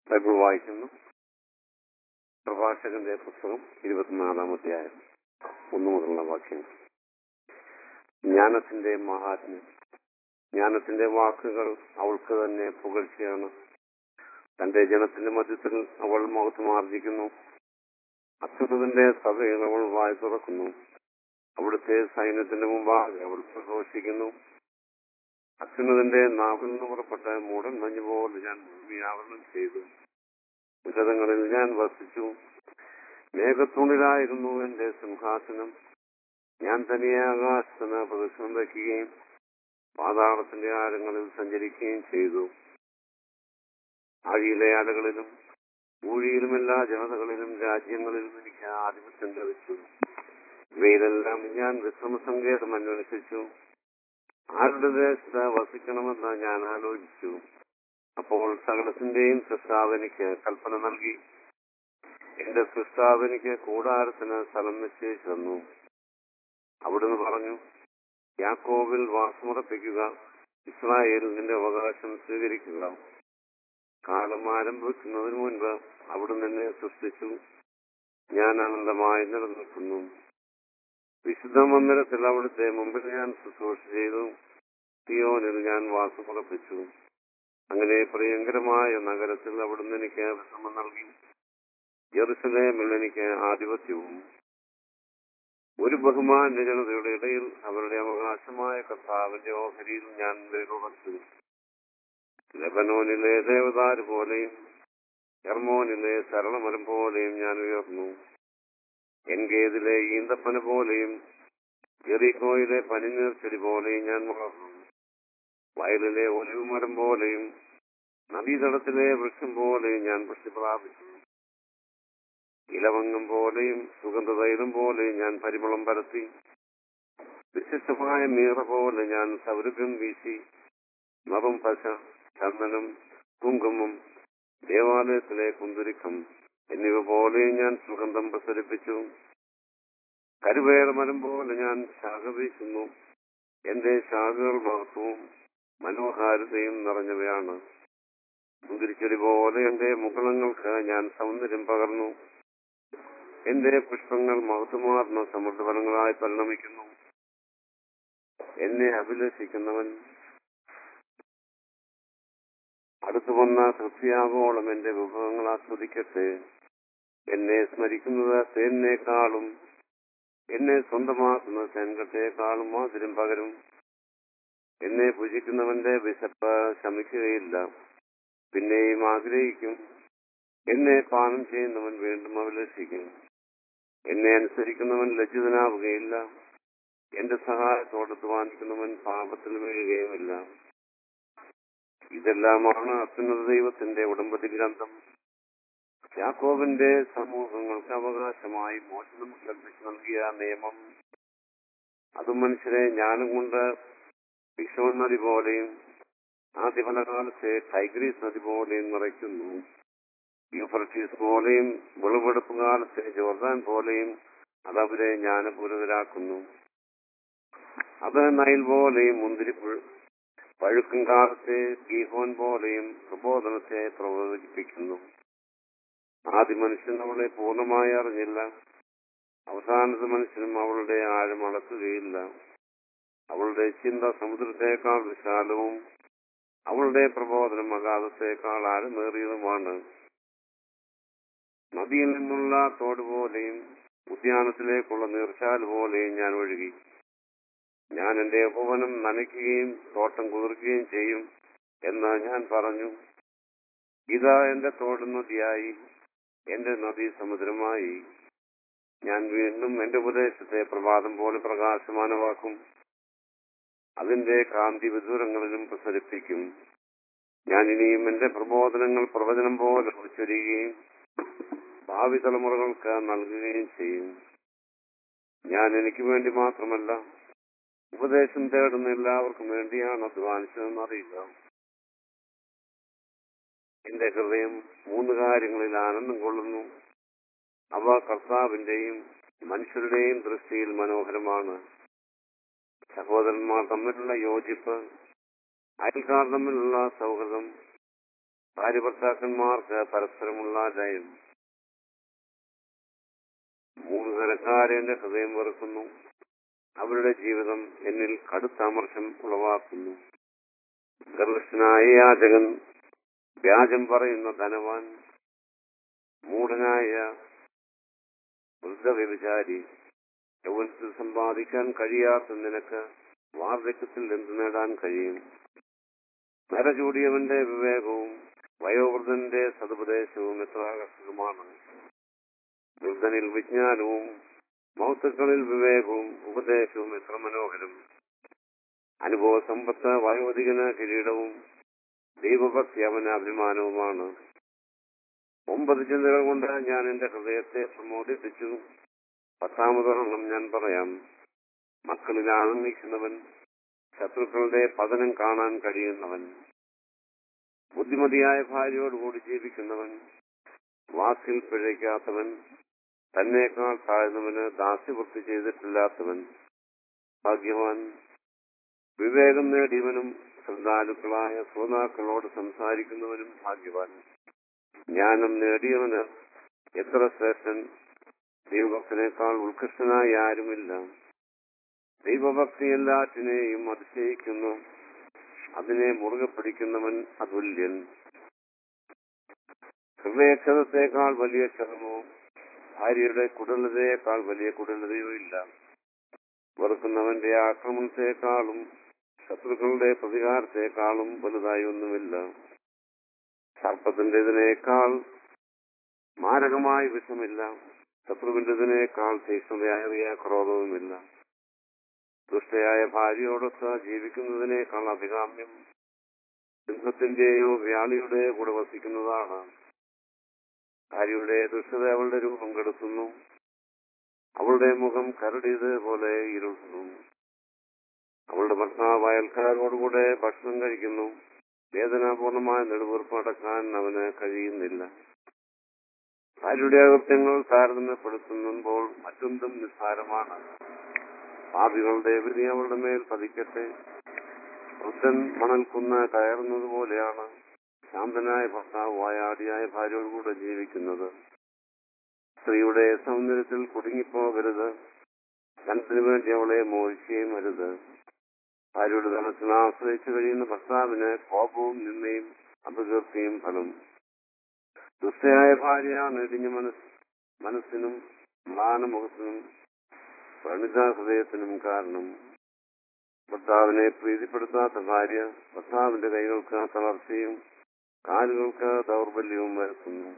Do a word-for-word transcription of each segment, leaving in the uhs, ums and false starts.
Bible വായിക്കുന്നു. പ്രഭാഷകന്റെ പുസ്തകം ഇരുപത്തിനാലാം അധ്യായം ഒന്നു മുതലുള്ള വാക്യങ്ങൾ. ജ്ഞാനത്തിന്റെ മഹാത്മ്യം. ജ്ഞാനത്തിന്റെ വാക്കുകൾ അവൾക്ക് തന്നെ പുകഴ്ചയാണ്. തന്റെ ജനത്തിന്റെ മധ്യത്തിൽ അവൾ മഹത്വമാർജിക്കുന്നു. അത്യുന്നതന്റെ സഭയിൽ അവൾ വായ തുറക്കുന്നു. അവിടുത്തെ സൈന്യത്തിന്റെ മുമ്പാകെ അവൾ പ്രഘോഷിക്കുന്നു. അത്യുന്നതന്റെ നാവിൽ നിന്ന് പുറപ്പെട്ട മൂടൻ മഞ്ഞ് പോലെ ഞാൻ ഭൂമി ആവരണം ചെയ്തു. ഉന്നതങ്ങളിൽ ഞാൻ വസിച്ചു. മേഘത്തൂണിലായിരുന്നു എന്റെ സിംഹാസനം. ഞാൻ തനിയെ ആകാശത്തിന് പ്രദക്ഷിണം വയ്ക്കുകയും പാതാളത്തിന്റെ ആഴങ്ങളിൽ സഞ്ചരിക്കുകയും ചെയ്തു. ആഴിയിലെ അലകളിലും ഊഴിയിലും എല്ലാ ജനതകളിലും രാജ്യങ്ങളിലും എനിക്ക് ആധിപത്യം ലഭിച്ചു. ഇവയിലെല്ലാം ഞാൻ വിശ്രമസങ്കേതം അന്വേഷിച്ചു. ആരുടെ ദേശത്ത് വസിക്കണമെന്ന് ഞാൻ ആലോചിച്ചു. അപ്പോൾ സകലത്തിന്റെയും സൃഷ്ടാവ് എനിക്ക് കൽപ്പന നൽകി. എന്റെ സൃഷ്ടാവ് എനിക്ക് കൂടാരത്തിന് സ്ഥലം നിശ്ചയിച്ചു തന്നു. അവിടുന്ന് പറഞ്ഞു, യാക്കോബിൽ വാസമുറപ്പിക്കുക, ഇസ്രായേലിൽ നിന്റെ അവകാശം സ്വീകരിക്കുക. കാലം ആരംഭിക്കുന്നതിന് മുൻപ് അവിടുന്ന് എന്നെ സൃഷ്ടിച്ചു. ഞാൻ അനന്തമായി നിലനിൽക്കുന്നു. വിശുദ്ധ മന്ദിരത്തിൽ അവിടുത്തെ മുമ്പിൽ ഞാൻ ശുശ്രൂഷ ചെയ്തു. സിയോനിൽ ഞാൻ വാസമുറപ്പിച്ചു. അങ്ങനെ പ്രിയങ്കരമായ നഗരത്തിൽ അവിടുന്ന് എനിക്ക് വിശ്രമം നൽകി. യെരൂശലേമിൽ എനിക്ക് ആധിപത്യവും. ഒരു ബഹുമാന്യ ജനതയുടെ ഇടയിൽ അവരുടെ അവകാശമായ കർത്താവിന്റെ ഓഹരിയിൽ ഞാൻ വേരുറച്ചു. ലെബനോനിലെ ദേവദാരു പോലെയും ഹെർമോനിലെ സരളമരം പോലെയും ഞാൻ ഉയർന്നു. എൻഗേദിലെ ഈന്തപ്പന പോലെയും ജെറിക്കോയിലെ പനിനീർച്ചെടി പോലെയും ഞാൻ വളർന്നു. വയലിലെ ഒലിവ് മരം പോലെയും നദീതടത്തിലെ വൃക്ഷം പോലെയും ഞാൻ പുഷ്ടി പ്രാപിച്ചു. ഇലവങ്ങം പോലെയും സുഗന്ധതൈലം പോലെയും ഞാൻ പരിമളം പരത്തി. വിശിഷ്ടമായ മീറ പോലെ ഞാൻ സൗരഭ്യം വീശി. നറും പശ, ചന്ദനം, കുങ്കുമം, ദേവാലയത്തിലെ കുന്തുരിക്കം എന്നിവ പോലെയും ഞാൻ സുഗന്ധം പ്രസരിപ്പിച്ചു. കരുവേറ മരം പോലെ ഞാൻ ശാഖ വീശുന്നു. എന്റെ ശാഖകൾ മഹത്വവും മനോഹാരിതയും നിറഞ്ഞവയാണ്. മുന്തിരിച്ചെടി പോലെ എന്റെ മുകളങ്ങൾക്ക് ഞാൻ സൗന്ദര്യം പകർന്നു. എന്റെ പുഷ്പങ്ങൾ മഹത്വമാർന്ന സമൃദ്ധഫലങ്ങളായി പരിണമിക്കുന്നു. എന്നെ അഭിലഷിക്കുന്നവൻ അടുത്തു വന്ന തൃപ്തിയാകോളം എന്റെ വിഭവങ്ങൾ ആസ്വദിക്കട്ടെ. എന്നെ സ്മരിക്കുന്നത് തേനിനേക്കാളും എന്നെ സ്വന്തമാക്കുന്ന തേൻകട്ടേക്കാളും മാധുര്യം പകരും. എന്നെ പൂജിക്കുന്നവന്റെ വിശപ്പ് ശമിക്കുകയില്ല, പിന്നെയും ആഗ്രഹിക്കും. എന്നെ പാനം ചെയ്യുന്നവൻ വീണ്ടും അഭിലഷിക്കും. എന്നെ അനുസരിക്കുന്നവൻ ലജ്ജിതനാവുകയില്ല. എന്റെ സഹായത്തോട് ധ്വാനിക്കുന്നവൻ പാപത്തിൽ വീഴുകയുമില്ല. ഇതെല്ലാമാണ് അത്യുന്നത ദൈവത്തിന്റെ ഉടമ്പടി ഗ്രന്ഥം. യാക്കോബിന്റെ സമൂഹങ്ങൾക്ക് അവകാശമായി മോചനം കൽപ്പിച്ചു നൽകിയ നിയമം. അത് മനുഷ്യരെ ജ്ഞാനം കൊണ്ട് പിശോൻ നദി പോലെയും ആദ്യഫലകാലത്തെ ടൈഗ്രീസ് നദി പോലെയും നിറയ്ക്കുന്നു. യൂഫ്രട്ടീസ് പോലെയും വിളവെടുപ്പ് കാലത്തെ ജോർദാൻ പോലെയും അത് അവരെ ജ്ഞാനപൂരിതരാക്കുന്നു. അത് നൈൽ പോലെയും മുന്തിരി പഴുക്കും കാലത്തെ ഗീഹോൻ പോലെയും പ്രബോധനത്തെ പ്രബോധിപ്പിക്കുന്നു. ആദ്യ മനുഷ്യൻ അവളെ പൂർണ്ണമായി അറിഞ്ഞില്ല. അവസാനത്തെ മനുഷ്യനും അവളുടെ ആഴം അളക്കുകയില്ല. അവളുടെ ചിന്ത സമുദ്രത്തെക്കാൾ വിശാലവും അവളുടെ പ്രബോധനം അഗാധത്തെക്കാൾ ആഴമേറിയതുമാണ്. നദിയിൽ നിന്നുള്ള തോട് പോലെയും ഉദ്യാനത്തിലേക്കുള്ള നീർച്ചാൽ പോലെയും ഞാൻ ഒഴുകി. ഞാൻ എന്റെ ഭവനം നനയ്ക്കുകയും തോട്ടം കുതിർക്കുകയും ചെയ്യും എന്ന് ഞാൻ പറഞ്ഞു. ഇതാ എന്റെ തോട് നദിയായി, എന്റെ നദി സമുദ്രമായി. ഞാൻ വീണ്ടും എന്റെ ഉപദേശത്തെ പ്രഭാതം പോലെ പ്രകാശമാനമാക്കും. അതിന്റെ കാന്തി വിദൂരങ്ങളിലും പ്രസരിപ്പിക്കും. ഞാൻ ഇനിയും എന്റെ പ്രബോധനങ്ങൾ പ്രവചനം പോലെ ഉച്ചരിക്കുകയും ഭാവി തലമുറകൾക്ക് നൽകുകയും ചെയ്യും. ഞാൻ എനിക്ക് വേണ്ടി മാത്രമല്ല, ഉപദേശം തേടുന്ന എല്ലാവർക്കും വേണ്ടിയാണ് അധ്വാനിച്ചതെന്ന് അറിയുക. എന്റെ ഹൃദയം മൂന്ന് കാര്യങ്ങളിൽ ആനന്ദം കൊള്ളുന്നു. അവ കർത്താവിന്റെയും മനുഷ്യരുടെയും ദൃഷ്ടിയിൽ മനോഹരമാണ്. സഹോദരന്മാർ തമ്മിലുള്ള യോജിപ്പ്, അയൽക്കാർ തമ്മിലുള്ള സൗഹൃദം, ഭാര്യ ഭർത്താക്കന്മാർക്ക് പരസ്പരമുള്ള ലയം. മൂന്ന് തരക്കാരെ എന്റെ ഹൃദയം വെറുക്കുന്നു. അവരുടെ ജീവിതം എന്നിൽ കടുത്ത അമർഷം ഉളവാക്കുന്നു. ഗർവസ്ഥനായ യാചകൻ, വ്യാജം പറയുന്ന ധനവാൻ, മൂഢനായ വൃദ്ധവ്യഭിചാരി, യൗവനത്തിൽ സമ്പാദിക്കാൻ കഴിയാത്ത നിനക്ക് വാർദ്ധക്യത്തിൽ എന്ത് നേടാൻ കഴിയും? നരചൂടിയവന്റെ വിവേകവും വയോവൃദ്ധന്റെ സതുപദേശവും എത്ര ആകർഷകമാണ്. വൃദ്ധനിൽ വിജ്ഞാനവും മഹത്തുക്കളിൽ വിവേകവും ഉപദേശവും എത്ര മനോഹരം. അനുഭവ സമ്പത്ത് വയോധികന് കിരീടവും ദൈവഭക്തി അവന് അഭിമാനവുമാണ്. ഒമ്പത് ചിന്തകൾ കൊണ്ട് ഞാൻ എന്റെ ഹൃദയത്തെ പ്രമോദിപ്പിച്ചു. പത്താമതൊരെണ്ണം ഞാൻ പറയാം. മക്കളിൽ ആനന്ദിക്കുന്നവൻ, ശത്രുക്കളുടെ പതനം കാണാൻ കഴിയുന്നവൻ, ബുദ്ധിമതിയായ ഭാര്യയോടുകൂടി ജീവിക്കുന്നവൻ, വാക്കിൽ പിഴയ്ക്കാത്തവൻ, തന്നേക്കാൾ താഴ്ന്നവന് ദാസ്യവൃത്തി ചെയ്തിട്ടില്ലാത്തവൻ ഭാഗ്യവാൻ. വിവേകം നേടിയവനും ശ്രദ്ധാലുക്കളായ ശ്രോതാക്കളോട് സംസാരിക്കുന്നവനും ഭാഗ്യവാൻ. ജ്ഞാനം നേടിയവന് എത്ര ശ്രേഷ്ഠൻ. ദൈവഭക്തനേക്കാൾ ഉത്കൃഷ്ടനായി ആരുമില്ല. ദൈവഭക്തി എല്ലാറ്റിനെയും അതിശയിക്കുന്നു. അതിനെ മുറുകെ പിടിക്കുന്നവൻ അതുല്യൻ. ഹൃദയക്ഷതത്തേക്കാൾ വലിയ ക്ഷതമോ ഭാര്യയുടെ കുടലതയേക്കാൾ വലിയ കുടലതയോ ഇല്ല. വെറുക്കുന്നവന്റെ ആക്രമണത്തെക്കാളും ശത്രുക്കളുടെ പ്രതികാരത്തെക്കാളും വലുതായി ഒന്നുമില്ല. സർപ്പത്തിൻ്റെതിനേക്കാൾ മാരകമായ വിഷമില്ല. ശത്രുവിൻ്റെതിനേക്കാൾ തീക്ഷ്ണതയായ ക്രോധവുമില്ല. ദുഷ്ടയായ ഭാര്യയോടൊത്ത് ജീവിക്കുന്നതിനേക്കാൾ അഭികാമ്യം സിംഹത്തിന്റെയോ വ്യാളിയുടെയോ കൂടെ വസിക്കുന്നതാണ്. ഭാര്യയുടെ ദുഷ്ടത അവളുടെ രൂപം കെടുത്തുന്നു. അവളുടെ മുഖം കരടിയത് പോലെ ഇരുളുന്നു. അവളുടെ ഭർത്താവ് അയൽക്കാരോടുകൂടെ ഭക്ഷണം കഴിക്കുന്നു. വേദനാപൂർണമായ നെടുവീർപ്പ് അടക്കാൻ അവന് കഴിയുന്നില്ല. ഭാര്യയുടെ അകൃത്യങ്ങൾ താരതമ്യപ്പെടുത്തുമ്പോൾ മറ്റൊന്നും നിസ്സാരമാണ്. പാപികളുടെ വിധി അവളുടെ മേൽ പതിക്കട്ടെ. വൃദ്ധൻ മണൽക്കുന്ന് കയറുന്നത് പോലെയാണ് ശാന്തനായ ഭർത്താവ് വായാടിയായ ഭാര്യയോടുകൂടെ ജീവിക്കുന്നത്. സ്ത്രീയുടെ സൗന്ദര്യത്തിൽ കുടുങ്ങിപ്പോകരുത്. ധനത്തിനു വേണ്ടി അവളെ മോഹിക്കുകയും അരുത്. ഭാര്യയുടെ ധനത്തിന് ആശ്രയിച്ചു കഴിയുന്ന ഭർത്താവിന് കോപവും നിന്നയും അപകീർത്തിയും ഫലം. ദുഷ്ടയായ ഭാര്യയാണ് ഇടിഞ്ഞ മനസ് മനസ്സിനും മ്ലാനമുഖത്തിനും പ്രണിത ഹൃദയത്തിനും കാരണം. ഭർത്താവിനെ പ്രീതിപ്പെടുത്താത്ത ഭാര്യ ഭർത്താവിന്റെ കൈകൾക്ക് തളർച്ചയും കാലുകൾക്ക് ദൗർബല്യവും വരുത്തുന്നു.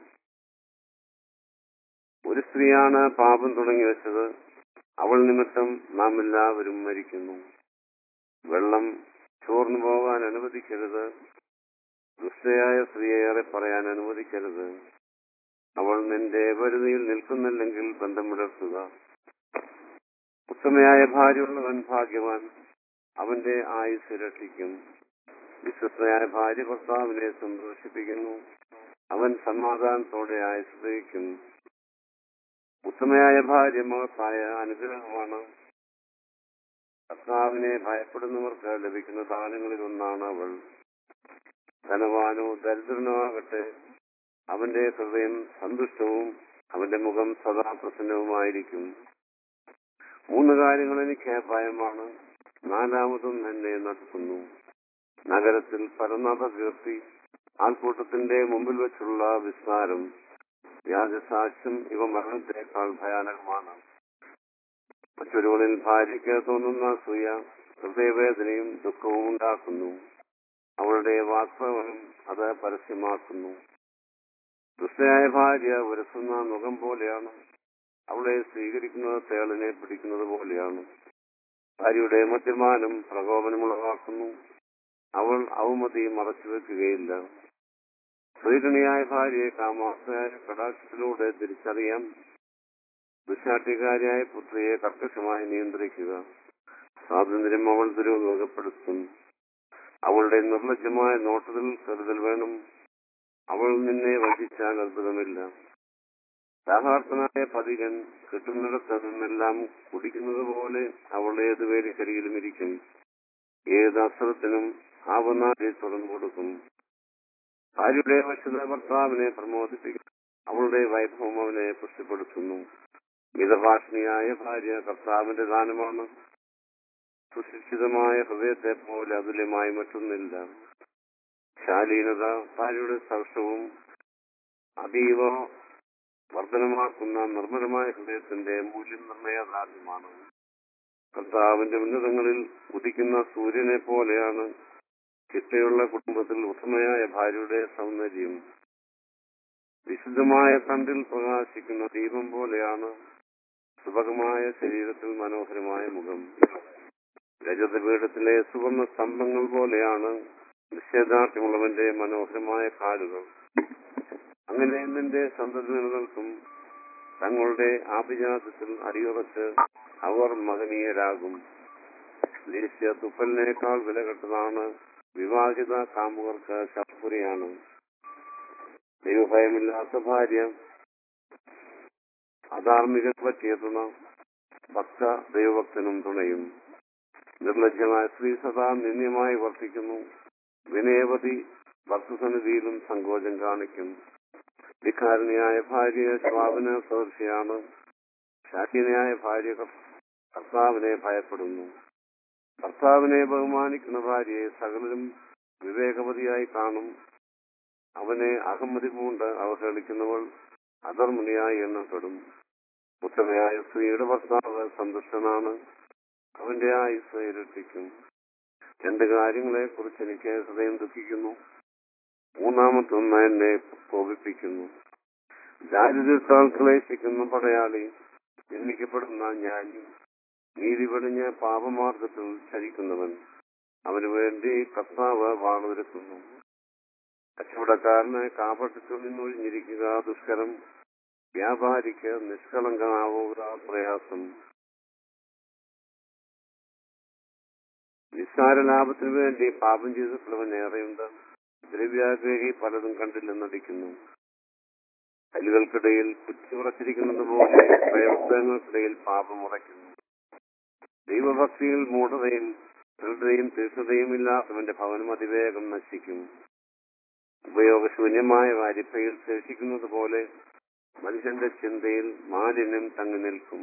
ഒരു സ്ത്രീയാണ് പാപം തുടങ്ങി വെച്ചത്. അവൾ നിമിത്തം നാം എല്ലാവരും മരിക്കുന്നു. വെള്ളം ചോർന്നു പോകാൻ അനുവദിക്കരുത്. ദുഷ്ടയായ സ്ത്രീയെ ഏറെ പറയാൻ അനുവദിക്കരുത്. അവൾ നിന്റെ പരിധിയിൽ നിൽക്കുന്നില്ലെങ്കിൽ ബന്ധം പുലർത്തുക. ഉത്തമയായ ഭാര്യയുള്ളവൻ ഭാഗ്യവാൻ. അവന്റെ ആയുസ് രക്ഷിക്കും. വിശ്വസ്തയായ ഭാര്യ ഭർത്താവിനെ സന്തോഷിപ്പിക്കുന്നു. അവൻ സമാധാനത്തോടെ ആയുസ് ഉപയോഗിക്കും. ഉത്തമയായ ഭാര്യ മഹത്തായ അനുഗ്രഹമാണ്. ഭർത്താവിനെ ഭയപ്പെടുന്നവർക്ക് ലഭിക്കുന്ന ദാനങ്ങളിൽ ഒന്നാണ് അവൾ. ധനവാനോ ദരിദ്രനോ ആകട്ടെ, അവന്റെ ഹൃദയം സന്തുഷ്ടവും അവന്റെ മുഖം സദാ പ്രസന്നവുമായിരിക്കും. മൂന്ന് കാര്യങ്ങൾ എനിക്ക് ഭയമാണ്. നാലാമതും എന്നെ നടത്തുന്നു. നഗരത്തിൽ പരന്നത കീർത്തി, ആൾക്കൂട്ടത്തിന്റെ മുമ്പിൽ വെച്ചുള്ള വിസ്താരം, വ്യാജസാക്ഷ്യം, ഇവ മരണത്തെക്കാൾ ഭയാനകമാണ്. മറ്റൊരുവളിൽ ഭാര്യയ്ക്ക് തോന്നുന്ന അസൂയ ഹൃദയവേദനയും ദുഃഖവും ഉണ്ടാക്കുന്നു. അവളുടെ വാക്പ്രവണം അത് പരസ്യമാക്കുന്നു. ദുഷ്ടയായ ഭാര്യ ഉരസുന്ന മുഖം പോലെയാണ്. അവളെ സ്വീകരിക്കുന്നത് തേളിനെ പിടിക്കുന്നത് പോലെയാണ്. ഭാര്യയുടെ മദ്യപാനം പ്രകോപനമുളവാക്കുന്നു. അവൾ അവമതി മറച്ചുവെക്കുകയില്ല. ശ്രീകണിയായ ഭാര്യയെ കാമാസയായ കടാക്ഷത്തിലൂടെ തിരിച്ചറിയാം. ദുശാഠ്യകാരിയായ പുത്രിയെ കർക്കശമായി നിയന്ത്രിക്കുക. സ്വാതന്ത്ര്യം അവൾ ദുരുപയോഗപ്പെടുത്തും. അവളുടെ നിർലജ്ജമായ നോട്ടത്തിൽ കരുതൽ വേണം. അവൾ നിന്നെ വഞ്ചിച്ചാൽ അത്ഭുതമില്ല. ദാഹാർത്തനായ പതികൻ കിട്ടുന്നിടത്ത് നിന്നെല്ലാം കുടിക്കുന്നത് പോലെ അവൾ ഏത് വേലിക്കരിയിലും ഇരിക്കും. ഏത് അസ്ത്രത്തിനും ആവനാഴി തുറന്നു കൊടുക്കും. ഭാര്യയുടെ വശത ഭർത്താവിനെ പ്രമോദിപ്പിക്കും, അവളുടെ വൈഭവം അവനെ പുഷ്ടിപ്പെടുത്തുന്നു. മിതഭാഷിണിയായ ഭാര്യ കർത്താവിന്റെ ദാനമാണ്. സുശിക്ഷിതമായ ഹൃദയത്തെ പോലെ അതുല്യമായി മറ്റൊന്നില്ല. ശാലീനത ഭാര്യയുടെ സൗഷവും അതീവ വർധനമാക്കുന്ന നിർമ്മലമായ ഹൃദയത്തിന്റെ മൂല്യം നിർണയദാർഢ്യമാണ്. കർത്താവിന്റെ ഉന്നതങ്ങളിൽ ഉദിക്കുന്ന സൂര്യനെ പോലെയാണ് ചിട്ടയുള്ള കുടുംബത്തിൽ ഉത്തമയായ ഭാര്യയുടെ സൗന്ദര്യം. വിശുദ്ധമായ തണ്ടിൽ പ്രകാശിക്കുന്ന ദീപം പോലെയാണ് സുഭഗമായ ശരീരത്തിൽ മനോഹരമായ മുഖം. രജതപീഠത്തിലെ സുവർണ സ്തംഭങ്ങൾ പോലെയാണ് നിശ്ചയദാർഢ്യമുള്ളവന്റെ മനോഹരമായ കാലുകൾ. അങ്ങനെ നിന്റെ സന്തതി നിലനിൽക്കും. തങ്ങളുടെ ആഭിജാതത്തിൽ അടിയുറച്ച് അവർ മഹനീയരാകും. ദേശീയ തുപ്പലിനേക്കാൾ വിലകെട്ടതാണ് വിവാഹിത കാമുകർക്ക് ശത്രുയാണ്. ദൈവഭയമില്ലാത്ത ഭാര്യ അധാർമിക പറ്റിയ തുണ, ഭക്ത ദൈവഭക്തനും തുണയും. നിർലജ്ജമായ സ്ത്രീ സദാ നിന്ദ്യമായി വർത്തിക്കുന്നു. വിനയവതി ഭക്തസന്നിധിയിലും സങ്കോചം കാണിക്കും. ധിക്കാരിണിയായ ഭാര്യ ശാപന സദൃശയാണ്. ശാഠ്യനായ ഭാര്യ കർത്താവിനെ ഭയപ്പെടുന്നു. കർത്താവിനെ ബഹുമാനിക്കുന്ന ഭാര്യയെ സകലരും വിവേകവതിയായി കാണും. അവനെ അഹമ്മതി പൂണ്ട് അവഹേളിക്കുന്നവൾ അധർമ്മിണിയായി എണ്ണപ്പെടും. ഉത്തമയായ സ്ത്രീയുടെ ഭർത്താവ് സന്തുഷ്ടനാണ്. അവന്റെ ആയുസ് ഇരട്ടിക്കും. രണ്ട് കാര്യങ്ങളെ കുറിച്ച് എനിക്ക് ഹൃദയം ദുഃഖിക്കുന്നു. മൂന്നാമത്തൊന്ന് എന്നെ കോപിപ്പിക്കുന്നു. ദാരിദ്ര്യത്താൽ ക്ലേശിക്കുന്ന പടയാളി, ജന്മിക്കപ്പെടുന്ന ജ്ഞാനി, നീതി വെടിഞ്ഞ് പാപമാർഗത്തിൽ ചരിക്കുന്നവൻ, അവന് വേണ്ടി കർത്താവ് വാണുവരുത്തുന്നു. കച്ചവടക്കാരന് കാപട്യത്തിൽ നിന്നൊഴിഞ്ഞിരിക്കുക ദുഷ്കരം. വ്യാപാരിക്ക് നിഷ്കളങ്കനാവുക പ്രയാസം. നിസ്സാര ലാഭത്തിനു വേണ്ടി പാപം ചെയ്തിട്ടുള്ളവൻ ഏറെയുണ്ട്. ദ്രവ്യാഗ്രഹി പലതും കണ്ടില്ലെന്നടിക്കുന്നു. കല്ലുകൾക്കിടയിൽ കുറ്റി ഉറച്ചിരിക്കുന്നത് പോലെ പ്രയത്നങ്ങൾക്കിടയിൽ പാപം ഉറയ്ക്കുന്നു. ദൈവഭക്തിയിൽ മൂഢതയും ദൃഢതയും തീഷ്ണതയും ഇല്ലാത്തവന്റെ ഭവനം അതിവേഗം നശിക്കും. ഉപയോഗശൂന്യമായ വാരിപ്പയിൽ ശേഷിക്കുന്നത് പോലെ മനുഷ്യന്റെ ചിന്തയിൽ മാലിന്യം തങ്ങി നിൽക്കും.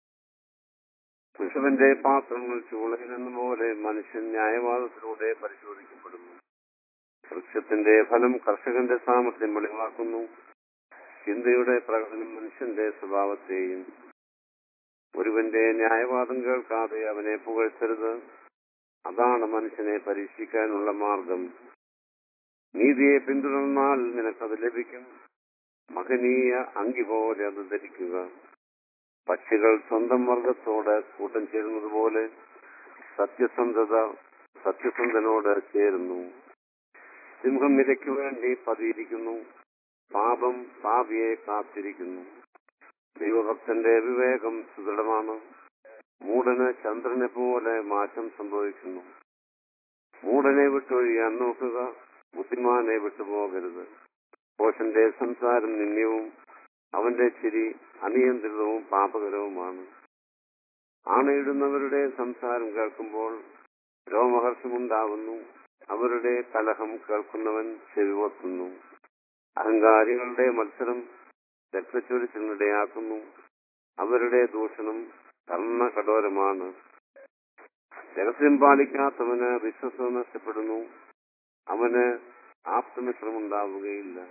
പുരുഷന്റെ പാത്രങ്ങൾ ചൂളയിലെന്ന പോലെ മനുഷ്യൻ ന്യായവാദത്തിലൂടെ പരിശോധിക്കപ്പെടുന്നു. വൃക്ഷത്തിന്റെ ഫലം കർഷകന്റെ സാമർത്ഥ്യം വെളിവാക്കുന്നു. ചിന്തയുടെ പ്രകടനം മനുഷ്യന്റെ സ്വഭാവത്തെയും. ഒരുവന്റെ ന്യായവാദം കേൾക്കാതെ അവനെ പുകഴ്ത്തരുത്. അതാണ് മനുഷ്യനെ പരീക്ഷിക്കാനുള്ള മാർഗം. നീതിയെ പിന്തുടർന്നാൽ നിനക്കത് ലഭിക്കും. മഹനീയ അങ്കി പോലെ അത് ധരിക്കുക. പക്ഷികൾ സ്വന്തം വർഗത്തോട് കൂട്ടം ചേരുന്നത് പോലെ സത്യസന്ധത സത്യസന്ധനോട് ചേരുന്നു. സിംഹം ഇരയ്ക്കു വേണ്ടി പതിയിരിക്കുന്നു. പാപം പാപിയെ കാത്തിരിക്കുന്നു. ദൈവഭക്തന്റെ വിവേകം സുദൃഢമാണ്. മൂഢന് ചന്ദ്രനെ പോലെ മാറ്റം സംഭവിക്കുന്നു. മൂഢനെ വിട്ടൊഴിയാൻ നോക്കുക, ബുദ്ധിമാനെ വിട്ടുപോകരുത്. കോശന്റെ സംസാരം നിന്ദ്യവും അവന്റെ ചിരി അനിയന്ത്രിതവും പാപകരവുമാണ്. ആണയിടുന്നവരുടെ സംസാരം കേൾക്കുമ്പോൾ രോമഹർഷമുണ്ടാകുന്നു. അവരുടെ കലഹം കേൾക്കുന്നവൻ ചെവിവത്തുന്നു. അഹങ്കാരികളുടെ മത്സരം രക്തച്ചൊരിച്ചിനിടയാക്കുന്നു. അവരുടെ ദൂഷണം കർണ കഠോരമാണ്. രഹസ്യം പാലിക്കാത്തവന് വിശ്വസം നഷ്ടപ്പെടുന്നു. അവന് ആപ്തമിശ്രമുണ്ടാവുകയില്ല.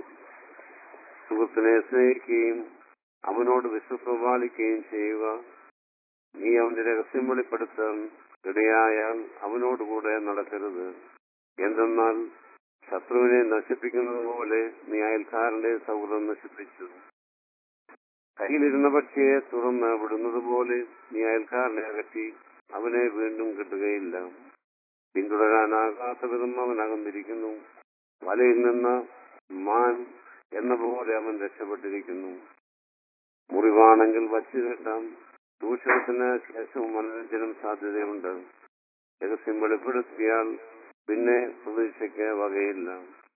സുഹൃത്തിനെ സ്നേഹിക്കുകയും അവനോട് വിശ്വസം പാലിക്കുകയും ചെയ്യുക. നീ അവന്റെ രഹസ്യം വെളിപ്പെടുത്താൻ ഇടയായാൽ അവനോടുകൂടെ നടക്കരുത്. എന്തെന്നാൽ ശത്രുവിനെ നശിപ്പിക്കുന്നത് പോലെ നീ അയൽക്കാരന്റെ സൗഹൃദം നശിപ്പിച്ചു. കയ്യിലിരുന്ന പക്ഷിയെ തുറന്ന് വിടുന്നത് പോലെ നീ അയൽക്കാരനെ അകറ്റി അവനെ വീണ്ടും കിട്ടുകയില്ല. പിന്തുടരാനാകാത്ത വിധം അവൻ അകന്നിരിക്കുന്നു. വലയിൽ നിന്ന് മാൻ എന്ന പോലെ അവൻ രക്ഷപ്പെട്ടിരിക്കുന്നു. മുറിവാണെങ്കിൽ വച്ചു കെട്ടാം. ദൂഷണത്തിന് ശേഷവും മനോരഞ്ജനം സാധ്യതയുണ്ട്. രഹസ്യം വെളിപ്പെടുത്തിയാൽ പിന്നെ പ്രതീക്ഷയ്ക്ക് വകയില്ല.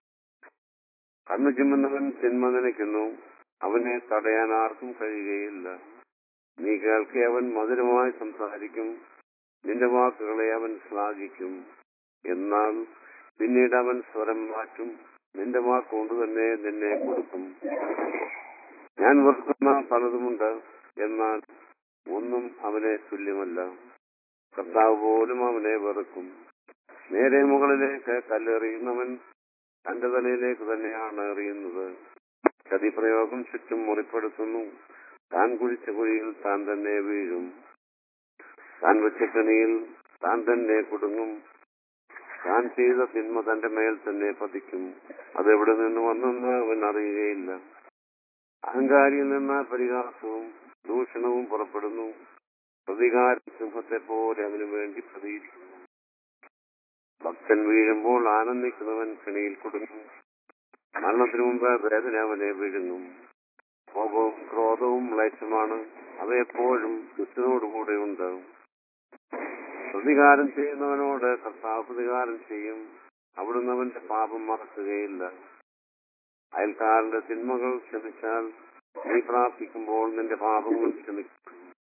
കണ്ണു ചിമ്മുന്നവൻ തിന്മ നനയ്ക്കുന്നു. അവനെ തടയാൻ ആർക്കും കഴിയുകയില്ല. നീ കേൾക്കെ അവൻ മധുരമായി സംസാരിക്കും. നിന്റെ വാക്കുകളെ അവൻ ശ്ലാഘിക്കും. എന്നാൽ പിന്നീട് അവൻ സ്വരം മാറ്റും. നിന്റെ വാക്കുകൊണ്ട് തന്നെ നിന്നെ കൊടുക്കും. ഞാൻ വെറുക്കുന്ന പലതുമുണ്ട്, എന്നാൽ ഒന്നും അവനെ തുല്യമല്ല. കർത്താവ് പോലും അവനെ വെറുക്കും. നേരെ മുകളിലേക്ക് കല്ലെറിയുന്നവൻ തന്റെ തലയിലേക്ക് തന്നെയാണ് എറിയുന്നത്. ചതിപ്രയോഗം ചുറ്റും മുറിപ്പെടുത്തുന്നു. താൻ കുഴിച്ച കുഴിയിൽ താൻ തന്നെ വീഴും. താൻ വെച്ച കെണിയിൽ താൻ തന്നെ കുടുങ്ങും. താൻ ചെയ്ത തിന്മ തന്റെ മേൽ തന്നെ പതിക്കും. അതെവിടെ നിന്ന് വന്നെന്ന് അവൻ അറിയുകയില്ല. അഹങ്കാരിയിൽ നിന്ന് പരിഹാസവും ദൂഷണവും പുറപ്പെടുന്നു. പ്രതികാര സിംഹത്തെ പോലെ അതിനു വേണ്ടി പ്രതികരിക്കുന്നു. ഭക്തൻ വീഴുമ്പോൾ ആനന്ദിക്കുന്നവൻ കെണിയിൽ കുടുങ്ങും. മരണത്തിനു മുമ്പ് വേദന അവനെ വിഴുങ്ങും. കോപവും ക്രോധവും മ്ലേച്ഛമാണ്, അവയെപ്പോഴും ദുഷ്ടനോടുകൂടെ ഉണ്ട്. പ്രതികാരം ചെയ്യുന്നവനോട് കർത്താവ് പ്രതികാരം ചെയ്യും. അവിടുന്ന് അവന്റെ പാപം മറക്കുകയില്ല. അയൽക്കാരന്റെ തിന്മകൾ ക്ഷമിച്ചാൽ നീ പ്രാർത്ഥിക്കുമ്പോൾ നിന്റെ പാപങ്ങൾ ക്ഷമിക്കും.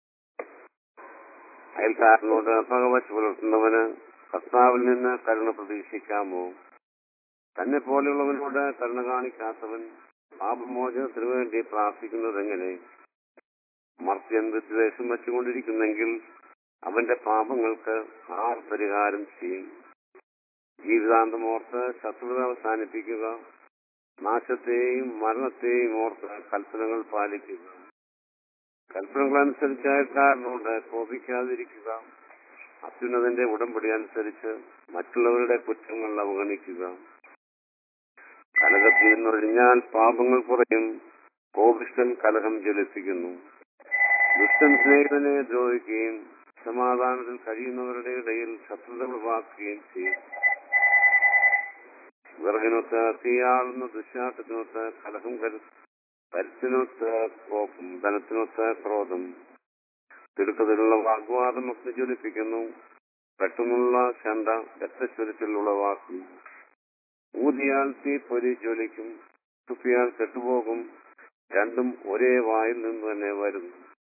അയൽക്കാരനോട് പകവച്ച് പുലർത്തുന്നവന് കർത്താവിൽ നിന്ന് കരുണ പ്രതീക്ഷിക്കാമോ? തന്നെ പോലെയുള്ളവനോട് കരുണ കാണിക്കാത്തവൻ പാപമോചനത്തിനു വേണ്ടി പ്രാർത്ഥിക്കുന്നത് എങ്ങനെ? മർത്യൻ വിദ്വേഷം വെച്ചുകൊണ്ടിരിക്കുന്നെങ്കിൽ അവന്റെ പാപങ്ങൾക്ക് ആർ പരിഹാരം ചെയ്യും? ജീവിതാന്തം ഓർത്ത് ശത്രുത അവസാനിപ്പിക്കുക. നാശത്തെയും മരണത്തെയും ഓർത്ത് കൽപ്പനകൾ പാലിക്കുക. കൽപ്പനകൾ അനുസരിച്ച് അയൽക്കാരനോട് കോപിക്കാതിരിക്കുക. അത്യുന്നതന്റെ ഉടമ്പടി അനുസരിച്ച് മറ്റുള്ളവരുടെ കുറ്റങ്ങൾ അവഗണിക്കുക. കലഹത്തിൽ നിന്നൊഴിഞ്ഞാൽ പാപങ്ങൾ കുറയും. കോപിഷ്ഠൻ കലഹം ജ്വലിപ്പിക്കുന്നു. ദുഷ്ടൻ സ്നേഹിതനെ ദ്രോഹിക്കുകയും സമാധാനത്തിൽ കഴിയുന്നവരുടെ ഇടയിൽ ശത്രുത ഉളവാക്കുകയും ചെയ്യും. വിറകിനൊത്ത് തീയാളുന്ന ദുശാട്ടത്തിനൊത്ത് കലഹം, കരുത്തിനൊത്ത് കോപം, ധനത്തിനൊത്ത് ക്രോധം. തിടുക്കത്തിലുള്ള വാഗ്വാദം അഗ്നി ജ്വലിപ്പിക്കുന്നു. പെട്ടെന്നുള്ള ചണ്ട രക്തസ്വരത്തിൽ ഉളവാക്കുന്നു. ഊതിയാൽ തീ പൊരി ജ്വലിക്കും. തുപ്പിയാൽ കെട്ടുപോകും. രണ്ടും ഒരേ വായിൽ നിന്ന് തന്നെ വരുന്നു.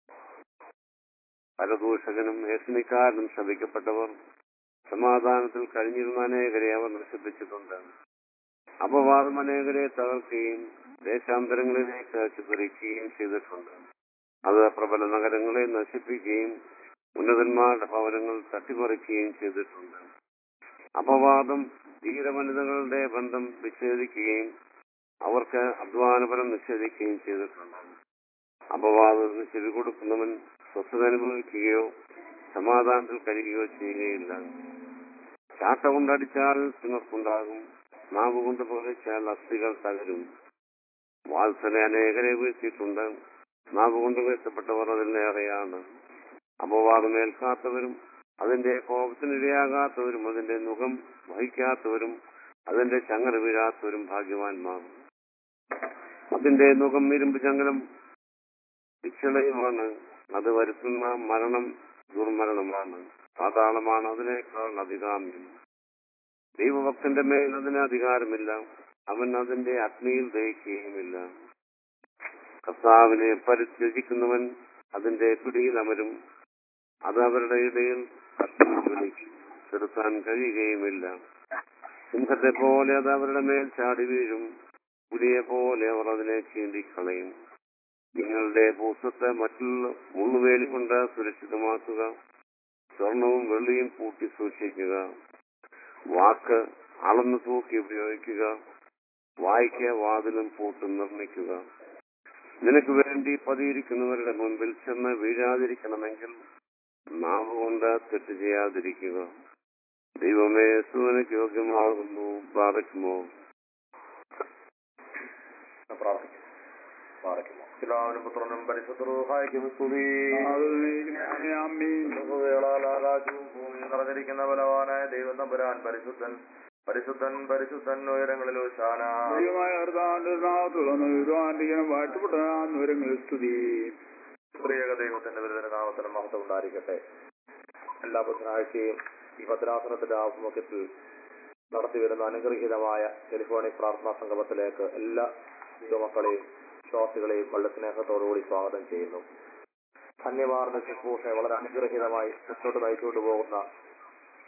പരദൂഷകനും ഏഷണിക്കാരനും ശപിക്കപ്പെട്ടവർ. സമാധാനത്തിൽ കഴിഞ്ഞിരുന്ന അനേകരെ അവർ നശിപ്പിച്ചിട്ടുണ്ട്. അപവാദം അനേകരെ തകർക്കുകയും ദേശാന്തരങ്ങളിലേക്ക് ചിതറിക്കുകയും ചെയ്തിട്ടുണ്ട്. അത് പ്രബല നഗരങ്ങളെ നശിപ്പിക്കുകയും ഉന്നതന്മാരുടെ ഭവനങ്ങൾ തട്ടിമറിക്കുകയും ചെയ്തിട്ടുണ്ട്. അപവാദം ധീരവനിതകളുടെ ബന്ധം വിച്ഛേദിക്കുകയും അവർക്ക് അധ്വാനപരം നിഷേധിക്കുകയും ചെയ്തിട്ടുണ്ട്. അപവാദത്തിന് ചെവി കൊടുക്കുന്നവൻ സ്വസ്ഥത അനുഭവിക്കുകയോ സമാധാനത്തിൽ കഴിയുകയോ ചെയ്യുകയില്ല. ചാട്ട കൊണ്ടടിച്ചാൽ തിണർപ്പുണ്ടാകും. നാവ് കൊണ്ട് പകച്ചാൽ അസ്ഥികൾ തകരും. വാത്സല അനേകരെ വീഴ്ത്തിയിട്ടുണ്ട്. നാവ് കൊണ്ട് വീഴ്ത്തപ്പെട്ടവർ അതിലേറെയാണ്. അപവാദമേൽക്കാത്തവരും അതിന്റെ കോപത്തിനിരയാകാത്തവരും അതിന്റെ മുഖം വഹിക്കാത്തവരും അതിന്റെ ചങ്ങല വീഴാത്തവരും ഭാഗ്യവാന്മാർ. അതിന്റെ മുഖം ഇരുമ്പ് ചങ്ങലം ശിക്ഷളയുമാണ്. അത് വരുത്തുന്ന മരണം ദുർമരണമാണ്. പാതാളമാണ് അതിനേക്കാൾ അധികാമ്യം. ദൈവഭക്തന്റെ മേൽ അതിന് അധികാരമില്ല. അവൻ അതിന്റെ അഗ്നിയിൽ ദഹിക്കുകയുമില്ല. കർത്താവിനെ പരിത്യജിക്കുന്നവൻ അതിന്റെ പിടിയിൽ അമരും. അത് അവരുടെ ഇടയിൽ ചെറുത്താൻ കഴിയുകയുമില്ല. സിംഹത്തെ പോലെ അത് അവരുടെ മേൽ ചാടി വീഴും. പുലിയെ പോലെ അവർ അതിനെ ചീന്തിക്കളയും. നിങ്ങളുടെ ഭൂസ്വത്തെ മറ്റുള്ള മുള്ളുവേലി കൊണ്ട് സുരക്ഷിതമാക്കുക. സ്വർണവും വെള്ളിയും കൂട്ടി സൂക്ഷിക്കുക. വാക്ക് അളന്നു തൂക്കി ഉപയോഗിക്കുക. വായ്ക്ക് വാതിലും പൂട്ടും നിർമ്മിക്കുക. നിനക്ക് വേണ്ടി പതിയിരിക്കുന്നവരുടെ മുൻപിൽ ചെന്ന് വീഴാതിരിക്കണമെങ്കിൽ നാവ് കൊണ്ട് തെറ്റ് ചെയ്യാതിരിക്കുക. ദൈവമേ, സുവനക്ക് യോഗ്യമാകുന്നു. പ്രാർത്ഥിക്കുമോ? പിതാവിനും പുത്രനും പരിശുദ്ധരൂഹായിക്കും സ്തുതി. നിറഞ്ഞിരിക്കുന്ന ബലവാനായ ദൈവം തമ്പുരാൻ പരിശുദ്ധൻ പരിശുദ്ധൻ പരിശുദ്ധൻ ഉയരങ്ങളിൽ ഓശാന. പ്രിയക ദൈവത്തിന്റെ വിരുദ്ധ നാമത്തിന് മഹത്വം ഉണ്ടായിരിക്കട്ടെ. എല്ലാ ബുധനാഴ്ചയും ഈ ഭദ്രാസനത്തിന്റെ ആഭിമുഖ്യത്തിൽ നടത്തിവരുന്ന അനുഗ്രഹീതമായ ടെലിഫോണിക് പ്രാർത്ഥനാ സംഗമത്തിലേക്ക് എല്ലാ ദൈവമക്കളെയും വിശ്വാസികളെയും വളരെ സ്നേഹത്തോടുകൂടി സ്വാഗതം ചെയ്യുന്നു. ധന്യമാർന്ന ശുശ്രൂഷ വളരെ അനുഗ്രഹീതമായി മുന്നോട്ട് നയിച്ചുകൊണ്ട് പോകുന്ന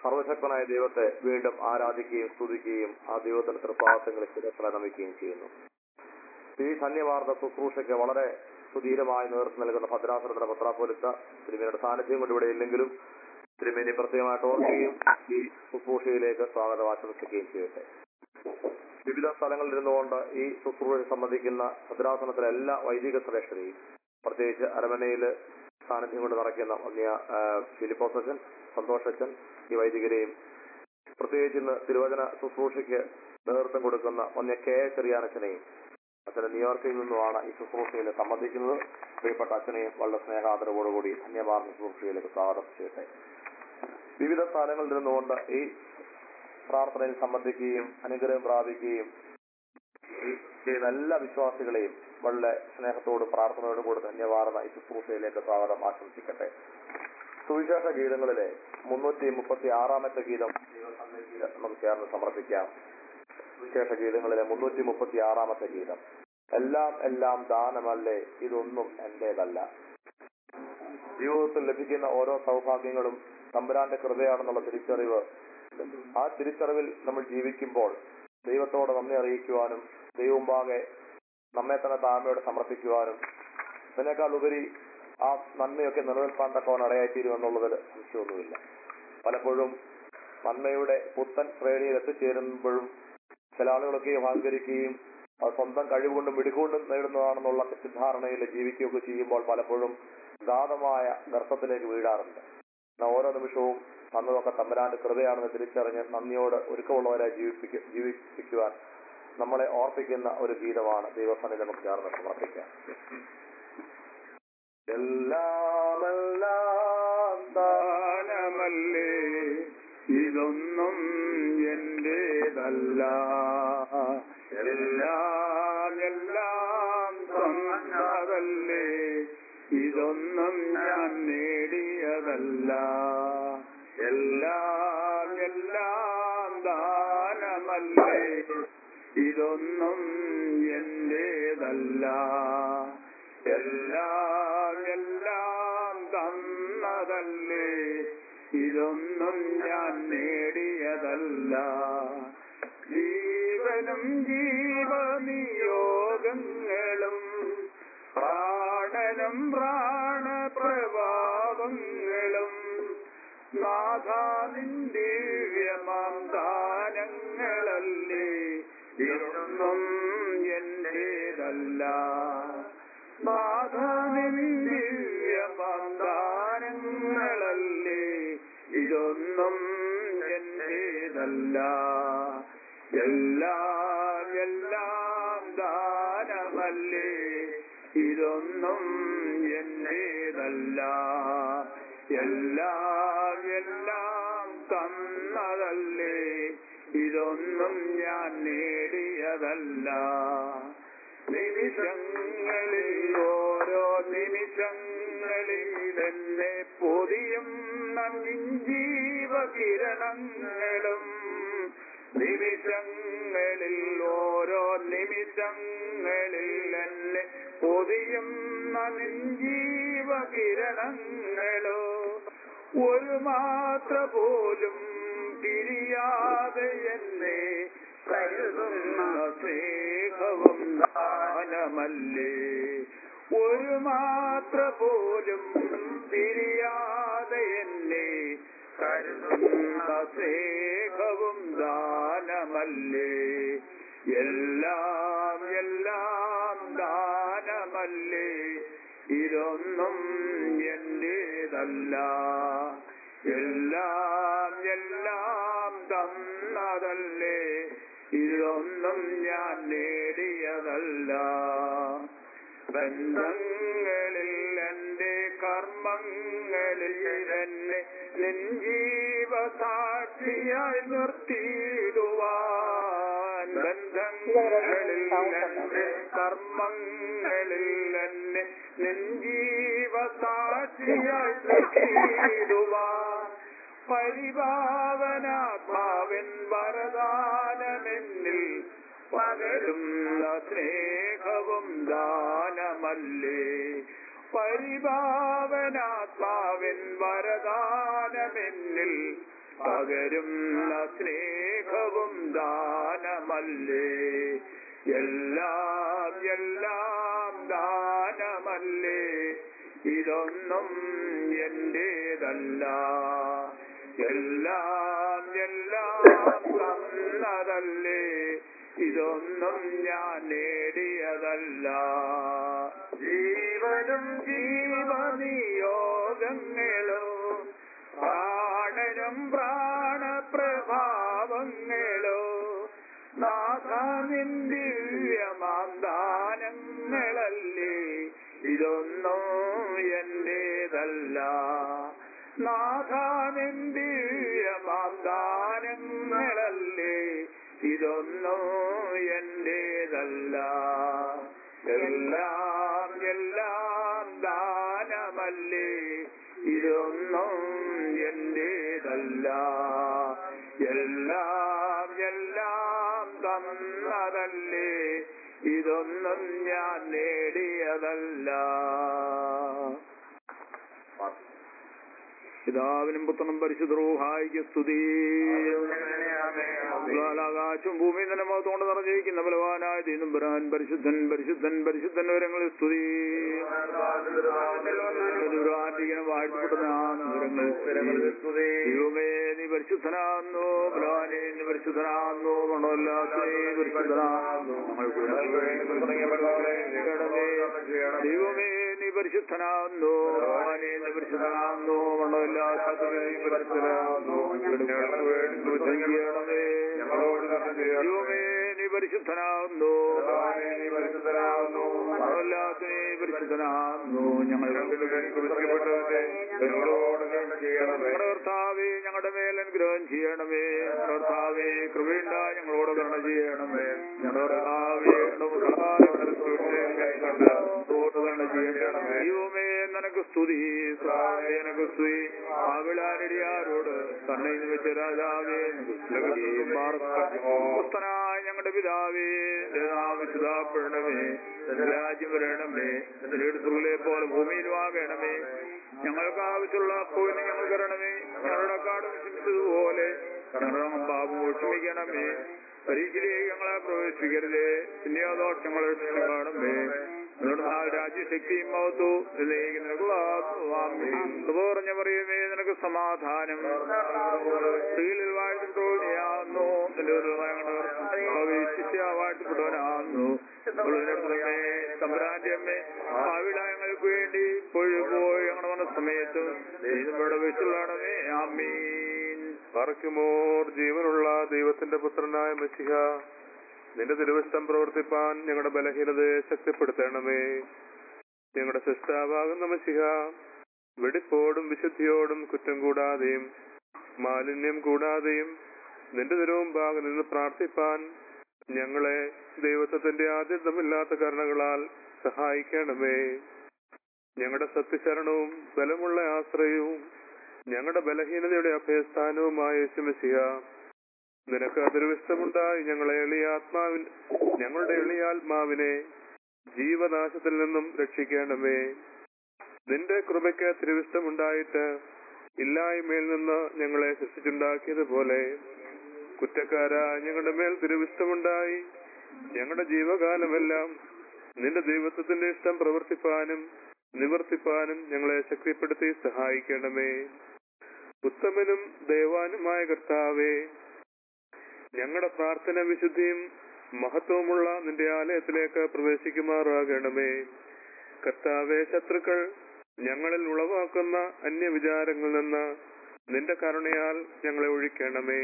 സർവശക്തനായ ദൈവത്തെ വീണ്ടും ആരാധിക്കുകയും സ്തുതിക്കുകയും ആ ദൈവത്തിന്റെ തൃപ്പാദങ്ങളിൽ ശിരസ്സ നമിക്കുകയും ചെയ്യുന്നു. ഈ ധന്യവാർത്ത ശുശ്രൂഷയ്ക്ക് വളരെ സുധീരമായി നേതൃത്വം നൽകുന്ന ഭദ്രാസനത്തിന്റെ പത്രാപോലിത്ത തിരുമേനിയുടെ സാന്നിധ്യം കൊണ്ട് ഇവിടെ ഇല്ലെങ്കിലും തിരുമേനി പ്രത്യേകമായിട്ട് ഓർക്കുകയും ഈ ശുശ്രൂഷയിലേക്ക് സ്വാഗതം ആശംസിക്കുകയും ചെയ്യട്ടെ. വിവിധ സ്ഥലങ്ങളിൽ ഇരുന്നുകൊണ്ട് ഈ ശുശ്രൂഷ സംബന്ധിക്കുന്ന ഭദ്രാസനത്തിലെ എല്ലാ വൈദിക ശ്രേഷ്ഠരെയും, പ്രത്യേകിച്ച് അരമനയിൽ സാന്നിധ്യം കൊണ്ട് നിറയ്ക്കുന്ന ഒന്നിയ ഫിലിപ്പോസച്ചൻ, സന്തോഷച്ചൻ, ഈ വൈദികരെയും, പ്രത്യേകിച്ച് ഇന്ന് തിരുവചന ശുശ്രൂഷയ്ക്ക് നേതൃത്വം കൊടുക്കുന്ന ഒന്നിയ കെ ചെറിയാനച്ഛനെയും, അച്ഛനെ ന്യൂയോർക്കിൽ നിന്നുമാണ് ഈ ശുശ്രൂഷയിൽ സംബന്ധിക്കുന്നത്. പ്രിയപ്പെട്ട അച്ഛനെയും വളരെ സ്നേഹാദരവോടുകൂടി ധന്യവാർത്ത ശുശ്രൂഷയിലേക്ക് സ്വാഗതം ചെയ്യട്ടെ. വിവിധ സ്ഥലങ്ങളിൽ നിന്നുകൊണ്ട് ഈ പ്രാർത്ഥനയിൽ സംബന്ധിക്കുകയും അനുഗ്രഹം പ്രാപിക്കുകയും ചെയ്യുന്ന എല്ലാ വിശ്വാസികളെയും വളരെ സ്നേഹത്തോടും പ്രാർത്ഥനയോടും കൂടി ധന്യവാർന്ന ഈ ശുശ്രൂഷയിലേക്ക് സ്വാഗതം ആശംസിക്കട്ടെ. സുവിശേഷ ഗീതങ്ങളിലെ മുന്നൂറ്റി മുപ്പത്തി ആറാമത്തെ ഗീതം നമുക്ക് ചേർന്ന് സമർപ്പിക്കാം. സുവിശേഷ ഗീതങ്ങളിലെ മുന്നൂറ്റി മുപ്പത്തി ആറാമത്തെ ഗീതം, എല്ലാം എല്ലാം ദാനമല്ലേ, ഇതൊന്നും എന്റേതല്ല. ജീവിതത്തിൽ ലഭിക്കുന്ന ഓരോ സൗഭാഗ്യങ്ങളും തമ്പുരാന്റെ കൃപയാണെന്നുള്ള തിരിച്ചറിവ്, ആ തിരിച്ചറിവിൽ നമ്മൾ ജീവിക്കുമ്പോൾ ദൈവത്തോട് നന്ദി അറിയിക്കുവാനും ദൈവമുമ്പാകെ നമ്മെ തന്നെ താഴ്മയോടെ സമർപ്പിക്കുവാനും ഇതിനേക്കാൾ ഉപരി ആ നന്മയൊക്കെ നിലനിൽപ്പാൻ തക്കവണ്ണം ഇടയായിത്തീരുമെന്നുള്ളതിൽ സംശയമൊന്നുമില്ല. പലപ്പോഴും നന്മയുടെ പുത്തൻ ശ്രേണിയിൽ എത്തിച്ചേരുമ്പോഴും ചില ആളുകളൊക്കെ അഹങ്കരിക്കുകയും അത് സ്വന്തം കഴിവുകൊണ്ടും മിടുകൊണ്ടും നേടുന്നതാണെന്നുള്ള തെറ്റിദ്ധാരണയിൽ ജീവിക്കുകയൊക്കെ ചെയ്യുമ്പോൾ പലപ്പോഴും ഗാധമായ ഗർത്തത്തിലേക്ക് വീഴാറുണ്ട്. എന്നാൽ ഓരോ നിമിഷവും നന്നതൊക്കെ തമ്പുരാന്റെ കൃപയാണെന്ന് തിരിച്ചറിഞ്ഞ് നന്ദിയോട് ഒരുക്കമുള്ളവരെ ജീവിപ്പിക്ക ജീവിപ്പിക്കുവാൻ നമ്മളെ ഓർപ്പിക്കുന്ന ഒരു ഗീതമാണ് ദൈവസന്നിധി നമുക്ക് ചേർന്ന് സമർപ്പിക്കാം. എല്ലാമെല്ലാം ദാനമല്ലേ, ഇതൊന്നും എന്റേതല്ല. എല്ലാം എല്ലാം തന്നതല്ലേ, ഇതൊന്നും ഞാൻ നേടിയതല്ല. എല്ലാം എല്ലാം ദാനമല്ലേ, ഇതൊന്നും എന്റേതല്ല. എല്ലാം എല്ലാം തന്നതല്ലേ, ഇതൊന്നും ഞാൻ നേടിയതല്ല. ജീവനും ജീവനിയോഗങ്ങളും പ്രാണനും പ്രാണപ്രഭാവങ്ങളും നാഥാനിൻ ദിവ്യമാം ദാനങ്ങളല്ലേ, ഇതൊന്നും എന്റേതല്ല. നാഥാനിൻ ദിവ്യമാം ദാനങ്ങളല്ലേ, ഇതൊന്നും എന്റേതല്ല. എല്ലാം എല്ലാം ദാനമല്ലേ, ഇതൊന്നും എന്റേതല്ല. എല്ലാം എല്ലാം തന്നതല്ലേ, ഇതൊന്നും ഞാൻ നേടിയതല്ല. നിമിഷങ്ങളിൽ ഓരോ നിമിഷങ്ങളിൽ എന്നെ പൊതിയും നന്ദി ജീവകിരണങ്ങളും. നിമിഷങ്ങളിൽ ഓരോ നിമിഷങ്ങളിൽ എന്നെ പൊതിയും നന്ദി ജീവകിരണങ്ങളോ. ഒരു മാത്ര പോലും പിരിയാതെ എന്നെ കരുതുന്ന സ്നേഹവും ദാനമല്ലേ. ഒരു മാത്ര പോലും പിരിയാതെ എന്നെ കരുതുന്ന സ്നേഹവും ദാനമല്ലേ. എല്ലാം എല്ലാം ദാനമല്ലേ, ഇതൊന്നും എന്റേതല്ല. എല്ലാം എല്ലാം തന്നതല്ലേ, ഇതൊന്നും ഞാൻ നേടിയതല്ല. ബന്ധങ്ങളിൽ എന്റെ കർമ്മങ്ങളിൽ എന്നെ നിൻ ജീവസാക്ഷിയായി നിർത്തിയിടുവാൻ. ബന്ധങ്ങളിൽ എന്റെ കർമ്മങ്ങളിൽ എന്നെ നിൻ ജീവസാക്ഷിയായി നിർത്തിയിടുവാൻ. പരിപാവനാത്മാവിൻ വരദാനമെന്നിൽ പകരുന്ന സ്നേഹവും ദാനമല്ലേ. പരിപാവനാത്മാവിൻ വരദാനമെന്നിൽ പകരുന്ന സ്നേഹവും ദാനമല്ലേ, എല്ലാം എല്ലാം ദാനമല്ലേ, ഇതൊന്നും എന്റേതല്ല, എല്ലാം എല്ലാം തന്നതല്ലേ, ഇതൊന്നും ഞാൻ നേടിയതല്ല. ജീവനും ജീവനിയോഗങ്ങളും പ്രാണനും പ്രാണപ്രഭാവങ്ങളോ നാഥാനിൻ ദിവ്യമാം ദാനങ്ങളല്ലേ, ഇതൊന്നും എന്റേതല്ല. നാഥാനിൻ ദിവ്യമാം ദാനങ്ങളല്ലേ, ഇതൊന്നും എന്റേതല്ല. എല്ലാം എല്ലാം ദാനമല്ലേ, ഇതൊന്നും എന്റേതല്ല, എല്ലാം എല്ലാം തന്നതല്ലേ, ഇതൊന്നും ഞാൻ നേടിയതല്ല. പിതാവിനും പുത്രനും പരിശുദ്ധ റൂഹായിക്ക് സ്തുതി. ആകാശവും ഭൂമിയും തന്നെ മഹത്വം നിറഞ്ഞിരിക്കുന്ന ബലവാനായ ദൈവം പരിശുദ്ധൻ പരിശുദ്ധൻ പരിശുദ്ധൻ വിവരങ്ങളിൽ സ്തുതി. ദൈവമേ നീ പരിശുദ്ധനാകുന്നു, ബലവാനെ നീ പരിശുദ്ധനാകുന്നു, മണമില്ലാത്ത പരിശുദ്ധനാകുന്നു. ദൈവമേ നീ പരിശുദ്ധനാകുന്നു, ബലവാനെ നീ പരിശുദ്ധനാകുന്നു, മണമില്ലാത്ത പരിശുദ്ധനാകുന്നു. ദൈവമേ നീ പരിശുദ്ധനാകുന്നു, നീ പരിശുദ്ധനാകുന്നു, മണമില്ലാത്ത പരിശുദ്ധനാകുന്നു. ഞങ്ങൾ കർത്താവേ ഞങ്ങളുടെ മേൽ അനുഗ്രഹം ചെയ്യണമേ, കർത്താവേ കൃപയുണ്ട ഞങ്ങളോട് കരുണ ചെയ്യണമേ, കർത്താവേ ദൈവമേ നിനക്ക് സ്തുതി, നിനക്ക് സ്തുതി. ആവിളാരടിയാരോട് തന്നെ വെച്ച രാജാവേ ഭക്തനായ ഞങ്ങളുടെ പിതാവേ, വിശുദ്ധപ്പെടണമേ, രാജ്യം വരണമേ, എടുത്തുകളെ പോലെ ഭൂമിയിലും ആകണമേ. ഞങ്ങൾക്ക് ആവശ്യമുള്ള പോയിന് ഞങ്ങൾ തരണമേ, ഞങ്ങളുടെ കാട് വിശ്വസിച്ചതുപോലെ ഞങ്ങളുടെ പാപം ക്ഷമിക്കണമേ. പരീക്ഷയിലേക്ക് ഞങ്ങളെ പ്രവേശിപ്പിക്കരുതേ, പുണ്യദോഷങ്ങളെ കാണമേ. രാജ്യശക്തിയും മഹത്വ പറഞ്ഞ പറയുമേ നിനക്ക് സമാധാനം. സ്ത്രീകളിൽ വാഴ്ത്തിട്ടോണിയാകുന്നു, വാഴ്ത്തപ്പെട്ടവനാകുന്നു. തമ്പുരാന്റെ അമ്മേ ഭാവിട ഞങ്ങൾക്ക് വേണ്ടി പോയി പോയി ഞങ്ങളുടെ വന്ന സമയത്ത് ഇവിടെ വെച്ചുള്ളണമേ. ആമീൻ. പറക്കുമോർ ജീവനുള്ള ദൈവത്തിന്റെ പുത്രനായ മെസ്സിഹ, നിന്റെ തിരുവശം പ്രവർത്തിപ്പാൻ ഞങ്ങളുടെ ബലഹീനതയെ ശക്തിപ്പെടുത്തണമേ. ഞങ്ങളുടെ സൃഷ്ടാവാകുന്ന മെസ്സിഹ, വെടിപ്പോടും വിശുദ്ധിയോടും കുറ്റം കൂടാതെയും മാലിന്യം കൂടാതെയും നിന്റെ തിരുമുമ്പാകെ നിന്ന് പ്രാർത്ഥിപ്പാൻ ഞങ്ങളെ ദൈവത്വത്തിന്റെ ആദ്യന്തമില്ലാത്ത കരുണകളാൽ സഹായിക്കണമേ. ഞങ്ങളുടെ സത്യശരണവും ബലമുള്ള ആശ്രയവും ഞങ്ങളുടെ ബലഹീനതയുടെ അഭയസ്ഥാനവുമായ യേശു മെസ്സിഹ, നിനക്ക് അതിരുവിഷ്ടമുണ്ടായി ഞങ്ങളെ എളിയ ആത്മാവിൻ ഞങ്ങളുടെ എളിയ ആത്മാവിനെ ജീവനാശത്തിൽ നിന്നും രക്ഷിക്കണമേ. നിന്റെ കൃപയ്ക്ക് തിരുവിഷ്ടമുണ്ടായിട്ട് ഇല്ലായ്മയിൽ നിന്ന് ഞങ്ങളെ സൃഷ്ടിച്ചുണ്ടാക്കിയതുപോലെ കുറ്റക്കാരായ ഞങ്ങളുടെ മേൽ തിരുവിഷ്ടമുണ്ടായി ഞങ്ങളുടെ ജീവകാലമെല്ലാം നിന്റെ ദൈവത്വത്തിന്റെ ഇഷ്ടം പ്രവർത്തിപ്പാനും നിവർത്തിപ്പാനും ഞങ്ങളെ ശക്തിപ്പെടുത്തി സഹായിക്കണമേ. ഉത്തമനും ദൈവാനുമായ കർത്താവേ, ഞങ്ങളുടെ പ്രാർത്ഥന വിശുദ്ധിയും മഹത്വമുള്ള നിന്റെ ആലയത്തിലേക്ക് പ്രവേശിക്കുമാറാകണമേ. കർത്താവേ, ശത്രുക്കൾ ഞങ്ങളിൽ ഉളവാക്കുന്ന അന്യവിചാരങ്ങളിൽ നിന്ന് നിന്റെ കരുണയാൽ ഞങ്ങളെ ഒഴിക്കണമേ.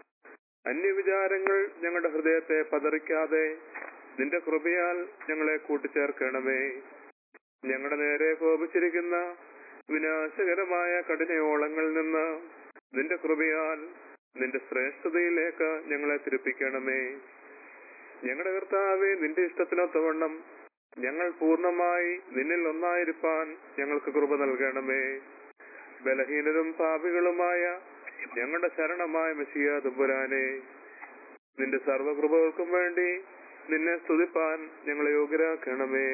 അന്യവിചാരങ്ങൾ ഞങ്ങളുടെ ഹൃദയത്തെ പതറിക്കാതെ നിന്റെ കൃപയാൽ ഞങ്ങളെ കൂട്ടിച്ചേർക്കണമേ. ഞങ്ങളുടെ നേരെ കോപിച്ചിരിക്കുന്ന വിനാശകരമായ കഠിനയോളങ്ങളിൽ നിന്ന് നിന്റെ കൃപയാൽ നിന്റെ ശ്രേഷ്ഠതയിലേക്ക് ഞങ്ങളെ തിരിപ്പിക്കണമേ. ഞങ്ങളുടെ കർത്താവേ, നിന്റെ ഇഷ്ടത്തിനൊത്തവണ്ണം ഞങ്ങൾ പൂർണ്ണമായി നിന്നിൽ ഒന്നായിരിക്കാൻ ഞങ്ങൾക്ക് കൃപ നൽകണമേ. ബലഹീനരും പാപികളുമായ ഞങ്ങളുടെ ശരണമായ മെസ്സിയ തമ്പുരാനെ, നിന്റെ സർവകൃപകൾക്കും വേണ്ടി നിന്നെ സ്തുതിപ്പാൻ ഞങ്ങളെ യോഗ്യരാക്കണമേ.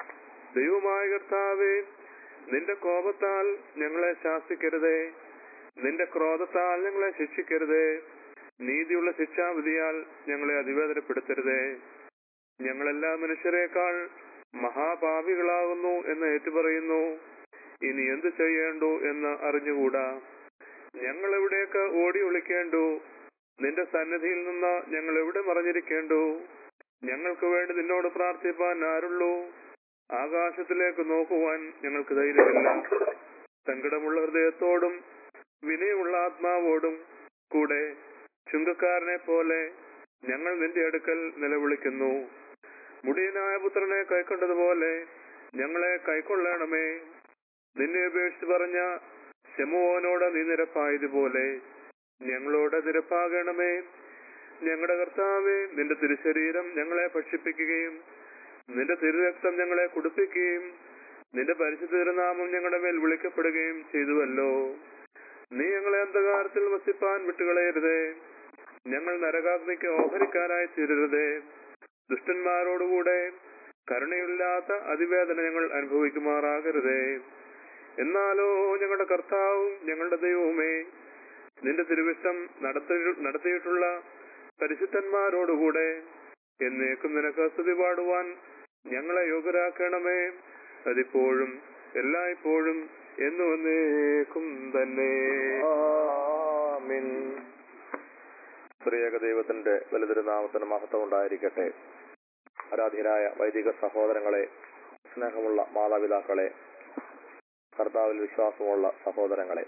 ദൈവമായ കർത്താവേ, നിന്റെ കോപത്താൽ ഞങ്ങളെ ശാസിക്കരുതേ. നിന്റെ ക്രോധത്താൽ ഞങ്ങളെ ശിക്ഷിക്കരുതേ. നീതിയുള്ള ശിക്ഷാവിധിയാൽ ഞങ്ങളെ അതിവേദനപ്പെടുത്തരുതേ. ഞങ്ങളെല്ലാ മനുഷ്യരെക്കാൾ മഹാപാപികളാകുന്നു എന്ന് ഏറ്റുപറയുന്നു. ഇനി എന്ത് ചെയ്യേണ്ടു എന്ന് അറിഞ്ഞുകൂടാ. ഞങ്ങൾ എവിടേക്ക് ഓടി ഒളിക്കേണ്ടു? നിന്റെ സന്നിധിയിൽ നിന്ന് ഞങ്ങൾ എവിടെ മറഞ്ഞിരിക്കേണ്ടു? ഞങ്ങൾക്ക് വേണ്ടി നിന്നോട് പ്രാർത്ഥിപ്പാൻ ആരുള്ളൂ? ആകാശത്തിലേക്ക് നോക്കുവാൻ ഞങ്ങൾക്ക് ധൈര്യമില്ല. സങ്കടമുള്ള ഹൃദയത്തോടും വിനയമുള്ള ആത്മാവോടും കൂടെ ചുങ്കക്കാരനെ പോലെ ഞങ്ങൾ നിന്റെ അടുക്കൽ നിലവിളിക്കുന്നു. മുടിയനായ പുത്രനെ കൈക്കൊണ്ടതുപോലെ ഞങ്ങളെ കൈക്കൊള്ളണമേ. നിന്നെ ഉപേക്ഷിച്ച് പറഞ്ഞ ശമൂവേലിനോട് നീ നിരപ്പായതുപോലെ ഞങ്ങളോട് നിരപ്പാകണമേ. ഞങ്ങളുടെ കർത്താവേ, നിന്റെ തിരുശരീരം ഞങ്ങളെ ഭക്ഷിപ്പിക്കുകയും നിന്റെ തിരുരക്തം ഞങ്ങളെ കുടിപ്പിക്കുകയും നിന്റെ പരിശുദ്ധ തിരുനാമം ഞങ്ങളുടെ മേൽ വിളിക്കപ്പെടുകയും ചെയ്തുവല്ലോ. നീ ഞങ്ങളെ അന്ധകാരത്തിൽ വസിപ്പാൻ വിട്ടുകളയരുതേ. ഞങ്ങൾ നരകാഗ്നിക്ക് ഓഹരിക്കാരായി തീരരുതേ. ദുഷ്ടന്മാരോടുകൂടെ കരുണയില്ലാത്ത അതിവേദന ഞങ്ങൾ അനുഭവിക്കുമാറാകരുതേ. എന്നാലോ ഞങ്ങളുടെ കർത്താവും ഞങ്ങളുടെ ദൈവവുമേ, നിന്റെ തിരുവിഷ്ടം നടത്തി നടത്തിയിട്ടുള്ള പരിശുദ്ധന്മാരോടുകൂടെ എന്നേക്കും നിനക്ക് സ്തുതി പാടുവാൻ ഞങ്ങളെ യോഗ്യരാക്കണമേ. അതിപ്പോഴും എല്ലായ്പ്പോഴും എന്നും എന്നേക്കും തന്നെ. ആമീൻ. ത്രിയേക ദൈവത്തിന്റെ വലുതിരുനാമത്തിന് മഹത്വം ഉണ്ടായിരിക്കട്ടെ. ആരാധ്യരായ വൈദിക സഹോദരങ്ങളെ, സ്നേഹമുള്ള മാതാപിതാക്കളെ, കർത്താവിൽ വിശ്വാസമുള്ള സഹോദരങ്ങളെ,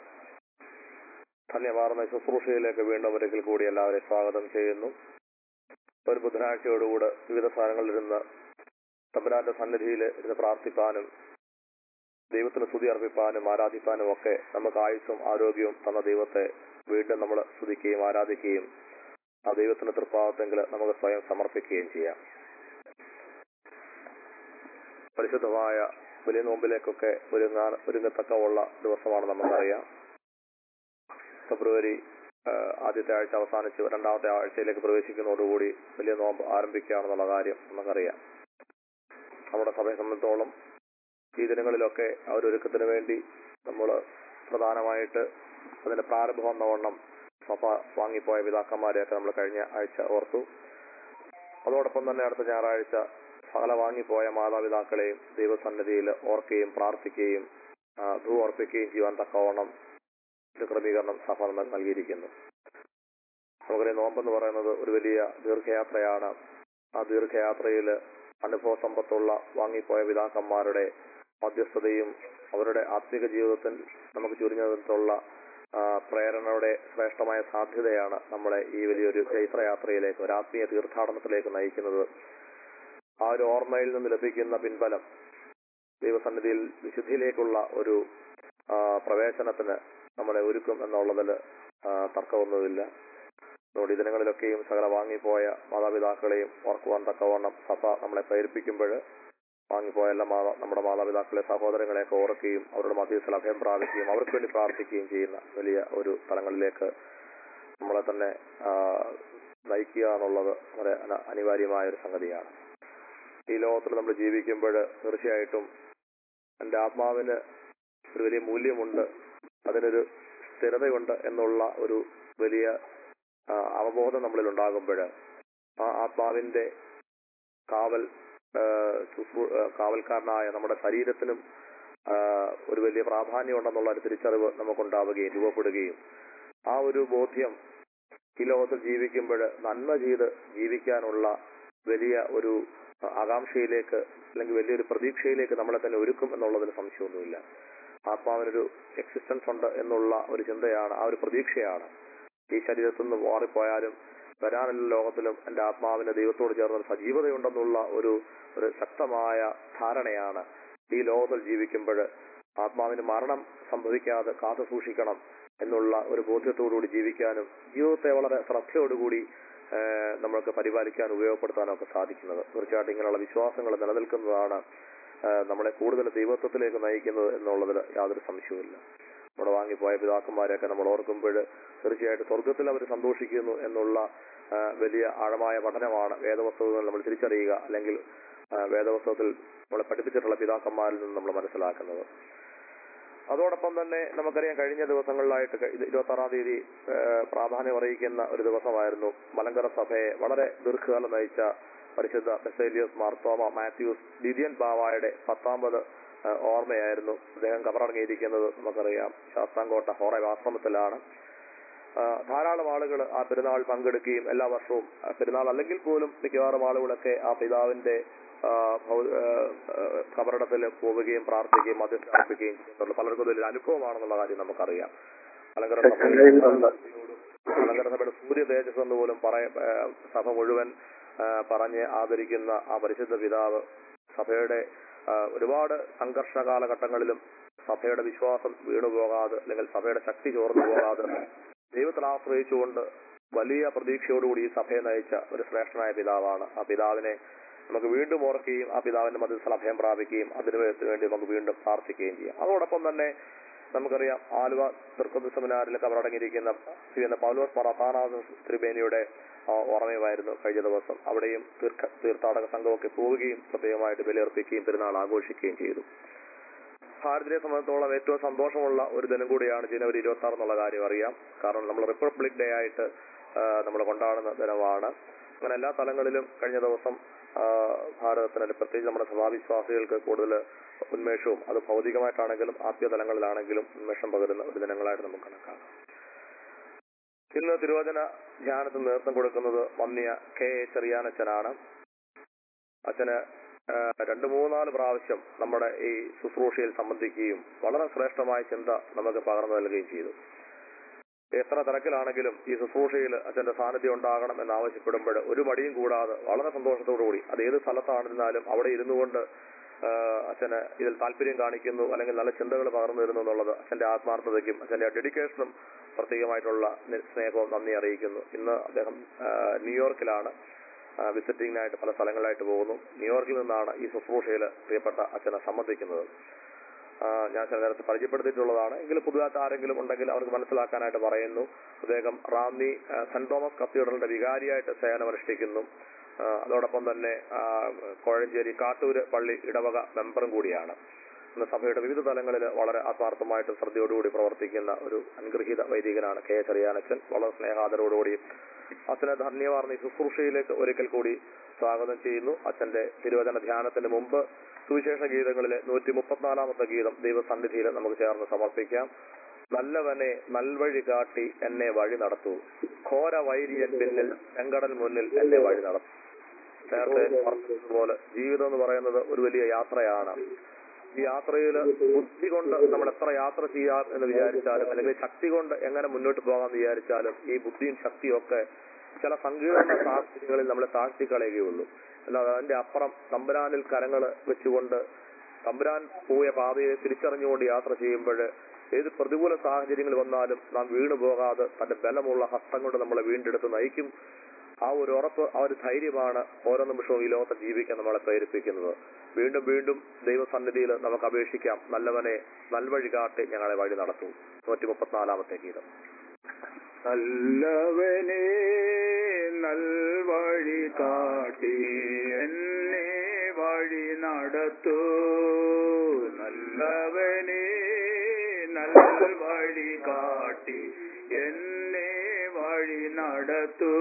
ധന്യമാർന്ന ശുശ്രൂഷയിലേക്ക് വീണ്ടും ഒരിക്കൽ കൂടി എല്ലാവരെയും സ്വാഗതം ചെയ്യുന്നു. ഒരു ബുധനാഴ്ചയോടുകൂടെ വിവിധ സ്ഥലങ്ങളിലിരുന്ന് തമ്പുരാന്റെ സന്നിധിയിൽ ഇരുന്ന് പ്രാർത്ഥിപ്പാനും ദൈവത്തിന് സ്തുതി അർപ്പിപ്പാനും ആരാധിപ്പാനും ഒക്കെ നമുക്ക് ആയുസ്സും ആരോഗ്യവും തന്ന ദൈവത്തെ വീണ്ടും നമ്മൾ സ്തുതിക്കുകയും ആരാധിക്കുകയും ആ ദൈവത്തിന്റെ തൃപ്പാദത്തെങ്കിൽ നമുക്ക് സ്വയം സമർപ്പിക്കുകയും ചെയ്യാം. പരിശുദ്ധമായ വലിയ നോമ്പിലേക്കൊക്കെ ഒരുങ്ങാൻ ഒരുങ്ങത്തക്കമുള്ള ദിവസമാണ് നമുക്കറിയാം. ഫെബ്രുവരി ആദ്യത്തെ ആഴ്ച അവസാനിച്ച് രണ്ടാമത്തെ ആഴ്ചയിലേക്ക് പ്രവേശിക്കുന്നതോടുകൂടി വലിയ നോമ്പ് ആരംഭിക്കുകയാണെന്നുള്ള കാര്യം നമുക്കറിയാം. നമ്മുടെ സഭയെ സംബന്ധിച്ചോളം ഈ ദിനങ്ങളിലൊക്കെ ആ ഒരു ഒരുക്കത്തിന് വേണ്ടി നമ്മൾ പ്രധാനമായിട്ട് അതിന്റെ പ്രാരംഭം എന്നവണ്ണം സഭ വാങ്ങിപ്പോയ പിതാക്കന്മാരെയൊക്കെ നമ്മൾ കഴിഞ്ഞ ആഴ്ച ഓർത്തു. അതോടൊപ്പം തന്നെ അടുത്ത ഞായറാഴ്ച സകല വാങ്ങിപ്പോയ മാതാപിതാക്കളെയും ദൈവസന്നിധിയിൽ ഓർക്കുകയും പ്രാർത്ഥിക്കുകയും ധൂപം അർപ്പിക്കുകയും ചെയ്യുവാൻ തക്കവണ്ണം ഒരു ക്രമീകരണം സഭ നൽകിയിരിക്കുന്നു. നമുക്കറിയാം, നോമ്പെന്ന് പറയുന്നത് ഒരു വലിയ ദീർഘയാത്രയാണ്. ആ ദീർഘയാത്രയിൽ അനുഭവ സമ്പത്തുള്ള വാങ്ങിപ്പോയ പിതാക്കന്മാരുടെ മധ്യസ്ഥതയും അവരുടെ ആത്മീക ജീവിതത്തിൽ നമുക്ക് ചുരുങ്ങിയതിനുള്ള പ്രേരണയുടെ ശ്രേഷ്ഠമായ സാധ്യതയാണ് നമ്മളെ ഈ വലിയൊരു ചൈത്രയാത്രയിലേക്ക്, ഒരു ആത്മീയ തീർത്ഥാടനത്തിലേക്ക് നയിക്കുന്നത്. ആ ഒരു ഓർമ്മയിൽ നിന്ന് ലഭിക്കുന്ന പിൻബലം ദൈവസന്നിധിയിൽ വിശുദ്ധിയിലേക്കുള്ള ഒരു പ്രവേശനത്തിന് നമ്മളെ ഒരുക്കും എന്നുള്ളതിൽ തർക്കമൊന്നുമില്ല. അതുകൊണ്ട് ഈ ദിനങ്ങളിലൊക്കെയും സകല വാങ്ങിപ്പോയ മാതാപിതാക്കളെയും ഓർക്കുവാൻ തക്കവണ്ണം സഭ നമ്മളെ പ്രേരിപ്പിക്കുമ്പോൾ വാങ്ങിപ്പോയ എല്ലാ മാതാ നമ്മുടെ മാതാപിതാക്കളെ സഹോദരങ്ങളെയൊക്കെ ഓർക്കുകയും അവരുടെ മധ്യത്തിൽ അഭയം പ്രാപിക്കുകയും അവർക്ക് വേണ്ടി പ്രാർത്ഥിക്കുകയും ചെയ്യുന്ന വലിയ ഒരു തലങ്ങളിലേക്ക് നമ്മളെ തന്നെ നയിക്കുക എന്നുള്ളത് വളരെ അനിവാര്യമായ ഒരു സംഗതിയാണ്. ഈ ലോകത്തിൽ നമ്മൾ ജീവിക്കുമ്പോൾ തീർച്ചയായിട്ടും എൻ്റെ ആത്മാവിന് ഒരു വലിയ മൂല്യമുണ്ട്, അതിനൊരു സ്ഥിരതയുണ്ട് എന്നുള്ള ഒരു വലിയ അവബോധം നമ്മളിൽ ഉണ്ടാകുമ്പോൾ ആ ആത്മാവിന്റെ കാവൽ കാവൽക്കാരനായ നമ്മുടെ ശരീരത്തിനും ഒരു വലിയ പ്രാധാന്യം ഉണ്ടെന്നുള്ള ഒരു തിരിച്ചറിവ് നമുക്കുണ്ടാവുകയും രൂപപ്പെടുകയും ആ ഒരു ബോധ്യം ഈ ലോകത്തിൽ ജീവിക്കുമ്പോൾ നന്മ ചെയ്ത് ജീവിക്കാനുള്ള വലിയ ഒരു ആകാംക്ഷയിലേക്ക് അല്ലെങ്കിൽ വലിയൊരു പ്രതീക്ഷയിലേക്ക് നമ്മളെ തന്നെ ഒരുക്കും എന്നുള്ളതിൽ സംശയമൊന്നുമില്ല. ആത്മാവിനൊരു എക്സിസ്റ്റൻസ് ഉണ്ട് എന്നുള്ള ഒരു ചിന്തയാണ്, ആ ഒരു പ്രതീക്ഷയാണ്. ഈ ശരീരത്തിൽ നിന്ന് മാറിപ്പോയാലും വരാനുള്ള ലോകത്തിലും എൻ്റെ ആത്മാവിന് ദൈവത്തോട് ചേർന്ന സജീവതയുണ്ടെന്നുള്ള ഒരു ഒരു ശക്തമായ ധാരണയാണ്. ഈ ലോകത്തിൽ ജീവിക്കുമ്പോൾ ആത്മാവിന് മരണം സംഭവിക്കാതെ കാത്തു സൂക്ഷിക്കണം എന്നുള്ള ഒരു ബോധ്യത്തോടുകൂടി ജീവിക്കാനും ജീവിതത്തെ വളരെ ശ്രദ്ധയോടുകൂടി നമ്മൾക്ക് പരിപാലിക്കാൻ ഉപയോഗപ്പെടുത്താനൊക്കെ സാധിക്കുന്നത്. തീർച്ചയായിട്ടും ഇങ്ങനെയുള്ള വിശ്വാസങ്ങൾ നിലനിൽക്കുന്നതാണ് നമ്മളെ കൂടുതൽ ദൈവത്വത്തിലേക്ക് നയിക്കുന്നത് എന്നുള്ളതിൽ യാതൊരു സംശയവുമില്ല. നമ്മുടെ വാങ്ങിപ്പോയ പിതാക്കന്മാരെയൊക്കെ നമ്മൾ ഓർക്കുമ്പോൾ തീർച്ചയായിട്ടും സ്വർഗത്തിൽ അവർ സന്തോഷിക്കുന്നു എന്നുള്ള വലിയ ആഴമായ പഠനമാണ് വേദപുസ്തകങ്ങൾ നമ്മൾ തിരിച്ചറിയുക, അല്ലെങ്കിൽ വേദപുസ്തകത്തിൽ നമ്മളെ പഠിപ്പിച്ചിട്ടുള്ള പിതാക്കന്മാരിൽ നിന്ന് നമ്മൾ മനസ്സിലാക്കുന്നത്. അതോടൊപ്പം തന്നെ നമുക്കറിയാം കഴിഞ്ഞ ദിവസങ്ങളിലായിട്ട് ഇരുപത്തി ആറാം തീയതി പ്രാധാന്യം അറിയിക്കുന്ന ഒരു ദിവസമായിരുന്നു മലങ്കര സഭയെ വളരെ ദീർഘകാലം നയിച്ച പരിശുദ്ധ ബസേലിയോസ് മാർത്തോമ മാത്യൂസ് ലിതിയൻ ബാവായുടെ പത്താമത് ഓർമ്മയായിരുന്നു. അദ്ദേഹം കബറടങ്ങിയിരിക്കുന്നത് നമുക്കറിയാം ശാസ്താംകോട്ട ഹോറ ആശ്രമത്തിലാണ്. ധാരാളം ആളുകൾ ആ പെരുന്നാൾ പങ്കെടുക്കുകയും എല്ലാ വർഷവും പെരുന്നാൾ അല്ലെങ്കിൽ പോലും മിക്കവാറും ആളുകളൊക്കെ ആ പിതാവിന്റെ കബറിടത്തിൽ പോവുകയും പ്രാർത്ഥിക്കുകയും മധ്യസ്ഥ അർപ്പിക്കുകയും ചെയ്യുന്നുള്ളൂ. പലർക്കും ഇതൊരു അനുഭവമാണെന്നുള്ള കാര്യം നമുക്കറിയാം. മലങ്കര സഭയോടും മലങ്കര സഭയുടെ സൂര്യ തേജസ് എന്ന് പോലും പറയ സഭ മുഴുവൻ പറഞ്ഞ് ആദരിക്കുന്ന ആ പരിശുദ്ധ പിതാവ് സഭയുടെ ഒരുപാട് സംഘർഷ കാലഘട്ടങ്ങളിലും സഭയുടെ വിശ്വാസം വീണുപോകാതെ അല്ലെങ്കിൽ സഭയുടെ ശക്തി ചോർന്നു പോകാതെ ദൈവത്തിൽ ആശ്രയിച്ചുകൊണ്ട് വലിയ പ്രതീക്ഷയോടുകൂടി ഈ സഭയെ നയിച്ച ഒരു ശ്രേഷ്ഠനായ പിതാവാണ്. ആ പിതാവിനെ നമുക്ക് വീണ്ടും ഓർക്കുകയും ആ പിതാവിന്റെ മധ്യസ്ഥ അഭയം പ്രാപിക്കുകയും അതിനു വേണ്ടി നമുക്ക് വീണ്ടും പ്രാർത്ഥിക്കുകയും ചെയ്യാം. അതോടൊപ്പം തന്നെ നമുക്കറിയാം ആലുവ തൃക്കൊന്ത സെമിനാറിൽ കബറടങ്ങിയിരിക്കുന്ന ശ്രീ പൗലോസ് മാർ അഥാനാസിയോസ് തിരുമേനിയുടെ ഓർമ്മയുമായിരുന്നു കഴിഞ്ഞ ദിവസം. അവിടെയും തീർത്ഥ തീർത്ഥാടക സംഘമൊക്കെ പോവുകയും പ്രത്യേകമായിട്ട് ബലിയർപ്പിക്കുകയും പെരുന്നാൾ ആഘോഷിക്കുകയും ചെയ്തു. ഭാരതീയ സംബന്ധിച്ചോളം ഏറ്റവും സന്തോഷമുള്ള ഒരു ദിനം കൂടിയാണ് ജനുവരി ഇരുപത്തി ആറ് എന്നുള്ള കാര്യം അറിയാം. കാരണം നമ്മൾ റിപ്പബ്ലിക് ഡേ ആയിട്ട് നമ്മൾ കൊണ്ടാടുന്ന ദിനമാണ്. അങ്ങനെ എല്ലാ തലങ്ങളിലും കഴിഞ്ഞ ദിവസം ഭാരതത്തിന് പ്രത്യേകിച്ച് നമ്മുടെ സഭാവിശ്വാസികൾക്ക് കൂടുതൽ ഉന്മേഷവും അത് ഭൗതികമായിട്ടാണെങ്കിലും ആത്മീയ തലങ്ങളിലാണെങ്കിലും ഉന്മേഷം പകരുന്ന ഒരു ദിനങ്ങളായിട്ട് നമുക്ക് കണക്കാക്കാം. ഇന്ന് തിരുവചന ധ്യാനത്തിന് നേതൃത്വം കൊടുക്കുന്നത് വന്യ കെ എ ചെറിയാനച്ഛനാണ്. അച്ഛന് രണ്ടു മൂന്നാല് പ്രാവശ്യം നമ്മുടെ ഈ ശുശ്രൂഷയിൽ സംബന്ധിക്കുകയും വളരെ ശ്രേഷ്ഠമായ ചിന്ത നമുക്ക് പകർന്നു നൽകുകയും ചെയ്തു. എത്ര തിരക്കിലാണെങ്കിലും ഈ ശുശ്രൂഷയിൽ അച്ഛന്റെ സാന്നിധ്യം ഉണ്ടാകണം എന്നാവശ്യപ്പെടുമ്പോൾ ഒരു മടിയും കൂടാതെ വളരെ സന്തോഷത്തോടുകൂടി അത് ഏത് സ്ഥലത്താണെന്നാലും അവിടെ ഇരുന്നു കൊണ്ട് അച്ഛന് ഇതിൽ താല്പര്യം കാണിക്കുന്നു അല്ലെങ്കിൽ നല്ല ചിന്തകൾ പകർന്നു തരുന്നു എന്നുള്ളത് അച്ഛന്റെ ആത്മാർത്ഥതയ്ക്കും അച്ഛന്റെ ഡെഡിക്കേഷനും പ്രത്യേകമായിട്ടുള്ള സ്നേഹവും നന്ദി അറിയിക്കുന്നു. ഇന്ന് അദ്ദേഹം ന്യൂയോർക്കിലാണ് വിസിറ്റിംഗിനായിട്ട് പല സ്ഥലങ്ങളിലായിട്ട് പോകുന്നു. ന്യൂയോർക്കിൽ നിന്നാണ് ഈ ശുശ്രൂഷയിൽ പ്രിയപ്പെട്ട അച്ഛനെ സംബന്ധിക്കുന്നത്. ഞാൻ ചില നേരത്തെ പരിചയപ്പെടുത്തിയിട്ടുള്ളതാണ്. എങ്കിലും പുതുതായിട്ട് ആരെങ്കിലും ഉണ്ടെങ്കിൽ അവർക്ക് മനസ്സിലാക്കാനായിട്ട് പറയുന്നു. അദ്ദേഹം റാന്നി സെന്റ് തോമസ് കത്തീഡ്രലിന്റെ വികാരിയായിട്ട് സേവനമനുഷ്ഠിക്കുന്നു. അതോടൊപ്പം തന്നെ കോഴഞ്ചേരി കാട്ടൂര് പള്ളി ഇടവക മെമ്പറും കൂടിയാണ്. ഇന്ന് സഭയുടെ വിവിധ തലങ്ങളിൽ വളരെ ആത്മാർത്ഥമായിട്ട് ശ്രദ്ധയോടുകൂടി പ്രവർത്തിക്കുന്ന ഒരു അനുഗ്രഹീത വൈദികനാണ് കെ എ ചെറിയാനച്ഛൻ. വളരെ സ്നേഹാദരോടുകൂടി അച്ഛനെ ധന്യവാർന്ന ഈ ശുശ്രൂഷയിലേക്ക് ഒരിക്കൽ കൂടി സ്വാഗതം ചെയ്യുന്നു. അച്ഛന്റെ തിരുവചന ധ്യാനത്തിന് മുമ്പ് സുവിശേഷ ഗീതങ്ങളിലെ നൂറ്റി മുപ്പത്തിനാലാമത്തെ ഗീതം ദൈവസന്നിധിയിൽ നമുക്ക് ചേർന്ന് സമർപ്പിക്കാം. നല്ലവനെ നൽവഴി കാട്ടി എന്നെ വഴി നടത്തൂ, ഘോര വൈരിയൻ പിന്നിൽ ചെങ്കടൽ മുന്നിൽ എന്നെ വഴി നടത്തും. നേരത്തെ പറഞ്ഞതുപോലെ ജീവിതം എന്ന് പറയുന്നത് ഒരു വലിയ യാത്രയാണ്. ഈ യാത്രയിൽ ബുദ്ധി കൊണ്ട് നമ്മൾ എത്ര യാത്ര ചെയ്യാം എന്ന് വിചാരിച്ചാലും അല്ലെങ്കിൽ ശക്തി കൊണ്ട് എങ്ങനെ മുന്നോട്ട് പോകാമെന്ന് വിചാരിച്ചാലും ഈ ബുദ്ധിയും ശക്തിയും ഒക്കെ ചില സങ്കീർണ സാഹചര്യങ്ങളിൽ നമ്മളെ താഴ്ത്തിക്കളയുകയുള്ളൂ. എന്നാൽ അതിന്റെ അപ്പുറം തമ്പുരാനിൽ കരങ്ങൾ വെച്ചുകൊണ്ട് തമ്പുരാൻ പോയ പാതയെ തിരിച്ചറിഞ്ഞുകൊണ്ട് യാത്ര ചെയ്യുമ്പോൾ ഏത് പ്രതികൂല സാഹചര്യങ്ങൾ വന്നാലും നാം വീണു പോകാതെ തന്റെ ബലമുള്ള ഹസ്തം കൊണ്ട് നമ്മളെ വീണ്ടെടുത്ത് നയിക്കും. ആ ഒരു ഉറപ്പ്, ആ ഒരു ധൈര്യമാണ് ഓരോ നിമിഷവും ഈ ലോകത്ത് ജീവിക്കാൻ നമ്മളെ പ്രേരിപ്പിക്കുന്നത്. വീണ്ടും വീണ്ടും ദൈവസന്നിധിയിൽ നമുക്ക് അപേക്ഷിക്കാം, നല്ലവനെ നൽവഴി കാട്ടി ഞങ്ങളെ വഴി നടത്തും. നൂറ്റി മുപ്പത്തിനാലാമത്തെ ഗീതം. നല്ലവനെ നൽവഴി കാട്ടി എന്നെ വഴി നടത്തൂ, നല്ലവനെ നൽവഴി കാട്ടി എന്നെ വഴി നടത്തൂ,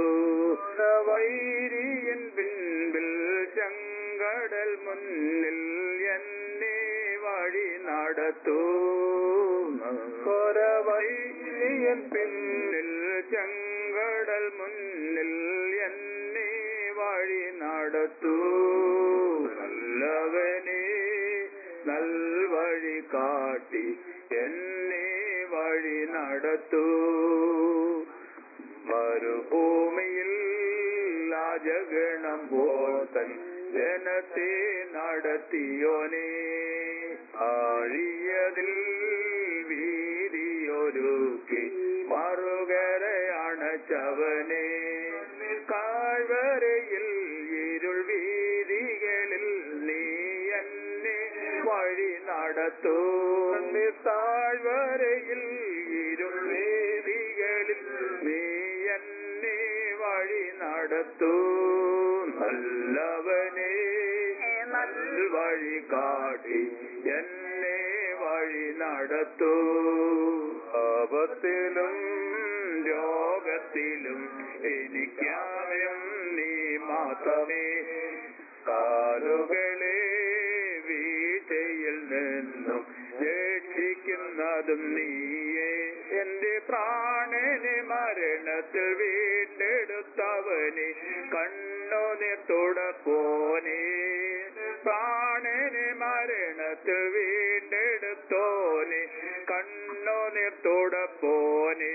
വൈരിയൻ പിൻപിൽ ചെങ്കടൽ മുന്നിൽ എന്നെ വഴി നടത്തൂ, വൈരിയൻ പിന്നിൽ ചെങ്കടൽ മുന്നിൽ എന്നെ വഴി നടത്തൂ, നല്ലവനെ നൽവഴി കാട്ടി എന്നെ വഴി നടത്തൂ. മരുഭൂമിയിൽ രാജഗണം പോതൻ ജനത്തെ നടത്തിയോനേ, ആഴിയതിൽ വീതിയൊരുക്കി മറുകരയണച്ചവനെ, കാഴ്വരയിൽ ഇരുൾ വീതികളിൽ നീ എന്നെ വഴി നടത്തൂ, താഴ്വരയിൽ ഇരുൾ വീതികളിൽ നീ എന്നെ വഴി നടത്തൂ, നല്ലവനെ നൽവഴി കാട്ടി എന്നെ വഴി നടത്തൂ. ആപത്തിലും രോഗത്തിലും എനിക്കായും നീ മാത്രമേ. കാലുകളെ വീഴ്ചയിൽ നിന്നും രക്ഷിക്കുന്നതും നീയേ. എന്റെ പ്രാണനെ മരണത്തിൽ വീണ്ടെടുത്തവനെ കണ്ണുനീർ തുടപ്പോനെ. പ്രാണനെ മരണത്തിൽ വീണ്ടെടുത്തോനെ കണ്ണുനീർ തുടപ്പോനെ.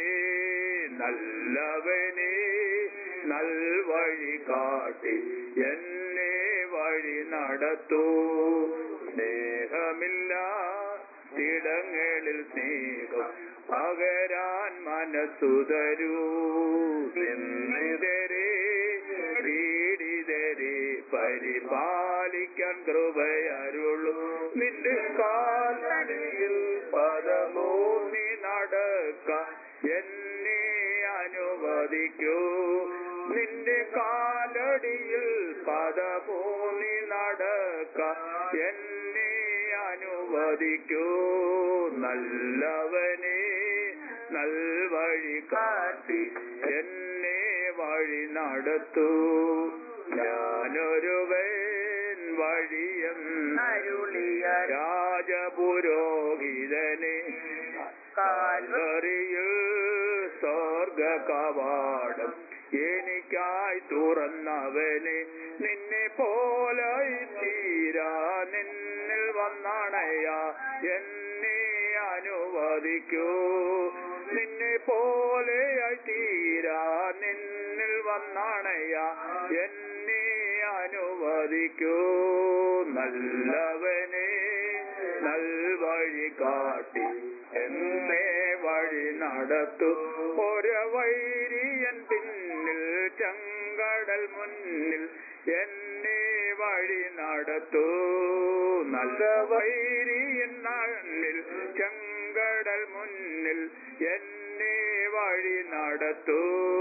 നല്ലവനെ നൽവഴി കാട്ടി എന്നെ വഴി നടത്തൂ. സ്നേഹമില്ല ഇടങ്ങളിൽ സ്നേഹം പകരാൻ മനസ്സു തരൂ. നിന്നിതരെ പീഡിതരെ പരിപാലിക്കാൻ കൃപയരുളൂ. നിന്റെ കാലടിയിൽ പദമൂന്നി നടക്കാൻ എന്നെ അനുവദിക്കൂ. നിന്റെ കാലടിയിൽ പദമൂന്നി നടക്കാൻ എന്നെ അനുവദിക്കൂ. നല്ലവനെ നൽവഴി കാട്ടി എന്നെ വഴി നടത്തൂ. ഞാനൊരുവൻ വഴിയെന്നരുളിയ രാജപുരോഹിതനെ കാൽവറിയിൽ സ്വർഗ കവാടം എനിക്കായി തുറന്നവനെ. നിന്നെ പോലെ തീരാ നിന്നിൽ വന്നണയാ എന്നെ അനുവദിക്കൂ. നിന്നെ പോലെയായി തീരാ നിന്നിൽ വന്നണയാ എന്നെ അനുവദിക്കൂ. നല്ലവനെ നൽവഴി കാട്ടി എന്നെ വഴി നടത്തു. ഒരു വൈരിയൻ പിന്നിൽ ചെങ്കടൽ മുന്നിൽ എന്നെ വഴി നടത്തൂ. നല്ല വൈരിയൻ നാളിൽ ചെങ്കടൽ മുന്നിൽ എന്നെ വഴി നടത്തൂ.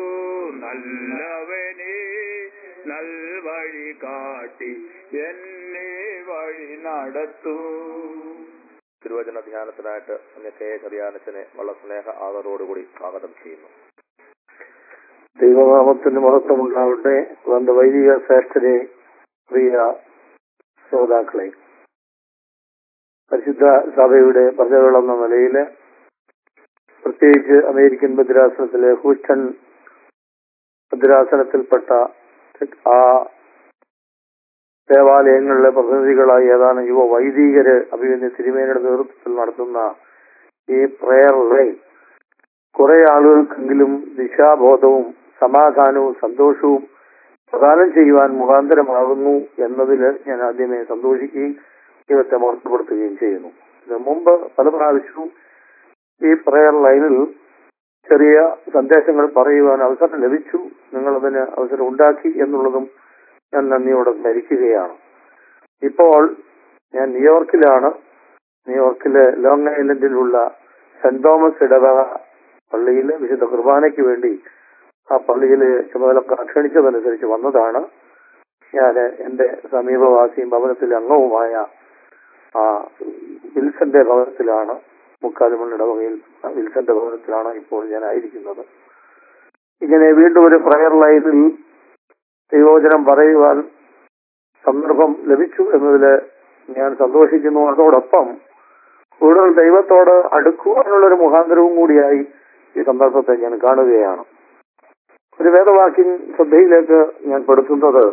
നല്ലവനെ നൽവഴി കാട്ടി എന്നെ വഴി നടത്തൂ. തിരുവചന ധ്യാനത്തിനായിട്ട് കെ ചെറിയാനച്ചനെ വളരെ സ്നേഹ ആദരവോടുകൂടി സ്വാഗതം ചെയ്യുന്നു. ദൈവനാമത്തിന് മഹത്വമുണ്ടാവട്ടെ. വന്ന വൈദിക ശ്രേഷ്ഠരെ, പ്രിയ ശ്രോതാക്കളെ, പരിശുദ്ധ സഭയുടെ പ്രജകളെന്ന നിലയിൽ പ്രത്യേകിച്ച് അമേരിക്കൻ ഭദ്രാസനത്തിലെ ഹൂസ്റ്റൺ ഭദ്രാസനത്തിൽപ്പെട്ട ആ ദേവാലയങ്ങളിലെ പ്രതിനിധികളായി ഏതാനും യുവ വൈദികര് അഭിമന്യ തിരുമേനിയുടെ നേതൃത്വത്തിൽ നടത്തുന്ന ഈ പ്രയർ ലൈൻ കുറെ ആളുകൾക്കെങ്കിലും ദിശാബോധവും സമാധാനവും സന്തോഷവും പ്രദാനം ചെയ്യുവാൻ മുഖാന്തരമാകുന്നു എന്നതിൽ ഞാൻ ആദ്യമേ സന്തോഷിക്കുകയും ദൈവത്തെ മഹത്വപ്പെടുത്തുകയും ചെയ്യുന്നു. ഇതിനു മുമ്പ് പല പ്രാവശ്യവും ഈ പ്രയർ ലൈനിൽ ചെറിയ സന്ദേശങ്ങൾ പറയുവാൻ അവസരം ലഭിച്ചു. നിങ്ങളതിന് അവസരം ഉണ്ടാക്കി എന്നുള്ളതും ഞാൻ നന്ദിയോടെ സ്മരിക്കുകയാണ്. ഇപ്പോൾ ഞാൻ ന്യൂയോർക്കിലാണ്. ന്യൂയോർക്കിലെ ലോങ് ഐലൻഡിലുള്ള സെന്റ് തോമസ് ഇടവക പള്ളിയിൽ വിശുദ്ധ കുർബാനയ്ക്ക് വേണ്ടി ആ പള്ളിയിൽ ചുമതലക്കാർ ക്ഷണിച്ചതനുസരിച്ച് വന്നതാണ്. ഞാൻ എന്റെ സമീപവാസിയും ഭവനത്തിലെ അംഗവുമായ ആ വിൽസന്റെ ഭവനത്തിലാണ്, മുക്കാലുമണ്ണ ഇടവകയിൽ വിൽസന്റെ ഭവനത്തിലാണ് ഇപ്പോൾ ഞാൻ ആയിരിക്കുന്നത്. ഇങ്ങനെ വീണ്ടും ഒരു പ്രയർ ലൈനിൽ ദൈവവചനം പറയുവാൻ സന്ദർഭം ലഭിച്ചു എന്നതിൽ ഞാൻ സന്തോഷിക്കുന്നു. അതോടൊപ്പം കൂടുതൽ ദൈവത്തോട് അടുക്കുവാനുള്ളൊരു മുഖാന്തരവും കൂടിയായി ഈ സന്ദർഭത്തെ ഞാൻ കാണുകയാണ്. ഒരു വേദവാക്യം ശ്രദ്ധയിലേക്ക് ഞാൻ പെടുത്തുന്നത്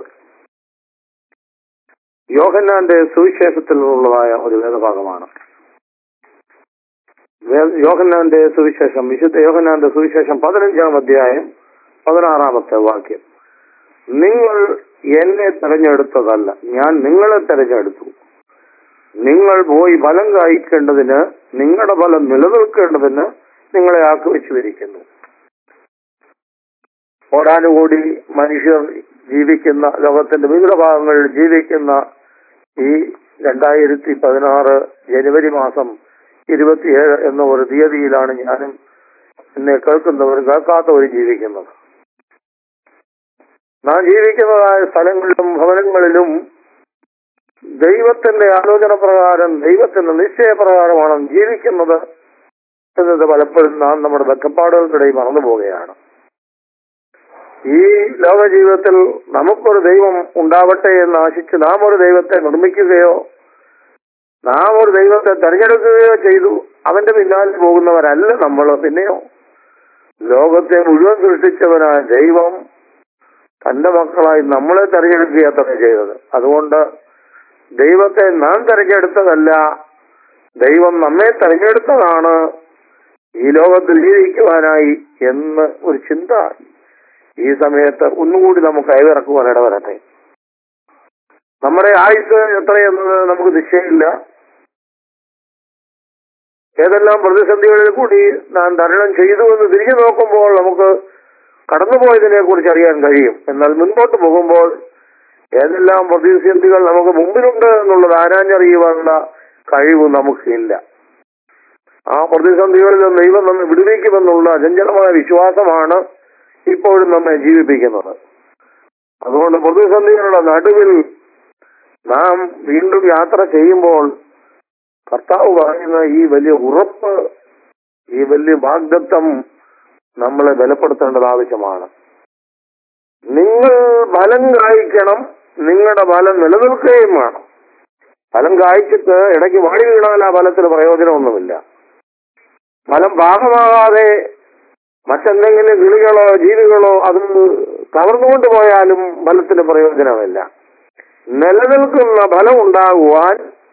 യോഹന്നാന്റെ സുവിശേഷത്തിൽ നിന്നുള്ളതായ ഒരു വേദഭാഗമാണ്. യോഹന്നാന്റെ സുവിശേഷം, വിശുദ്ധ യോഹന്നാന്റെ സുവിശേഷം പതിനഞ്ചാം അധ്യായം പതിനാറാമത്തെ വാക്യം. നിങ്ങൾ എന്നെ തെരഞ്ഞെടുത്തതല്ല, ഞാൻ നിങ്ങളെ തെരഞ്ഞെടുത്തു. നിങ്ങൾ പോയി ഫലം കായ്ക്കേണ്ടതിന്, നിങ്ങളുടെ ഫലം നിലനിൽക്കേണ്ടതിന് നിങ്ങളെ ആക്കി വെച്ചുവരിക്കുന്നു. കോടാനുകൂടി മനുഷ്യർ ജീവിക്കുന്ന, ലോകത്തിന്റെ വിവിധ ഭാഗങ്ങളിൽ ജീവിക്കുന്ന ഈ രണ്ടായിരത്തി പതിനാറ് ജനുവരി മാസം ഇരുപത്തിയേഴ് എന്ന ഒരു തീയതിയിലാണ് ഞാനും എന്നെ കേൾക്കുന്നവരും കേൾക്കാത്തവരും ജീവിക്കുന്നത്. നാം ജീവിക്കുന്നതായ സ്ഥലങ്ങളിലും ഭവനങ്ങളിലും ദൈവത്തിന്റെ ആലോചന പ്രകാരം ദൈവത്തിന്റെ നിശ്ചയപ്രകാരമാണ് ജീവിക്കുന്നത് എന്നത് പലപ്പോഴും നാം നമ്മുടെ വെക്കപ്പാടുകൾക്കിടയിൽ മറന്നു പോവുകയാണ്. ഈ ലോക ജീവിതത്തിൽ നമുക്കൊരു ദൈവം ഉണ്ടാവട്ടെ എന്ന് ആശിച്ച് നാം ഒരു ദൈവത്തെ നിർമ്മിക്കുകയോ നാം ഒരു ദൈവത്തെ തെരഞ്ഞെടുക്കുകയോ ചെയ്തു അവന്റെ പിന്നാലെ പോകുന്നവരല്ല നമ്മൾ. പിന്നെയോ ലോകത്തെ മുഴുവൻ സൃഷ്ടിച്ചവനായ ദൈവം തന്റെ മക്കളായി നമ്മളെ തെരഞ്ഞെടുക്കുകയത്രേ ചെയ്തത്. അതുകൊണ്ട് ദൈവത്തെ നാം തെരഞ്ഞെടുത്തതല്ല, ദൈവം നമ്മെ തെരഞ്ഞെടുത്തതാണ് ഈ ലോകത്തിൽ ജീവിക്കുവാനായി എന്ന് ഒരു ചിന്ത ഈ സമയത്ത് ഒന്നുകൂടി നമുക്ക് കൈവിറക്കുവാൻ ഇടവരട്ടെ. നമ്മുടെ ആയുസ് എത്രയെന്നത് നമുക്ക് നിശ്ചയമില്ല. ഏതെല്ലാം പ്രതിസന്ധികളിൽ കൂടി നാം തരണം ചെയ്തു എന്ന് തിരിഞ്ഞു നോക്കുമ്പോൾ നമുക്ക് കടന്നുപോയതിനെ കുറിച്ച് അറിയാൻ കഴിയും. എന്നാൽ മുൻപോട്ട് പോകുമ്പോൾ ഏതെല്ലാം പ്രതിസന്ധികൾ നമുക്ക് മുമ്പിലുണ്ട് എന്നുള്ളത് ആരാഞ്ഞറിയുവാനുള്ള കഴിവ് നമുക്കില്ല. ആ പ്രതിസന്ധികളിൽ ദൈവം നമ്മെ വിടുവിക്കുമെന്നുള്ള അചഞ്ചലമായ വിശ്വാസമാണ് ഇപ്പോഴും നമ്മെ ജീവിപ്പിക്കുന്നത്. അതുകൊണ്ട് പ്രതിസന്ധികളുടെ നടുവിൽ നാം വീണ്ടും യാത്ര ചെയ്യുമ്പോൾ കർത്താവ് പറയുന്ന ഈ വലിയ ഉറപ്പ്, ഈ വലിയ വാഗ്ദത്തം നമ്മളെ ബലപ്പെടുത്തേണ്ടത് ആവശ്യമാണ്. നിങ്ങൾ ഫലം കായ്ക്കണം, നിങ്ങളുടെ ഫലം നിലനിൽക്കുകയും വേണം. ഫലം കായ്ച്ചിട്ട് ഇടയ്ക്ക് വാടി വീണാൽ ആ ഫലത്തിന് പ്രയോജനമൊന്നുമില്ല. ഫലം പാകമാകാതെ മറ്റെന്തെങ്കിലും കിളികളോ ജീവികളോ അത് കവർന്നുകൊണ്ട് പോയാലും ഫലത്തിന് പ്രയോജനമില്ല. നിലനിൽക്കുന്ന ഫലം ഉണ്ടാകുവാൻ,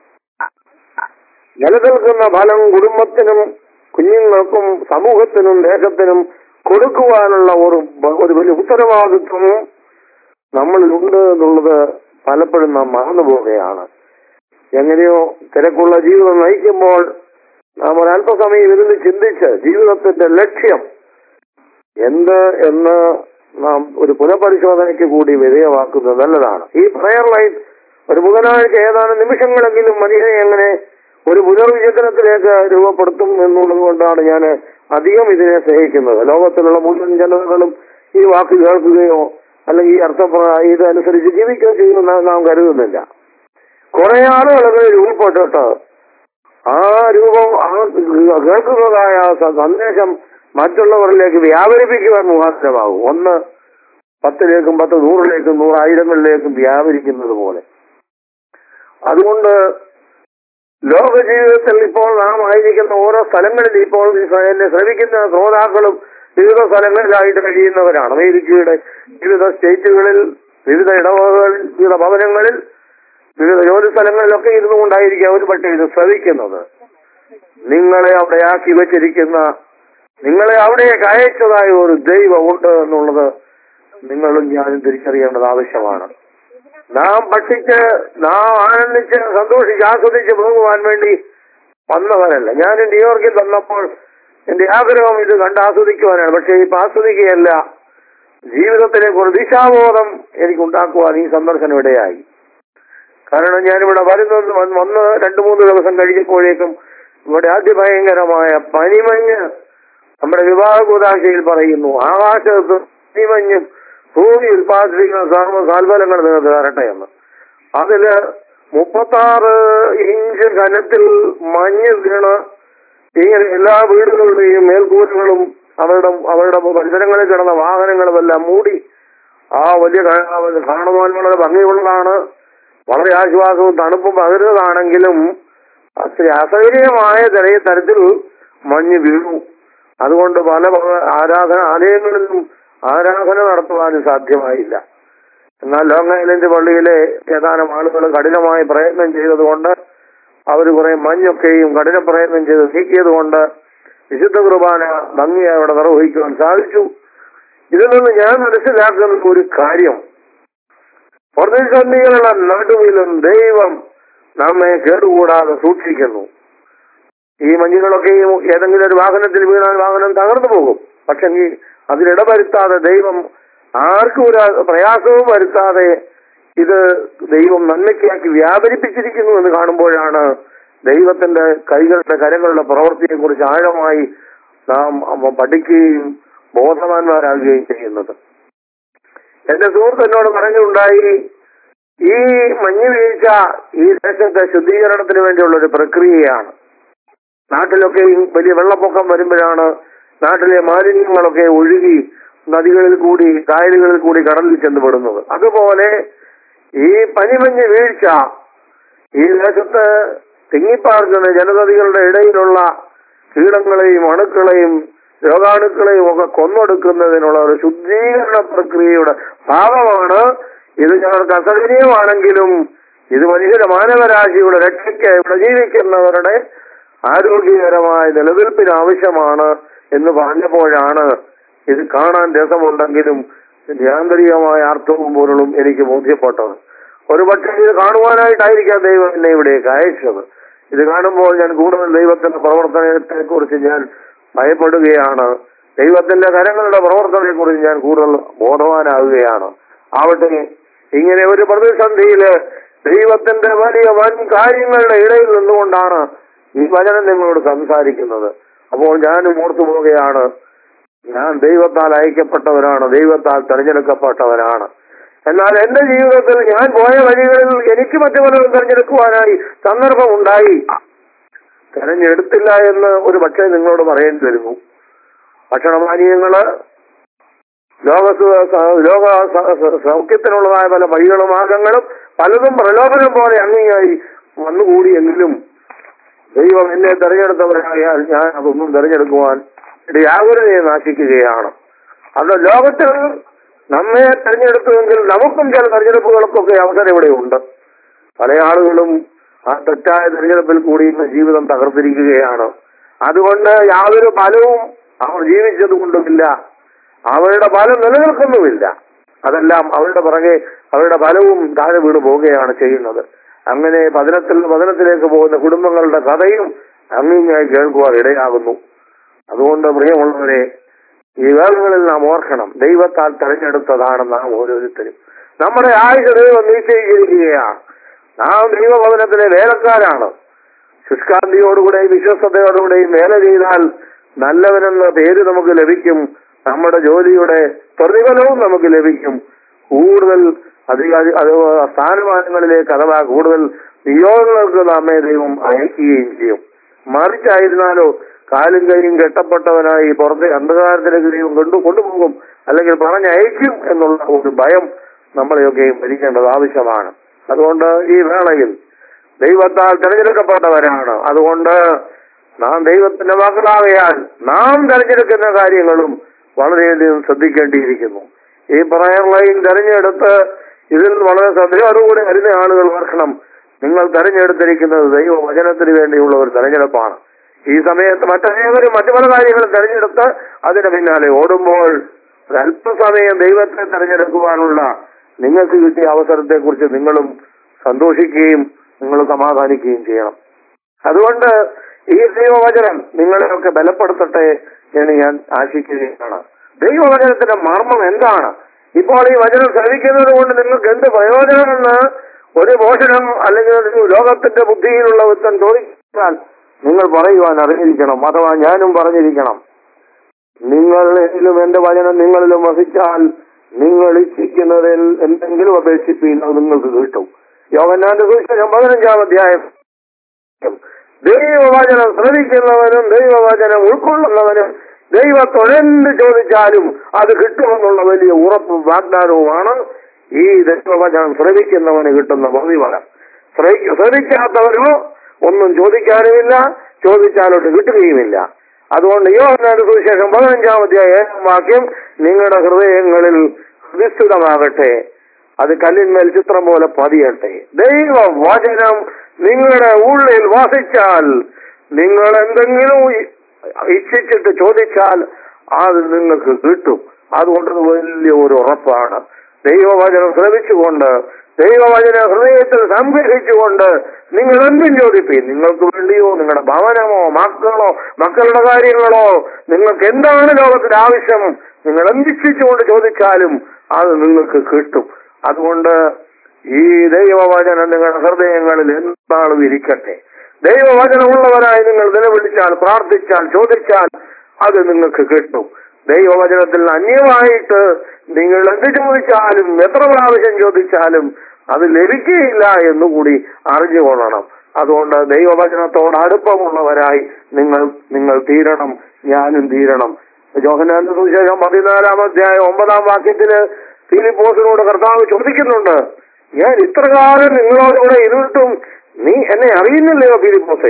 നിലനിൽക്കുന്ന ഫലം കുടുംബത്തിനും കുഞ്ഞുങ്ങൾക്കും സമൂഹത്തിനും ദേശത്തിനും കൊടുക്കുവാനുള്ള ഒരു ഒരു വലിയ ഉത്തരവാദിത്വം നമ്മളിലുണ്ട് എന്നുള്ളത് പലപ്പോഴും നാം മറന്നു പോവുകയാണ്. എങ്ങനെയോ തിരക്കുള്ള ജീവിതം നയിക്കുമ്പോൾ നാം ഒരല്പസമയം ഇരുന്ന് ചിന്തിച്ച് ജീവിതത്തിന്റെ ലക്ഷ്യം എന്ത് എന്ന് നാം ഒരു പുനഃപരിശോധനയ്ക്ക് കൂടി വിധേയമാക്കുന്നത് നല്ലതാണ്. ഈ പ്രയർ ലൈഫ് ഒരു ബുധനാഴ്ച ഏതാനും നിമിഷങ്ങളെങ്കിലും മനുഷ്യനെ എങ്ങനെ ഒരു പുനർവിചിന്തനത്തിലേക്ക് രൂപപ്പെടുത്തും എന്നുള്ളത് കൊണ്ടാണ് ഞാൻ അധികം ഇതിനെ സ്നേഹിക്കുന്നത്. ലോകത്തിലുള്ള മുഴുവൻ ജനതകളും ഈ വാക്ക് കേൾക്കുകയോ അല്ലെങ്കിൽ ഈ അർത്ഥ ഇതനുസരിച്ച് ജീവിക്കുകയോ ചെയ്യുമെന്ന് നാം കരുതുന്നില്ല. കുറെ ആളുകളൊക്കെ രൂപപ്പെട്ടിട്ട് ആ രൂപം ആ കേൾക്കുന്നതായ സന്ദേശം മറ്റുള്ളവരിലേക്ക് വ്യാപരിപ്പിക്കുവാൻ മുഖാന്തരമാകും. ഒന്ന് പത്തിലേക്കും പത്ത് നൂറിലേക്കും നൂറായിരങ്ങളിലേക്കും വ്യാപരിക്കുന്നത് പോലെ. അതുകൊണ്ട് ലോക ജീവിതത്തിൽ ഇപ്പോൾ നാം ആയിരിക്കുന്ന ഓരോ സ്ഥലങ്ങളിൽ ഇപ്പോൾ എന്നെ ശ്രമിക്കുന്ന ശ്രോതാക്കളും വിവിധ സ്ഥലങ്ങളിലായിട്ട് കഴിയുന്നവരാണ്. അമേരിക്കയുടെ വിവിധ സ്റ്റേറ്റുകളിൽ, വിവിധ ഇടവകകളിൽ, വിവിധ ഭവനങ്ങളിൽ, വിവിധ ജോലി സ്ഥലങ്ങളിലൊക്കെ ഇരുന്നു കൊണ്ടായിരിക്കും ഒരു പക്ഷേ ഇത് ശ്രമിക്കുന്നത്. നിങ്ങളെ അവിടെ ആക്കി വെച്ചിരിക്കുന്ന, നിങ്ങളെ അവിടേക്ക് അയച്ചതായ ഒരു ദൈവമുണ്ട് എന്നുള്ളത് നിങ്ങളും ഞാനും തിരിച്ചറിയേണ്ടത് ആവശ്യമാണ്. നാം ഭക്ഷിച്ച് നാം ആനന്ദിച്ച് സന്തോഷിച്ച് ആസ്വദിച്ച് പോകുവാൻ വേണ്ടി വന്നവരല്ല. ഞാൻ ന്യൂയോർക്കിൽ വന്നപ്പോൾ എന്റെ ആഗ്രഹം ഇത് കണ്ട് ആസ്വദിക്കുവാനാണ്. പക്ഷെ ഇപ്പൊ ആസ്വദിക്കുകയല്ല, ജീവിതത്തിലേക്ക് ഒരു ദിശാബോധം എനിക്കുണ്ടാക്കുവാൻ ഈ സന്ദർശനം ഇടയായി. കാരണം ഞാനിവിടെ വരുന്നത് വന്ന് രണ്ടു മൂന്ന് ദിവസം കഴിഞ്ഞപ്പോഴേക്കും ഇവിടെ അതിഭയങ്കരമായ പനിമഞ്ഞ് നമ്മുടെ വിവാഹ കൂതാശയിൽ പറയുന്നു. ആകാശത്ത് പനിമഞ്ഞും ഭൂമി ഉത്പാദിപ്പിക്കുന്ന സർവ്വ സാൽഫലങ്ങൾ നിങ്ങൾക്ക് തരട്ടെ എന്ന്. അതില് മുപ്പത്താറ് ഇഞ്ച് കനത്തിൽ മഞ്ഞ് വീണ് ഇങ്ങനെ എല്ലാ വീടുകളുടെയും മേൽക്കൂരകളും അവരുടെ അവരുടെ പരിസരങ്ങളിൽ കിടന്ന വാഹനങ്ങളും എല്ലാം മൂടി. ആ വലിയ കാണുവാൻ വളരെ ഭംഗിയുള്ളതാണ്, വളരെ ആശ്വാസവും തണുപ്പും പകരുന്നതാണെങ്കിലും അത്ര അസൗകര്യമായ ചെറിയ തരത്തിൽ മഞ്ഞ് വീണു. അതുകൊണ്ട് പല ആരാധന ആലയങ്ങളിലും ആരാധന നടത്തുവാനും സാധ്യമായില്ല. എന്നാൽ ലോങ് ഐലൻഡ് പള്ളിയിലെ ഏതാനും ആളുകൾ കഠിനമായി പ്രയത്നം ചെയ്തതുകൊണ്ട് അവർ കുറെ മഞ്ഞൊക്കെയും കഠിന പ്രയത്നം ചെയ്ത് നീക്കിയത് കൊണ്ട് വിശുദ്ധ കുർബാന ഭംഗിയായി അവിടെ നിർവഹിക്കുവാൻ സാധിച്ചു. ഇതിൽ നിന്ന് ഞാൻ മനസ്സിലാക്കുന്ന ഒരു കാര്യം, പ്രതിസന്ധികളുടെ നടുവിലും ദൈവം നമ്മെ കേടുകൂടാതെ സൂക്ഷിക്കുന്നു. ഈ മഞ്ഞുകളൊക്കെയും ഏതെങ്കിലും ഒരു വാഹനത്തിൽ വീണാൽ വാഹനം തകർന്നു പോകും. പക്ഷെങ്കിൽ അതിലിടവരുത്താതെ ദൈവം ആർക്കും ഒരു പ്രയാസവും വരുത്താതെ ഇത് ദൈവം നന്മയ്ക്കാക്കി വ്യാപരിപ്പിച്ചിരിക്കുന്നു എന്ന് കാണുമ്പോഴാണ് ദൈവത്തിന്റെ കൈകളുടെ കരങ്ങളുടെ പ്രവൃത്തിയെ കുറിച്ച് ആഴമായി നാം പഠിക്കുകയും ബോധവാന്മാരാകുകയും ചെയ്യുന്നത്. എന്റെ സുഹൃത്ത് എന്നോട് പറഞ്ഞുണ്ടായി, ഈ മഞ്ഞുവീഴ്ച ഈ ദേശത്തെ ശുദ്ധീകരണത്തിന് വേണ്ടിയുള്ള ഒരു പ്രക്രിയയാണ്. നാട്ടിലൊക്കെ ഈ വലിയ വെള്ളപ്പൊക്കം വരുമ്പോഴാണ് നാട്ടിലെ മാലിന്യങ്ങളൊക്കെ ഒഴുകി നദികളിൽ കൂടി കായലുകളിൽ കൂടി കടലിൽ ചെന്നുപെടുന്നത്. അതുപോലെ ഈ പനിമഞ്ഞ് വീഴ്ച ഈ ദേശത്ത് തിങ്ങിപ്പാർക്കുന്ന ജനതകളുടെ ഇടയിലുള്ള കീടങ്ങളെയും അണുക്കളെയും രോഗാണുക്കളെയും ഒക്കെ കൊന്നൊടുക്കുന്നതിനുള്ള ഒരു ശുദ്ധീകരണ പ്രക്രിയയുടെ ഭാഗമാണ് ഇത്. ഞങ്ങൾക്ക് അസഹനീയമാണെങ്കിലും ഇത് മനുഷ്യരുടെ മാനവരാശിയുടെ രക്ഷയ്ക്ക് ഇവിടെ ജീവിക്കുന്നവരുടെ ആരോഗ്യകരമായ നിലനിൽപ്പിന് ആവശ്യമാണ് എന്ന് പറഞ്ഞപ്പോഴാണ് ഇത് കാണാൻ രസമുണ്ടെങ്കിലും ആന്തരികമായ അർത്ഥവും പൊരുളും എനിക്ക് ബോധ്യപ്പെട്ടത്. ഒരു പക്ഷേ ഇത് കാണുവാനായിട്ടായിരിക്കാം ദൈവം എന്നെ ഇവിടേക്ക് അയച്ചത്. ഇത് കാണുമ്പോൾ ഞാൻ കൂടുതൽ ദൈവത്തിന്റെ പ്രവർത്തനത്തെ കുറിച്ച് ഞാൻ ഭയപ്പെടുകയാണ്. ദൈവത്തിന്റെ കരങ്ങളുടെ പ്രവർത്തനത്തെ കുറിച്ച് ഞാൻ കൂടുതൽ ബോധവാനാവുകയാണ്. ആവട്ടെ, ഇങ്ങനെ ഒരു പ്രതിസന്ധിയില് ദൈവത്തിന്റെ വലിയ വൻ കാര്യങ്ങളുടെ ഇടയിൽ നിന്നുകൊണ്ടാണ് ഈ വചനം നിങ്ങളോട് സംസാരിക്കുന്നത്. അപ്പോൾ ഞാനും ഓർത്തു പോവുകയാണ്, ഞാൻ ദൈവത്താൽ അയക്കപ്പെട്ടവനാണ്, ദൈവത്താൽ തെരഞ്ഞെടുക്കപ്പെട്ടവനാണ്. എന്നാൽ എന്റെ ജീവിതത്തിൽ ഞാൻ പോയ വഴികളിൽ എനിക്ക് മറ്റു പലരും തെരഞ്ഞെടുക്കുവാനായി സന്ദർഭമുണ്ടായി. തെരഞ്ഞെടുത്തില്ല എന്ന് ഒരു പക്ഷേ നിങ്ങളോട് പറയേണ്ടി വരുന്നു. ഭക്ഷണപാനീയങ്ങള്, ലോക ലോക സൗഖ്യത്തിനുള്ളതായ പല വഴികളും മാർഗങ്ങളും പലതും പ്രലോഭനം പോലെ അങ്ങിയായി വന്നുകൂടിയെങ്കിലും ദൈവം എന്നെ തെരഞ്ഞെടുത്തവരായാൽ ഞാൻ അതൊന്നും തെരഞ്ഞെടുക്കുവാൻ ഇടയാകരുതയെ നാശിക്കുകയാണ്. അത് ലോകത്തിൽ നമ്മെ തെരഞ്ഞെടുത്തുവെങ്കിൽ നമുക്കും ചില തെരഞ്ഞെടുപ്പുകൾക്കൊക്കെ അവസരം ഇവിടെ ഉണ്ട്. പല ആളുകളും ആ തെറ്റായ തെരഞ്ഞെടുപ്പിൽ കൂടി ഇന്ന് ജീവിതം തകർത്തിരിക്കുകയാണ്. അതുകൊണ്ട് യാതൊരു ഫലവും അവർ ജീവിച്ചത് കൊണ്ടുമില്ല, അവരുടെ ഫലം നിലനിൽക്കുന്നുമില്ല. അതെല്ലാം അവരുടെ പുറകെ അവരുടെ ഫലവും താഴെ വീണ് പോവുകയാണ് ചെയ്യുന്നത്. അങ്ങനെ പതനത്തിൽ പതനത്തിലേക്ക് പോകുന്ന കുടുംബങ്ങളുടെ കഥയും അങ്ങിങ്ങായി കേൾക്കുവാൻ ഇടയാകുന്നു. അതുകൊണ്ട് പ്രിയമുള്ളവരെ, ഈ വേളകളിൽ നാം ഓർക്കണം, ദൈവത്താൽ തെരഞ്ഞെടുത്തതാണ് നാം ഓരോരുത്തരും. നമ്മുടെ ആയുധ ദൈവം നിശ്ചയിച്ചിരിക്കുകയാണ്. നാം ദൈവഭവനത്തിലെ വേലക്കാരാണ്. ശുഷ്കാന്തിയോടുകൂടെയും വിശ്വസ്തയോടുകൂടെയും വേല ചെയ്താൽ നല്ലവനെന്ന പേര് നമുക്ക് ലഭിക്കും. നമ്മുടെ ജോലിയുടെ പ്രതിഫലവും നമുക്ക് ലഭിക്കും. കൂടുതൽ അധികാരി സ്ഥാനമാനങ്ങളിലേക്ക് അഥവാ കൂടുതൽ നിയോഗങ്ങൾക്ക് നമ്മെ ദൈവം അയക്കുകയും ചെയ്യും. മറിച്ചായിരുന്നാലോ കാലും കൈയും കെട്ടപ്പെട്ടവനായി പുറത്തെ അന്ധകാരത്തിലേക്ക് ദൈവം കൊണ്ടു കൊണ്ടുപോകും അല്ലെങ്കിൽ പറഞ്ഞയക്കും എന്നുള്ള ഒരു ഭയം നമ്മളെയൊക്കെയും ഭരിക്കേണ്ടത് ആവശ്യമാണ്. അതുകൊണ്ട് ഈ വേളയിൽ ദൈവത്താൽ തിരഞ്ഞെടുക്കപ്പെട്ടവരാണ്. അതുകൊണ്ട് നാം ദൈവത്തിന്റെ മക്കളാകയാൽ നാം തിരഞ്ഞെടുക്കുന്ന കാര്യങ്ങളും വളരെയധികം ശ്രദ്ധിക്കേണ്ടിയിരിക്കുന്നു. ഈ പറയാനുള്ളയും തെരഞ്ഞെടുത്ത് ഇതിൽ വളരെ ശ്രദ്ധയോടുകൂടി വരുന്ന ആളുകൾ ഓർക്കണം, നിങ്ങൾ തെരഞ്ഞെടുത്തിരിക്കുന്നത് ദൈവവചനത്തിന് വേണ്ടിയുള്ള ഒരു തെരഞ്ഞെടുപ്പാണ്. ഈ സമയത്ത് മറ്റനേവരും മറ്റു പല കാര്യങ്ങളും തെരഞ്ഞെടുത്ത് അതിന് പിന്നാലെ ഓടുമ്പോൾ ഒരല്പസമയം ദൈവത്തെ തെരഞ്ഞെടുക്കുവാനുള്ള നിങ്ങൾക്ക് കിട്ടിയ അവസരത്തെ കുറിച്ച് നിങ്ങളും സന്തോഷിക്കുകയും നിങ്ങൾ സമാധാനിക്കുകയും ചെയ്യണം. അതുകൊണ്ട് ഈ ദൈവവചനം നിങ്ങളെയൊക്കെ ബലപ്പെടുത്തട്ടെ എന്ന് ഞാൻ ആശിക്കുകയാണ്. ദൈവവചനത്തിന്റെ മർമ്മം എന്താണ്? ഇപ്പോൾ ഈ വചനം ശ്രവിക്കുന്നത് കൊണ്ട് നിങ്ങൾക്ക് എന്ത് പ്രയോജനമെന്ന് ഒരു മോഷണം അല്ലെങ്കിൽ ഒരു ലോകത്തിന്റെ ബുദ്ധിയിലുള്ള ഒരുത്തൻ ചോദിച്ചാൽ നിങ്ങൾ പറയുവാൻ അറിഞ്ഞിരിക്കണം. അഥവാ ഞാനും പറഞ്ഞിരിക്കണം, നിങ്ങളിലും എന്റെ വചനം നിങ്ങളിലും വസിച്ചാൽ നിങ്ങൾ ഇച്ഛിക്കുന്നതിൽ എന്തെങ്കിലും അപേക്ഷിപ്പീൻ, അത് നിങ്ങൾക്ക് കിട്ടും. യോഹന്നാന്റെ സുവിശേഷം പതിനഞ്ചാം അധ്യായം. ദൈവവചനം ശ്രവിക്കുന്നവനും ദൈവവചനം ഉൾക്കൊള്ളുന്നവനും ദൈവത്തൊഴെന്ത് ചോദിച്ചാലും അത് കിട്ടുമെന്നുള്ള വലിയ ഉറപ്പും വാഗ്ദാനവുമാണ് ഈ ദൈവവചനം ശ്രവിക്കുന്നവന് കിട്ടുന്ന പ്രതിഫലം. ശ്രവിക്കാത്തവനോ ഒന്നും ചോദിക്കാനുമില്ല, ചോദിച്ചാലോട്ട് കിട്ടുകയുമില്ല. അതുകൊണ്ട് യോഹന്നാന്റെ സുവിശേഷം പതിനഞ്ചാം അധ്യായം ഏഴാം വാക്യം, നിങ്ങളുടെ ഹൃദയങ്ങളിൽ വിസ്തൃതമാകട്ടെ, അത് കല്ലിന്മേൽ ചിത്രം പോലെ പതിയട്ടെ. ദൈവവചനം നിങ്ങളുടെ ഉള്ളിൽ വസിച്ചാൽ നിങ്ങൾ എന്തെങ്കിലും ഇച്ഛിച്ചിട്ട് ചോദിച്ചാൽ അത് നിങ്ങൾക്ക് കിട്ടും. അതുകൊണ്ട് വലിയ ഒരു ഉറപ്പാണ്. ദൈവവചനം ശ്രമിച്ചുകൊണ്ട് ദൈവവചന ഹൃദയത്തിൽ സംഗ്രഹിച്ചുകൊണ്ട് നിങ്ങൾ എന്തും ചോദിപ്പീൻ. നിങ്ങൾക്ക് വേണ്ടിയോ നിങ്ങളുടെ ഭവനമോ മക്കളോ മക്കളുടെ കാര്യങ്ങളോ നിങ്ങൾക്ക് എന്താണ് ലോകത്തിന്റെ ആവശ്യം, നിങ്ങൾ എന്തിച്ഛിച്ചുകൊണ്ട് ചോദിച്ചാലും അത് നിങ്ങൾക്ക് കിട്ടും. അതുകൊണ്ട് ഈ ദൈവവചനം നിങ്ങളുടെ ഹൃദയങ്ങളിൽ എന്താളും ഇരിക്കട്ടെ. ദൈവവചനമുള്ളവരായി നിങ്ങൾ നിലവിളിച്ചാൽ, പ്രാർത്ഥിച്ചാൽ, ചോദിച്ചാൽ അത് നിങ്ങൾക്ക് കിട്ടും. ദൈവവചനത്തിൽ അന്യമായിട്ട് നിങ്ങൾ എന്ത് ചോദിച്ചാലും എത്ര പ്രാവശ്യം ചോദിച്ചാലും അത് ലഭിക്കുകയില്ല എന്നുകൂടി അറിഞ്ഞുകൊള്ളണം. അതുകൊണ്ട് ദൈവവചനത്തോട് അടുപ്പമുള്ളവരായി നിങ്ങൾ നിങ്ങൾ തീരണം, ഞാനും തീരണം. യോഹന്നാന്റെ സുവിശേഷം പതിനാലാം അധ്യായം ഒമ്പതാം വാക്യത്തില് ഫിലിപ്പോസിനോട് കർത്താവ് ചോദിക്കുന്നുണ്ട്, ഞാൻ ഇത്രകാലം നിങ്ങളോടുകൂടെ ഇരുന്നിട്ടും നീ എന്നെ അറിയുന്നില്ലയോ ഫിലിപ്പോസേ?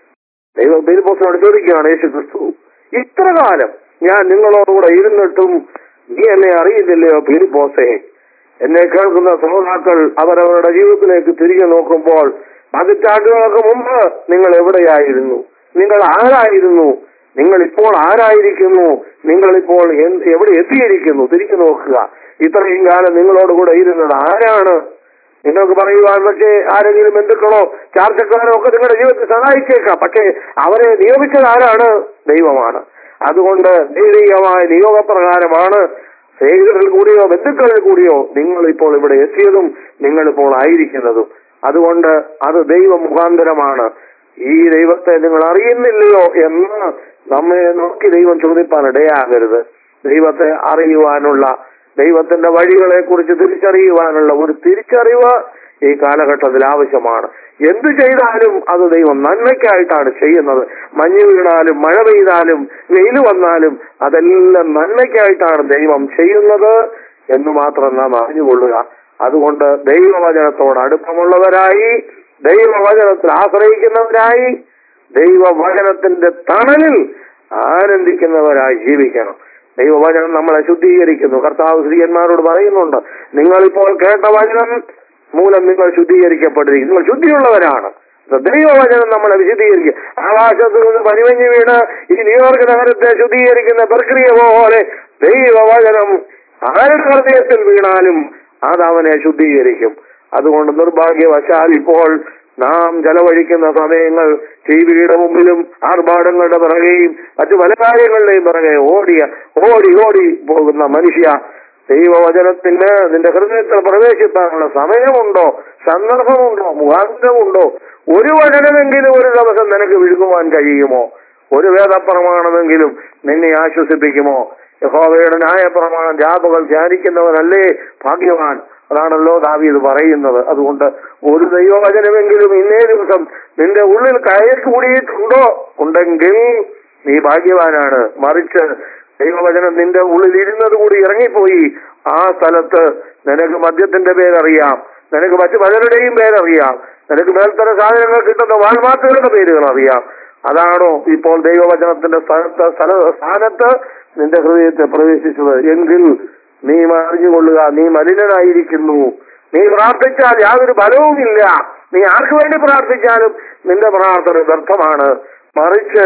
ദൈവ ഫിലിപ്പോസിനോട് ചോദിക്കുകയാണ് യേശു ക്രിസ്തു, ഇത്ര കാലം ഞാൻ നിങ്ങളോടുകൂടെ ഇരുന്നിട്ടും നീ എന്നെ അറിയുന്നില്ലയോ ഫിലിപ്പോസേ? എന്നെ കേൾക്കുന്ന സഹോദാക്കൾ അവരവരുടെ ജീവിതത്തിലേക്ക് തിരികെ നോക്കുമ്പോൾ പതിറ്റാണ്ടുകൾക്ക് മുമ്പ് നിങ്ങൾ എവിടെയായിരുന്നു? നിങ്ങൾ ആരായിരുന്നു? നിങ്ങൾ ഇപ്പോൾ ആരായിരിക്കുന്നു? നിങ്ങളിപ്പോൾ എവിടെ എത്തിയിരിക്കുന്നു? തിരിച്ചു നോക്കുക. ഇത്രയും കാലം നിങ്ങളോടുകൂടെ ഇരുന്നത് ആരാണ്? നിങ്ങൾക്ക് പറയുവാൻ പക്ഷേ ആരെങ്കിലും ബന്ധുക്കളോ ചാർച്ചക്കാരോ ഒക്കെ നിങ്ങളുടെ ജീവിതത്തിൽ സഹായിച്ചേക്കാം. പക്ഷേ അവരെ നിയോഗിച്ചത് ആരാണ്? ദൈവമാണ്. അതുകൊണ്ട് ദൈവികമായ നിയോഗപ്രകാരമാണ് സ്നേഹിതരിൽ കൂടിയോ ബന്ധുക്കളിൽ കൂടിയോ നിങ്ങൾ ഇപ്പോൾ ഇവിടെ എത്തിയതും നിങ്ങളിപ്പോൾ ആയിരിക്കുന്നതും. അതുകൊണ്ട് അത് ദൈവ മുഖാന്തരമാണ്. ഈ ദൈവത്തെ നിങ്ങൾ അറിയുന്നില്ലയോ എന്ന് നമ്മെ നോക്കി ദൈവം ചോദിപ്പാൻ ഇടയാകരുത്. ദൈവത്തെ അറിയുവാനുള്ള, ദൈവത്തിന്റെ വഴികളെ കുറിച്ച് തിരിച്ചറിയുവാനുള്ള ഒരു തിരിച്ചറിവ് ഈ കാലഘട്ടത്തിൽ ആവശ്യമാണ്. എന്തു ചെയ്താലും അത് ദൈവം നന്മയ്ക്കായിട്ടാണ് ചെയ്യുന്നത്. മഞ്ഞ് വീണാലും മഴ പെയ്താലും വെയിൽ വന്നാലും അതെല്ലാം നന്മയ്ക്കായിട്ടാണ് ദൈവം ചെയ്യുന്നത് എന്ന് മാത്രം നാം അറിഞ്ഞുകൊള്ളുക. അതുകൊണ്ട് ദൈവവചനത്തോട് അടുപ്പമുള്ളവരായി, ദൈവവചനത്തിൽ ആശ്രയിക്കുന്നവരായി, ദൈവവചനത്തിന്റെ തണലിൽ ആനന്ദിക്കുന്നവരായി ജീവിക്കണം. ദൈവവചനം നമ്മളെ ശുദ്ധീകരിക്കുന്നു. കർത്താവ് സ്ത്രീയന്മാരോട് പറയുന്നുണ്ട്, നിങ്ങളിപ്പോൾ കേട്ട വചനം മൂലം നിങ്ങൾ ശുദ്ധീകരിക്കപ്പെട്ടിരിക്കും. നിങ്ങൾ ശുദ്ധിയുള്ളവരാണ്. ദൈവവചനം നമ്മളെ വിശുദ്ധീകരിക്കും. ആകാശത്ത് നിന്ന് പനിമഞ്ഞ് വീണ് ഈ ന്യൂയോർക്ക് നഗരത്തെ ശുദ്ധീകരിക്കുന്ന പ്രക്രിയ പോലെ ദൈവവചനം ആരുടെ ഹൃദയത്തിൽ വീണാലും അത് അവനെ ശുദ്ധീകരിക്കും. അതുകൊണ്ട് നിർഭാഗ്യവശാൽ ഇപ്പോൾ നാം ചെലവഴിക്കുന്ന സമയങ്ങൾ ടി വിയുടെ മുമ്പിലും ആർഭാടങ്ങളുടെ പിറകെയും മറ്റു പല കാര്യങ്ങളുടെയും പിറകെ ഓടിയ ഓടി ഓടി പോകുന്ന മനുഷ്യ, ദൈവവചനത്തിന് നിന്റെ ഹൃദയത്തിൽ പ്രവേശിക്കാനുള്ള സമയമുണ്ടോ? സന്ദർഭമുണ്ടോ? മുഖാന്തരമുണ്ടോ? ഒരു വചനമെങ്കിലും ഒരു ദിവസം നിനക്ക് വിഴുങ്ങുവാൻ കഴിയുമോ? ഒരു വേദപ്രമാണമെങ്കിലും നിന്നെ ആശ്വസിപ്പിക്കുമോ? യഹോവയുടെ ന്യായപ്രമാണം രാപകൽ ധ്യാനിക്കുന്നവനല്ലേ ഭാഗ്യവാൻ. അതാണല്ലോ ദാവീദ് പറയുന്നത്. അതുകൊണ്ട് ഒരു ദൈവവചനമെങ്കിലും ഇന്നേ ദിവസം നിന്റെ ഉള്ളിൽ കയറി കൂടിയിട്ടുണ്ടോ? ഉണ്ടെങ്കിൽ നീ ഭാഗ്യവാനാണ്. മറിച്ച് ദൈവവചനം നിന്റെ ഉള്ളിൽ ഇരുന്നത് കൂടി ഇറങ്ങിപ്പോയി ആ സ്ഥലത്ത് നിനക്ക് മദ്യത്തിന്റെ പേരറിയാം, നിനക്ക് മറ്റു പലരുടെയും പേരറിയാം, നിനക്ക് മേൽത്തര സാധനങ്ങൾ കിട്ടുന്ന വാൾമാത്തുകളുടെ പേരുകൾ അറിയാം. അതാണോ ഇപ്പോൾ ദൈവവചനത്തിന്റെ സ്ഥാനത്ത് സ്ഥല സ്ഥാനത്ത് നിന്റെ ഹൃദയത്തെ പ്രവേശിച്ചത്? എങ്കിൽ നീ അറിഞ്ഞുകൊള്ളുക, നീ മലിനനായിരിക്കുന്നു. നീ പ്രാർത്ഥിച്ചാൽ യാതൊരു ഫലവുമില്ല. നീ ആർക്കു വേണ്ടി പ്രാർത്ഥിച്ചാലും നിന്റെ പ്രാർത്ഥന വ്യർത്ഥമാണ്. മറിച്ച്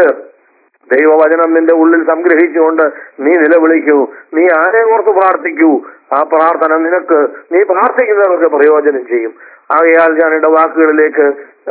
ദൈവവചനം നിന്റെ ഉള്ളിൽ സംഗ്രഹിച്ചുകൊണ്ട് നീ നിലവിളിക്കൂ. നീ ആരെ ഓർത്ത് പ്രാർത്ഥിക്കൂ. ആ പ്രാർത്ഥന നിനക്ക്, നീ പ്രാർത്ഥിക്കുന്നവർക്ക് പ്രയോജനം ചെയ്യും. ആകയാൽ ഞാൻ എന്റെ വാക്കുകളിലേക്ക്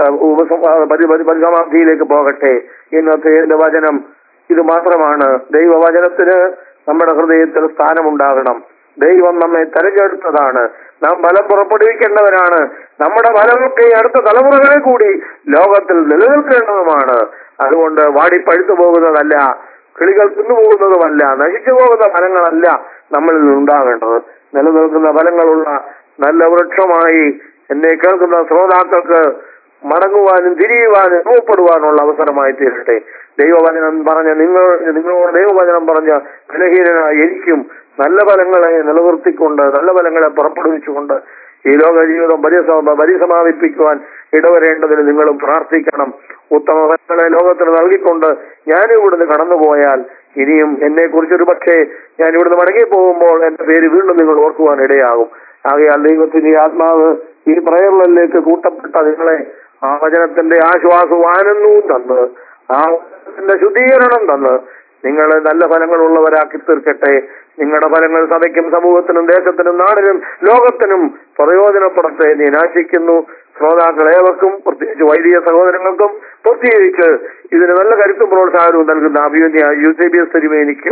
പരിസമാപ്തിയിലേക്ക് പോകട്ടെ. ഇന്നത്തെ എന്റെ വചനം ഇത് മാത്രമാണ്. ദൈവവചനത്തിന് നമ്മുടെ ഹൃദയത്തിൽ സ്ഥാനമുണ്ടാകണം. ദൈവം നമ്മെ തെരഞ്ഞെടുത്തതാണ്. നാം ഫലം പുറപ്പെടുവിക്കേണ്ടവരാണ്. നമ്മുടെ ഫലമൊക്കെ അടുത്ത തലമുറകളെ കൂടി ലോകത്തിൽ നിലനിൽക്കേണ്ടതുമാണ്. അതുകൊണ്ട് വാടിപ്പഴുത്തു പോകുന്നതല്ല, കിളികൾ തിന്നുപോകുന്നതുമല്ല, നശിച്ചു പോകുന്ന ഫലങ്ങളല്ല നമ്മളിൽ നിന്നുണ്ടാകേണ്ടത്. നിലനിൽക്കുന്ന ഫലങ്ങളുള്ള നല്ല വൃക്ഷമായി എന്നെ കേൾക്കുന്ന ശ്രോതാക്കൾക്ക് മടങ്ങുവാനും തിരിയുവാനും രൂപപ്പെടുവാനുള്ള അവസരമായി തീരട്ടെ. ദൈവവചനം പറഞ്ഞ നിങ്ങൾ നിങ്ങളോട് ദൈവവചനം പറഞ്ഞ ബലഹീനനായി എനിക്കും നല്ല ഫലങ്ങളെ നിലനിർത്തിക്കൊണ്ട് നല്ല ഫലങ്ങളെ പുറപ്പെടുവിച്ചുകൊണ്ട് ഈ ലോക ജീവിതം പരിസമാപിപ്പിക്കുവാൻ ഇടവരേണ്ടതിന് നിങ്ങളും പ്രാർത്ഥിക്കണം. ഉത്തമ ഫലങ്ങളെ ലോകത്തിന് നൽകിക്കൊണ്ട് ഞാനും ഇവിടുന്ന് കടന്നുപോയാൽ ഇനിയും എന്നെ കുറിച്ചൊരു പക്ഷേ ഞാൻ ഇവിടുന്ന് മടങ്ങി പോകുമ്പോൾ എന്റെ പേര് വീണ്ടും നിങ്ങൾ ഓർക്കുവാൻ ഇടയാകും. ആകയാൽ ദൈവത്തിന്റെ ആത്മാവ് ഈ പ്രയറിലേക്ക് കൂട്ടപ്പെട്ട നിങ്ങളെ ആ വചനത്തിന്റെ ആശ്വാസവും ആനന്ദവും തന്ന് ആ വചനത്തിന്റെ ശുദ്ധീകരണം തന്ന് നിങ്ങളെ നല്ല ഫലങ്ങളുള്ളവരാക്കി തീർക്കട്ടെ. നിങ്ങളുടെ ഫലങ്ങൾ സഭയ്ക്കും സമൂഹത്തിനും ദേശത്തിനും നാടിനും ലോകത്തിനും പ്രയോജനപ്പെടട്ടെ എന്ന് ഞാൻ ആശിക്കുന്നു. ശ്രോതാക്കൾ ഏവർക്കും, പ്രത്യേകിച്ച് വൈദിക സഹോദരങ്ങൾക്കും, പ്രത്യേകിച്ച് ഇതിന് നല്ല കരുത്തും പ്രോത്സാഹനവും നൽകുന്ന അഭിമന്യ യൂസേബിയസ് തിരുമേനിക്കും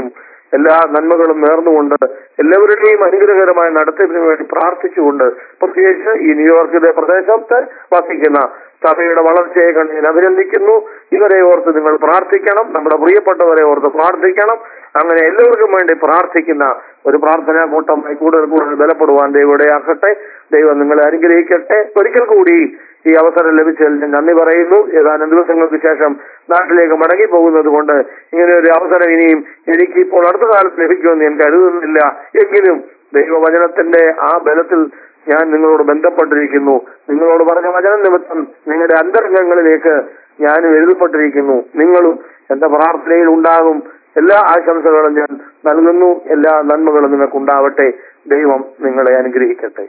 എല്ലാ നന്മകളും നേർന്നുകൊണ്ട് എല്ലാവരുടെയും അനുഗ്രഹകരമായ നടത്തിപ്പിന് വേണ്ടി പ്രാർത്ഥിച്ചുകൊണ്ട് പ്രത്യേകിച്ച് ഈ ന്യൂയോർക്കിലെ പ്രദേശത്ത് വസിക്കുന്ന സഭയുടെ വളർച്ചയെ കണ്ട് ഞാൻ അഭിനന്ദിക്കുന്നു. ഇവരെ ഓർത്ത് നിങ്ങൾ പ്രാർത്ഥിക്കണം, നമ്മുടെ പ്രിയപ്പെട്ടവരെ ഓർത്ത് പ്രാർത്ഥിക്കണം. അങ്ങനെ എല്ലാവർക്കും വേണ്ടി പ്രാർത്ഥിക്കുന്ന ഒരു പ്രാർത്ഥനാ കൂട്ടമായി കൂടുതൽ കൂടുതൽ ബലപ്പെടുവാൻ ദൈവം ഇടയാക്കട്ടെ. ദൈവം നിങ്ങളെ അനുഗ്രഹിക്കട്ടെ. ഒരിക്കൽ കൂടി ഈ അവസരം ലഭിച്ചതിൽ ഞാൻ നന്ദി പറയുന്നു. ഏതാനും ദിവസങ്ങൾക്ക് ശേഷം നാട്ടിലേക്ക് മടങ്ങി പോകുന്നത് കൊണ്ട് ഇങ്ങനെ ഒരു അവസരം ഇനിയും എനിക്ക് ഇപ്പോൾ അടുത്ത കാലത്ത് ലഭിക്കുമെന്ന് ഞാൻ കരുതുന്നില്ല. എങ്കിലും ദൈവവചനത്തിന്റെ ആ ബലത്തിൽ ഞാൻ നിങ്ങളോട് ബന്ധപ്പെട്ടിരിക്കുന്നു. നിങ്ങളോട് പറഞ്ഞ വചനം നിമിത്തം നിങ്ങളുടെ അന്തരംഗങ്ങളിലേക്ക് ഞാനും എഴുതപ്പെട്ടിരിക്കുന്നു. നിങ്ങളും എന്റെ പ്രാർത്ഥനയിൽ ഉണ്ടാകും. എല്ലാ ആശംസകളും ഞാൻ നൽകുന്നു. എല്ലാ നന്മകളും നിങ്ങൾക്കുണ്ടാവട്ടെ. ദൈവം നിങ്ങളെ അനുഗ്രഹിക്കട്ടെ.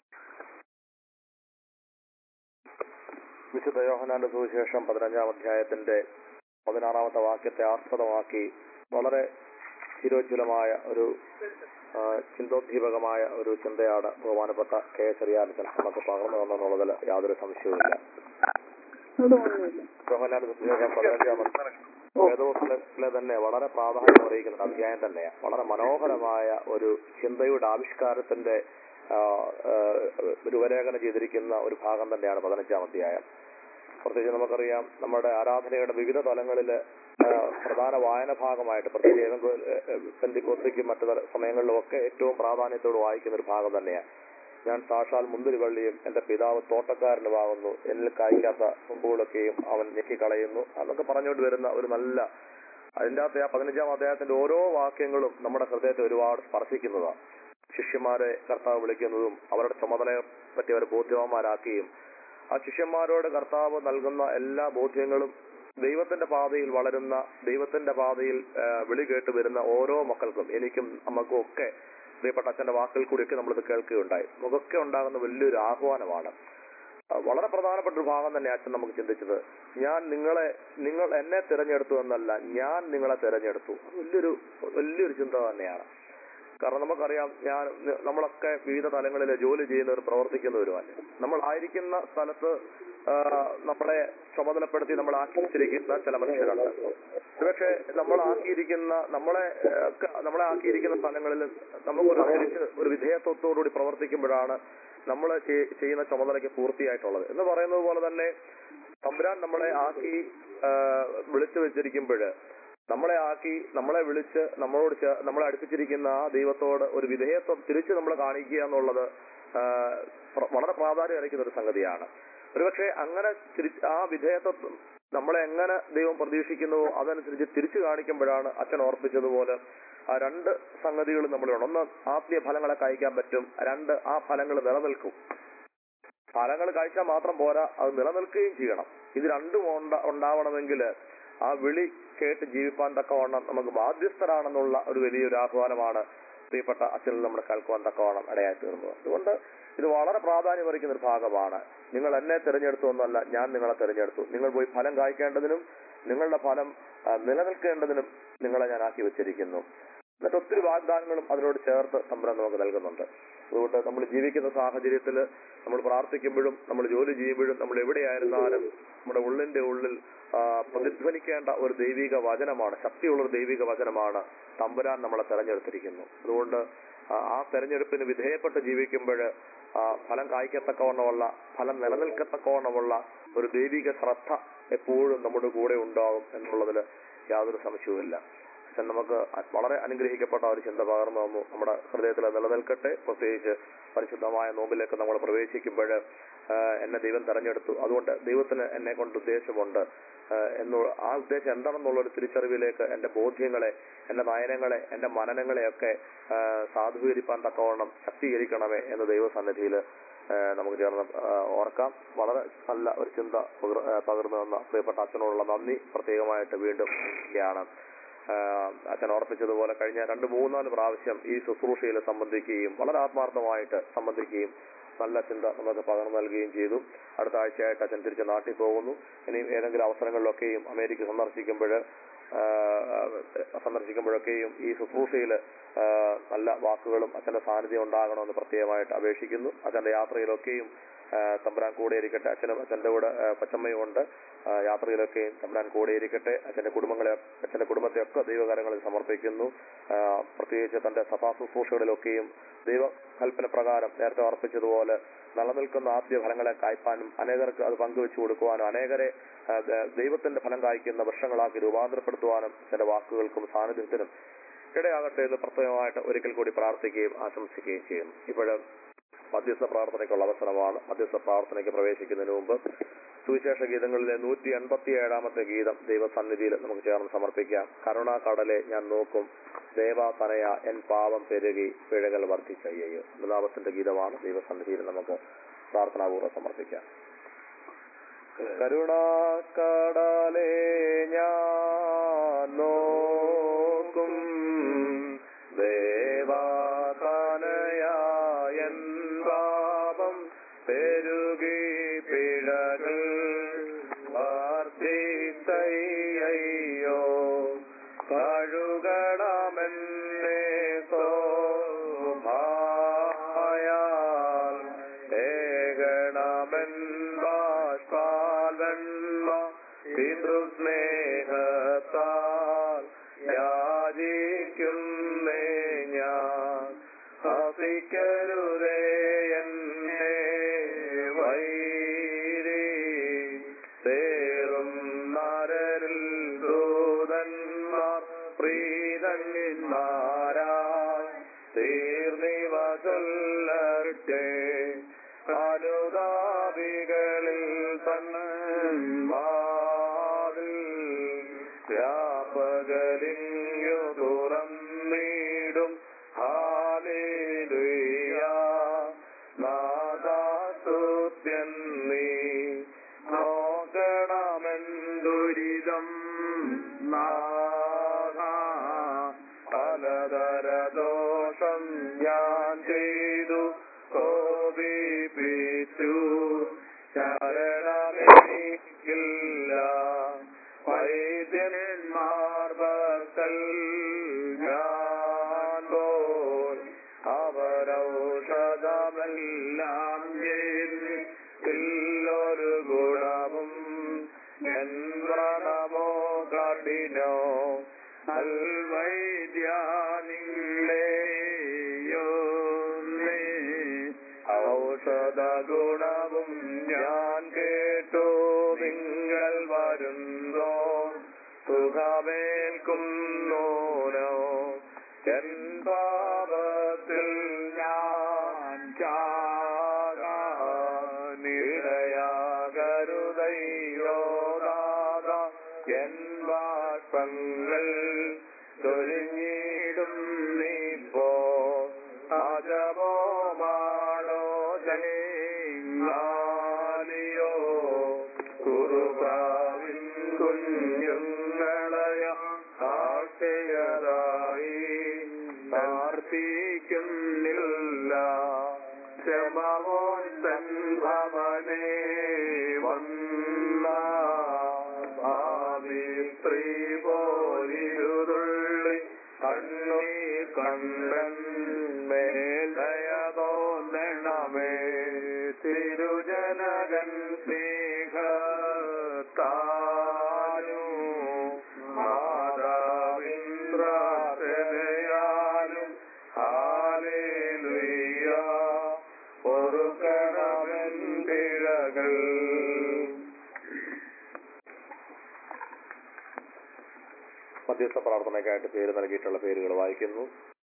വിശുദ്ധ യോഹന്നാന്റെ സുവിശേഷം പതിനഞ്ചാം അധ്യായത്തിന്റെ പതിനാറാമത്തെ വാക്യത്തെ ആസ്പദമാക്കി വളരെ ചിരോജ്വലമായ ഒരു ചിന്തോദ്ദീപകമായ ഒരു ചിന്തയാണ് ബഹുമാനപ്പെട്ട കെ എസ് അറിയാലച്ചൻ നമുക്ക് പകർന്നു തന്നെന്നുള്ളതിൽ യാതൊരു സംശയവുമില്ല. യോഹന്നാന്റെ സുവിശേഷം പതിനഞ്ചാം വേദപുസ്തകത്തിലെ തന്നെ വളരെ പ്രാധാന്യം അറിയിക്കുന്ന അധ്യായം തന്നെയാണ്. വളരെ മനോഹരമായ ഒരു ചിന്തയുടെ ആവിഷ്കാരത്തിന്റെ രൂപരേഖനം ചെയ്തിരിക്കുന്ന ഒരു ഭാഗം തന്നെയാണ് പതിനഞ്ചാം അധ്യായം. പ്രത്യേകിച്ച് നമുക്കറിയാം നമ്മുടെ ആരാധനയുടെ വിവിധ തലങ്ങളില് പ്രധാന വായന ഭാഗമായിട്ട് പ്രത്യേകിച്ച് പെന്തിക്കോസ്തിക്കും മറ്റു സമയങ്ങളിലും ഒക്കെ ഏറ്റവും പ്രാധാന്യത്തോട് വായിക്കുന്ന ഒരു ഭാഗം തന്നെയാണ്. ഞാൻ സാക്ഷാൽ മുന്തിരിവള്ളിയും എന്റെ പിതാവ് തോട്ടക്കാരനുമാകുന്നു, എന്നിൽ കായ്ക്കാത്ത കൊമ്പുകളൊക്കെയും അവൻ ഞെക്കിക്കളയുന്നു എന്നൊക്കെ പറഞ്ഞുകൊണ്ട് വരുന്ന ഒരു നല്ല അതിൻ്റെ അകത്ത് ആ പതിനഞ്ചാം അധ്യായത്തിന്റെ ഓരോ വാക്യങ്ങളും നമ്മുടെ ഹൃദയത്തെ ഒരുപാട് സ്പർശിക്കുന്നതാണ്. ശിഷ്യന്മാരെ കർത്താവ് വിളിക്കുന്നതും അവരുടെ ചുമതലയെ പറ്റി അവരെ ബോധ്യവാന്മാരാക്കുകയും ആ ശിഷ്യന്മാരോട് കർത്താവ് നൽകുന്ന എല്ലാ ബോധ്യങ്ങളും ദൈവത്തിന്റെ പാതയിൽ വളരുന്ന ദൈവത്തിന്റെ പാതയിൽ വിളി കേട്ട് വരുന്ന ഓരോ മക്കൾക്കും എനിക്കും നമുക്കും ഒക്കെ പ്രിയപ്പെട്ട അച്ഛന്റെ വാക്കുകൾ കൂടിയൊക്കെ നമ്മളിത് കേൾക്കുകയുണ്ടായി. നമുക്കൊക്കെ ഉണ്ടാകുന്ന വലിയൊരു ആഹ്വാനമാണ്. വളരെ പ്രധാനപ്പെട്ട ഒരു ഭാഗം തന്നെ അച്ഛൻ നമുക്ക് ചിന്തിച്ചത്, ഞാൻ നിങ്ങളെ നിങ്ങൾ എന്നെ തിരഞ്ഞെടുത്തു എന്നല്ല, ഞാൻ നിങ്ങളെ തിരഞ്ഞെടുത്തു. വലിയൊരു വലിയൊരു ചിന്ത തന്നെയാണ്. കാരണം നമുക്കറിയാം, ഞാൻ നമ്മളൊക്കെ വിവിധ തലങ്ങളിൽ ജോലി ചെയ്യുന്നവർ പ്രവർത്തിക്കുന്നവരുമല്ല. നമ്മൾ ആയിരിക്കുന്ന സ്ഥലത്ത് നമ്മളെ ചുമതലപ്പെടുത്തി നമ്മൾ ആക്കി വെച്ചിരിക്കുന്ന ചില മനുഷ്യരുണ്ട്. പക്ഷെ നമ്മൾ ആക്കിയിരിക്കുന്ന നമ്മളെ നമ്മളെ ആക്കിയിരിക്കുന്ന സ്ഥലങ്ങളിൽ നമുക്കൊരു തിരിച്ച് ഒരു വിധേയത്വത്തോടുകൂടി പ്രവർത്തിക്കുമ്പോഴാണ് നമ്മൾ ചെയ്യുന്ന ചുമതലയ്ക്ക് പൂർത്തിയായിട്ടുള്ളത്. എന്ന് പറയുന്നത് പോലെ തന്നെ തമ്പുരാൻ നമ്മളെ ആക്കി വിളിച്ചു വെച്ചിരിക്കുമ്പോൾ നമ്മളെ ആക്കി നമ്മളെ വിളിച്ച് നമ്മളോട് നമ്മളെ അടുപ്പിച്ചിരിക്കുന്ന ആ ദൈവത്തോട് ഒരു വിധേയത്വം തിരിച്ച് നമ്മൾ കാണിക്കുക എന്നുള്ളത് വളരെ പ്രാധാന്യം അർഹിക്കുന്ന ഒരു സംഗതിയാണ്. ഒരുപക്ഷെ അങ്ങനെ ആ വിധേയത്വം നമ്മളെ എങ്ങനെ ദൈവം പ്രതീക്ഷിക്കുന്നുവോ അതനുസരിച്ച് തിരിച്ചു കാണിക്കുമ്പോഴാണ് അച്ഛൻ ഓർപ്പിച്ചതുപോലെ ആ രണ്ട് സംഗതികളും നമ്മളുണ്ട്. ഒന്ന്, ആത്മീയ ഫലങ്ങളെ കായ്ക്കാൻ പറ്റും. രണ്ട്, ആ ഫലങ്ങൾ നിലനിൽക്കും. ഫലങ്ങൾ കായ്ച്ചാൽ മാത്രം പോരാ, അത് നിലനിൽക്കുകയും ചെയ്യണം. ഇത് രണ്ടും ഉണ്ടാവണമെങ്കിൽ ആ വിളി കേട്ട് ജീവിപ്പാൻ തക്കവണ്ണം നമുക്ക് ബാധ്യസ്ഥരാണെന്നുള്ള ഒരു വലിയൊരു ആഹ്വാനമാണ് പ്രിയപ്പെട്ട അച്ഛനിൽ നമ്മൾ കേൾക്കുവാൻ തക്കവണ്ണം ഇടയായി തീർന്നത്. അതുകൊണ്ട് ഇത് വളരെ പ്രാധാന്യം വഹിക്കുന്ന ഒരു ഭാഗമാണ്. നിങ്ങൾ എന്നെ തിരഞ്ഞെടുത്തു എന്നല്ല, ഞാൻ നിങ്ങളെ തിരഞ്ഞെടുത്തു. നിങ്ങൾ പോയി ഫലം കായ്ക്കേണ്ടതിനും നിങ്ങളുടെ ഫലം നിലനിൽക്കേണ്ടതിനും നിങ്ങളെ ഞാൻ ആക്കി വെച്ചിരിക്കുന്നു. എന്നിട്ട് ഒത്തിരി വാഗ്ദാനങ്ങളും അതിനോട് ചേർത്ത് തമ്പുരാൻ നമുക്ക് നൽകുന്നുണ്ട്. അതുകൊണ്ട് നമ്മൾ ജീവിക്കുന്ന സാഹചര്യത്തിൽ നമ്മൾ പ്രാർത്ഥിക്കുമ്പോഴും നമ്മൾ ജോലി ചെയ്യുമ്പോഴും നമ്മൾ എവിടെയായിരുന്നാലും നമ്മുടെ ഉള്ളിന്റെ ഉള്ളിൽ പ്രതിധ്വനിക്കേണ്ട ഒരു ദൈവിക വചനമാണ്, ശക്തിയുള്ളൊരു ദൈവിക വചനമാണ് തമ്പുരാൻ നമ്മളെ തെരഞ്ഞെടുത്തിരിക്കുന്നു. അതുകൊണ്ട് ആ തെരഞ്ഞെടുപ്പിന് വിധേയപ്പെട്ട് ജീവിക്കുമ്പോൾ ഫലം കായ്ക്കത്തക്കവണ്ണമുള്ള ഫലം നിലനിൽക്കത്തക്കവണ്ണമുള്ള ഒരു ദൈവിക ശ്രദ്ധ എപ്പോഴും നമ്മുടെ കൂടെ ഉണ്ടാകും എന്നുള്ളതിൽ യാതൊരു സംശയവുമില്ല. അച്ഛൻ നമുക്ക് വളരെ അനുഗ്രഹിക്കപ്പെട്ട ഒരു ചിന്ത പകർന്നു തന്നു. നമ്മുടെ ഹൃദയത്തിൽ നിലനിൽക്കട്ടെ. പ്രത്യേകിച്ച് പരിശുദ്ധമായ നോമ്പിലേക്ക് നമ്മൾ പ്രവേശിക്കുമ്പോൾ എന്നെ ദൈവം തെരഞ്ഞെടുത്തു, അതുകൊണ്ട് ദൈവത്തിന് എന്നെ കൊണ്ട് ഉദ്ദേശമുണ്ട് എന്നുള്ള ആ ഉദ്ദേശം എന്താണെന്നുള്ളൊരു തിരിച്ചറിവിലേക്ക് എന്റെ ബോധ്യങ്ങളെ, എന്റെ നയനങ്ങളെ, എന്റെ മനനങ്ങളെയൊക്കെ സാധൂകരിപ്പാൻ തക്കവണ്ണം ശക്തീകരിക്കണമേ എന്ന് ദൈവസന്നിധിയിൽ നമുക്ക് ചേർന്ന് ഓർക്കാം. വളരെ നല്ല ഒരു ചിന്ത പകർന്നു തന്ന പ്രിയപ്പെട്ട അച്ഛനോടുള്ള നന്ദി പ്രത്യേകമായിട്ട് വീണ്ടും ാണ് അച്ഛൻ ഓർപ്പിച്ചതുപോലെ കഴിഞ്ഞ രണ്ട് മൂന്നാല് പ്രാവശ്യം ഈ ശുശ്രൂഷയിൽ സംബന്ധിക്കുകയും വളരെ ആത്മാർത്ഥമായിട്ട് സംബന്ധിക്കുകയും നല്ല ചിന്ത നമുക്ക് പകർന്നു നൽകുകയും ചെയ്തു. അടുത്ത ആഴ്ചയായിട്ട് അച്ഛൻ തിരിച്ച് നാട്ടിൽ പോകുന്നു. ഇനിയും ഏതെങ്കിലും അവസരങ്ങളിലൊക്കെയും അമേരിക്ക സന്ദർശിക്കുമ്പോൾ സന്ദർശിക്കുമ്പോഴൊക്കെയും ഈ ശുശ്രൂഷയിൽ നല്ല വാക്കുകളും അച്ഛന്റെ സാന്നിധ്യം ഉണ്ടാകണമെന്ന് പ്രത്യേകമായിട്ട് അപേക്ഷിക്കുന്നു. അച്ഛന്റെ യാത്രയിലൊക്കെയും ആ, തമ്പുരാൻ കൂടെ ഇരിക്കട്ടെ. അച്ഛനും അച്ഛൻ്റെ കൂടെ ആ, പച്ചമ്മയും ഉണ്ട്. ആ, യാത്രയിലൊക്കെയും തമ്പുരാൻ കൂടെ ഇരിക്കട്ടെ. അച്ഛൻ്റെ കുടുംബങ്ങളെ അച്ഛൻ്റെ കുടുംബത്തെയൊക്കെ ദൈവകാര്യങ്ങളിൽ സമർപ്പിക്കുന്നു. ആ, പ്രത്യേകിച്ച് തൻ്റെ സഭാ ശുശ്രൂഷകളിലൊക്കെയും ദൈവകൽപ്പന പ്രകാരം നേരത്തെ അർപ്പിച്ചതുപോലെ നിലനിൽക്കുന്ന ആദ്യ ഫലങ്ങളെ കായ്പാനും അനേകർക്ക് അത് പങ്കുവെച്ചു കൊടുക്കുവാനും അനേകരെ ആ, ദൈവത്തിന്റെ ഫലം കായ്ക്കുന്ന വൃക്ഷങ്ങളാക്കി രൂപാന്തരപ്പെടുത്തുവാനും അച്ഛൻ്റെ വാക്കുകൾക്കും സാന്നിധ്യത്തിനും ഇടയാകട്ടെ എന്ന് പ്രത്യേകമായിട്ട് ഒരിക്കൽ കൂടി പ്രാർത്ഥിക്കുകയും ആശംസിക്കുകയും ചെയ്യുന്നു. ഇപ്പോഴും മധ്യസ്ഥ പ്രാർത്ഥനയ്ക്കുള്ള അവസരമാണ്. മധ്യസ്ഥ പ്രാർത്ഥനയ്ക്ക് പ്രവേശിക്കുന്നതിന് മുമ്പ് സുവിശേഷ ഗീതങ്ങളിലെ നൂറ്റി എൺപത്തി ഏഴാമത്തെ ഗീതം ദൈവസന്നിധിയിൽ നമുക്ക് ചേർന്ന് സമർപ്പിക്കാം. കരുണാകടലെ ഞാൻ നോക്കും, ദേവാതനയ എൻ പാവം പെരുകി പിഴകൾ വർദ്ധിച്ചയ്യോ. നാമത്തിന്റെ ഗീതമാണ്. ദൈവസന്നിധിയിൽ നമുക്ക് പ്രാർത്ഥനാപൂർവ്വം സമർപ്പിക്കാം. കരുണാകടലെ ഞാൻ നോക്കും, ദേവാതനയായൻ പാപം പെരുകി പിഴകൾ വർദ്ധിച്ചയ്യോ. കഴുകണമെന്നേ സോമായാൽ ഏകണമെൻ ബാഷ്പാൽവെണ്മ പിതൃസ്നേഹത്താൽ യാചിക്കുന്നേ ഞാൻ. ഹസിക്കരുതേ എന്നെ വൈരി തേറും നരരിൽ ദൂതന്മാർ പ്രീതന്മാരായി തീർന്നിവ ചൊല്ലട്ടെ. അനുതാപികളിൽ തന്മാതിൽ വ്യാപകരിഞ്ഞു തുറന്നിടും. ഹാലേലൂയ നാദാസ്തുത്യൻ നീ. നോക്കണമെൻ ദുരിതം നാഥാ, പലതര ദോഷം ഞാൻ ചെയ്തു കോപിപ്പിച്ചു. ശരണമെനിക്കില്ല വൈദ്യന്മാർ പക്കൽ ഞാൻ പോയി. അവരൗഷധമെല്ലാം ഒരു ഗുണവും എൻ വ്രണമോ കാട്ടിനോ. അൽവൈദ്യാനിലേയോ ഔഷധ ഗുണവും ഞാൻ കേട്ടു. നിങ്ങൾ വരുന്നോ സുഖമേൽക്കുന്നോനോ. എൻ പാപത്തിൽ ഞാൻ ചാകാനിടയാകരുതയ്യോ ദാത. എൻ ബാഷ്പങ്ങൾ തൊഴിഞ്ഞിടും നീപ്പോ. അജമോമാണോ ജനിയോ കുറുപ്രാവിൻ കുഞ്ഞുങ്ങളയ സാക്ഷിയതായി പ്രാർത്ഥിക്കുന്നില്ല. ക്ഷമമോൻ തൻ ഭവനേ വന്ന ഭാവി സ്ത്രീ പോലിരുതുള്ളി കണ്ണീർ കണ്ടൻ മേലയതോ ണമേ. തിരുജനകൻ സ്നേഹത്താനു മാതാവിൻ പ്രാർത്ഥനയാലും ഹാലേലൂയ പൊറുക്കണമെൻ പിഴകൾ. മധ്യസ്ഥ പ്രാർത്ഥനയ്ക്കായിട്ട് പേര് നൽകിയിട്ടുള്ള പേരുകൾ വായിക്കുന്നു.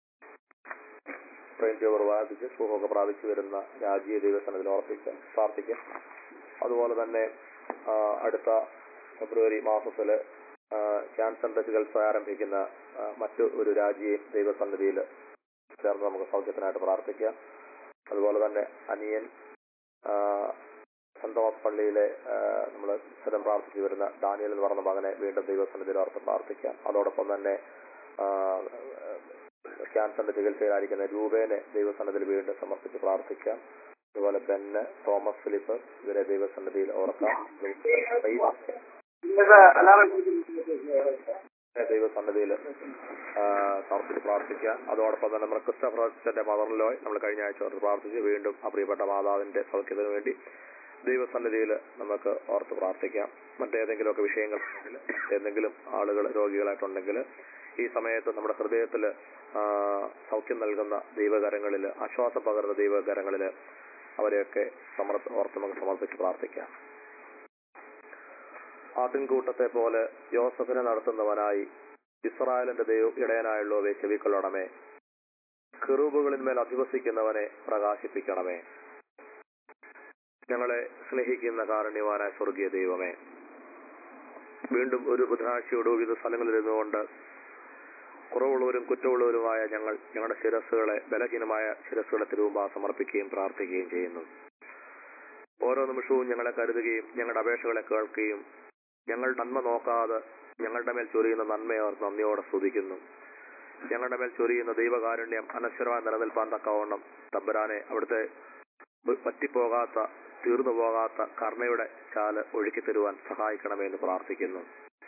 പ്രേംജോർ വാദിച്ച് സുഖമൊക്കെ പ്രാപിച്ചു വരുന്ന രാജ്യ ദൈവസനത്തിൽ ഓർപ്പിക്കാം, പ്രാർത്ഥിക്കാം. അതുപോലെ തന്നെ അടുത്ത ഫെബ്രുവരി മാസത്തില് ക്യാൻസറിന്റെ ചികിത്സ ആരംഭിക്കുന്ന മറ്റു ഒരു രാജ്യയും ദൈവസന്നിധിയിൽ ചേർന്ന് നമുക്ക് സൗഖ്യത്തിനായിട്ട് പ്രാർത്ഥിക്കാം. അതുപോലെ തന്നെ അനിയൻ സെന്റ് തോമസ് പള്ളിയിലെ നമ്മൾ സ്ഥിരം പ്രാർത്ഥിച്ചു വരുന്ന ഡാനിയൽ എന്ന് പറഞ്ഞ മകനെ വീണ്ടും ദൈവസന്നിധിയിൽ ഓർത്ത് പ്രാർത്ഥിക്കാം. അതോടൊപ്പം തന്നെ ക്യാൻസറിന്റെ ചികിത്സയിലായിരിക്കുന്ന രൂപേനെ ദൈവസന്നിധിയിൽ വീണ്ടും സമർപ്പിച്ച് പ്രാർത്ഥിക്കാം. അതുപോലെ ബെന്ന്, തോമസ് ഫിലിപ്പ് ഇവരെ ദൈവസന്നിധിയിൽ ഓർക്കാം. ദൈവസന്നിധിയിൽ സമർപ്പിച്ച് പ്രാർത്ഥിക്കുക. അതോടൊപ്പം തന്നെ നമ്മുടെ ക്രിസ്റ്റഫർ അച്ഛന്റെ മദറിലോയ് നമ്മൾ കഴിഞ്ഞ ആഴ്ച ഓർത്ത് പ്രാർത്ഥിച്ച് വീണ്ടും ആ പ്രിയപ്പെട്ട മാതാവിന്റെ സൗഖ്യത്തിന് വേണ്ടി ദൈവസന്നിധിയിൽ നമുക്ക് ഓർത്ത് പ്രാർത്ഥിക്കാം. മറ്റേതെങ്കിലുമൊക്കെ വിഷയങ്ങളുണ്ടെങ്കിൽ എന്തെങ്കിലും ആളുകൾ രോഗികളായിട്ടുണ്ടെങ്കിൽ ഈ സമയത്ത് നമ്മുടെ ഹൃദയത്തിൽ സൗഖ്യം നൽകുന്ന ദൈവകരങ്ങളിൽ, ആശ്വാസം പകരുന്ന ദൈവകരങ്ങളിൽ അവരെയൊക്കെ സമർപ്പ ഓർത്ത് നമുക്ക് സമർപ്പിച്ച് പ്രാർത്ഥിക്കാം. ആട്ടിൻകൂട്ടത്തെ പോലെ യോസഫിനെ നടത്തുന്നവനായി ഇസ്രായേലിന്റെ ദൈവ ഇടയനായുള്ളവയെ ചെവിക്കൊള്ളണമേ. കിറൂബുകളിന്മേൽ അധിവസിക്കുന്നവനെ പ്രകാശിപ്പിക്കണമേ. ഞങ്ങളെ സ്നേഹിക്കുന്ന കാരുണ്യവാനായ സ്വർഗീയ ദൈവമേ, വീണ്ടും ഒരു ബുധനാഴ്ചയോട് വിവിധ സ്ഥലങ്ങളിൽ ഇരുന്നുകൊണ്ട് കുറവുള്ളവരും കുറ്റമുള്ളവരുമായ ഞങ്ങൾ ഞങ്ങളുടെ ശിരസ്സുകളെ, ബലഹീനമായ ശിരസ്സുകളെ തിരുമുമ്പാ സമർപ്പിക്കുകയും പ്രാർത്ഥിക്കുകയും ചെയ്യുന്നു. ഓരോ നിമിഷവും ഞങ്ങളെ കരുതുകയും ഞങ്ങളുടെ അപേക്ഷകളെ കേൾക്കുകയും ഞങ്ങൾ നന്മ നോക്കാതെ ഞങ്ങളുടെ മേൽ ചൊരിയുന്ന നന്മയെ ഓർത്ത് നന്ദിയോടെ സ്തുതിക്കുന്നു. ഞങ്ങളുടെ മേൽ ചൊരിയുന്ന ദൈവകാരുണ്യം അനശ്വരമായി നിലനിൽപ്പാൻ തക്കവണ്ണം തമ്പുരാനെ അവിടുത്തെ പറ്റിപ്പോകാത്ത, തീർന്നു പോകാത്ത കരുണയുടെ ചാല് ഒഴുക്കി തരുവാൻ സഹായിക്കണമേ എന്ന് പ്രാർത്ഥിക്കുന്നു.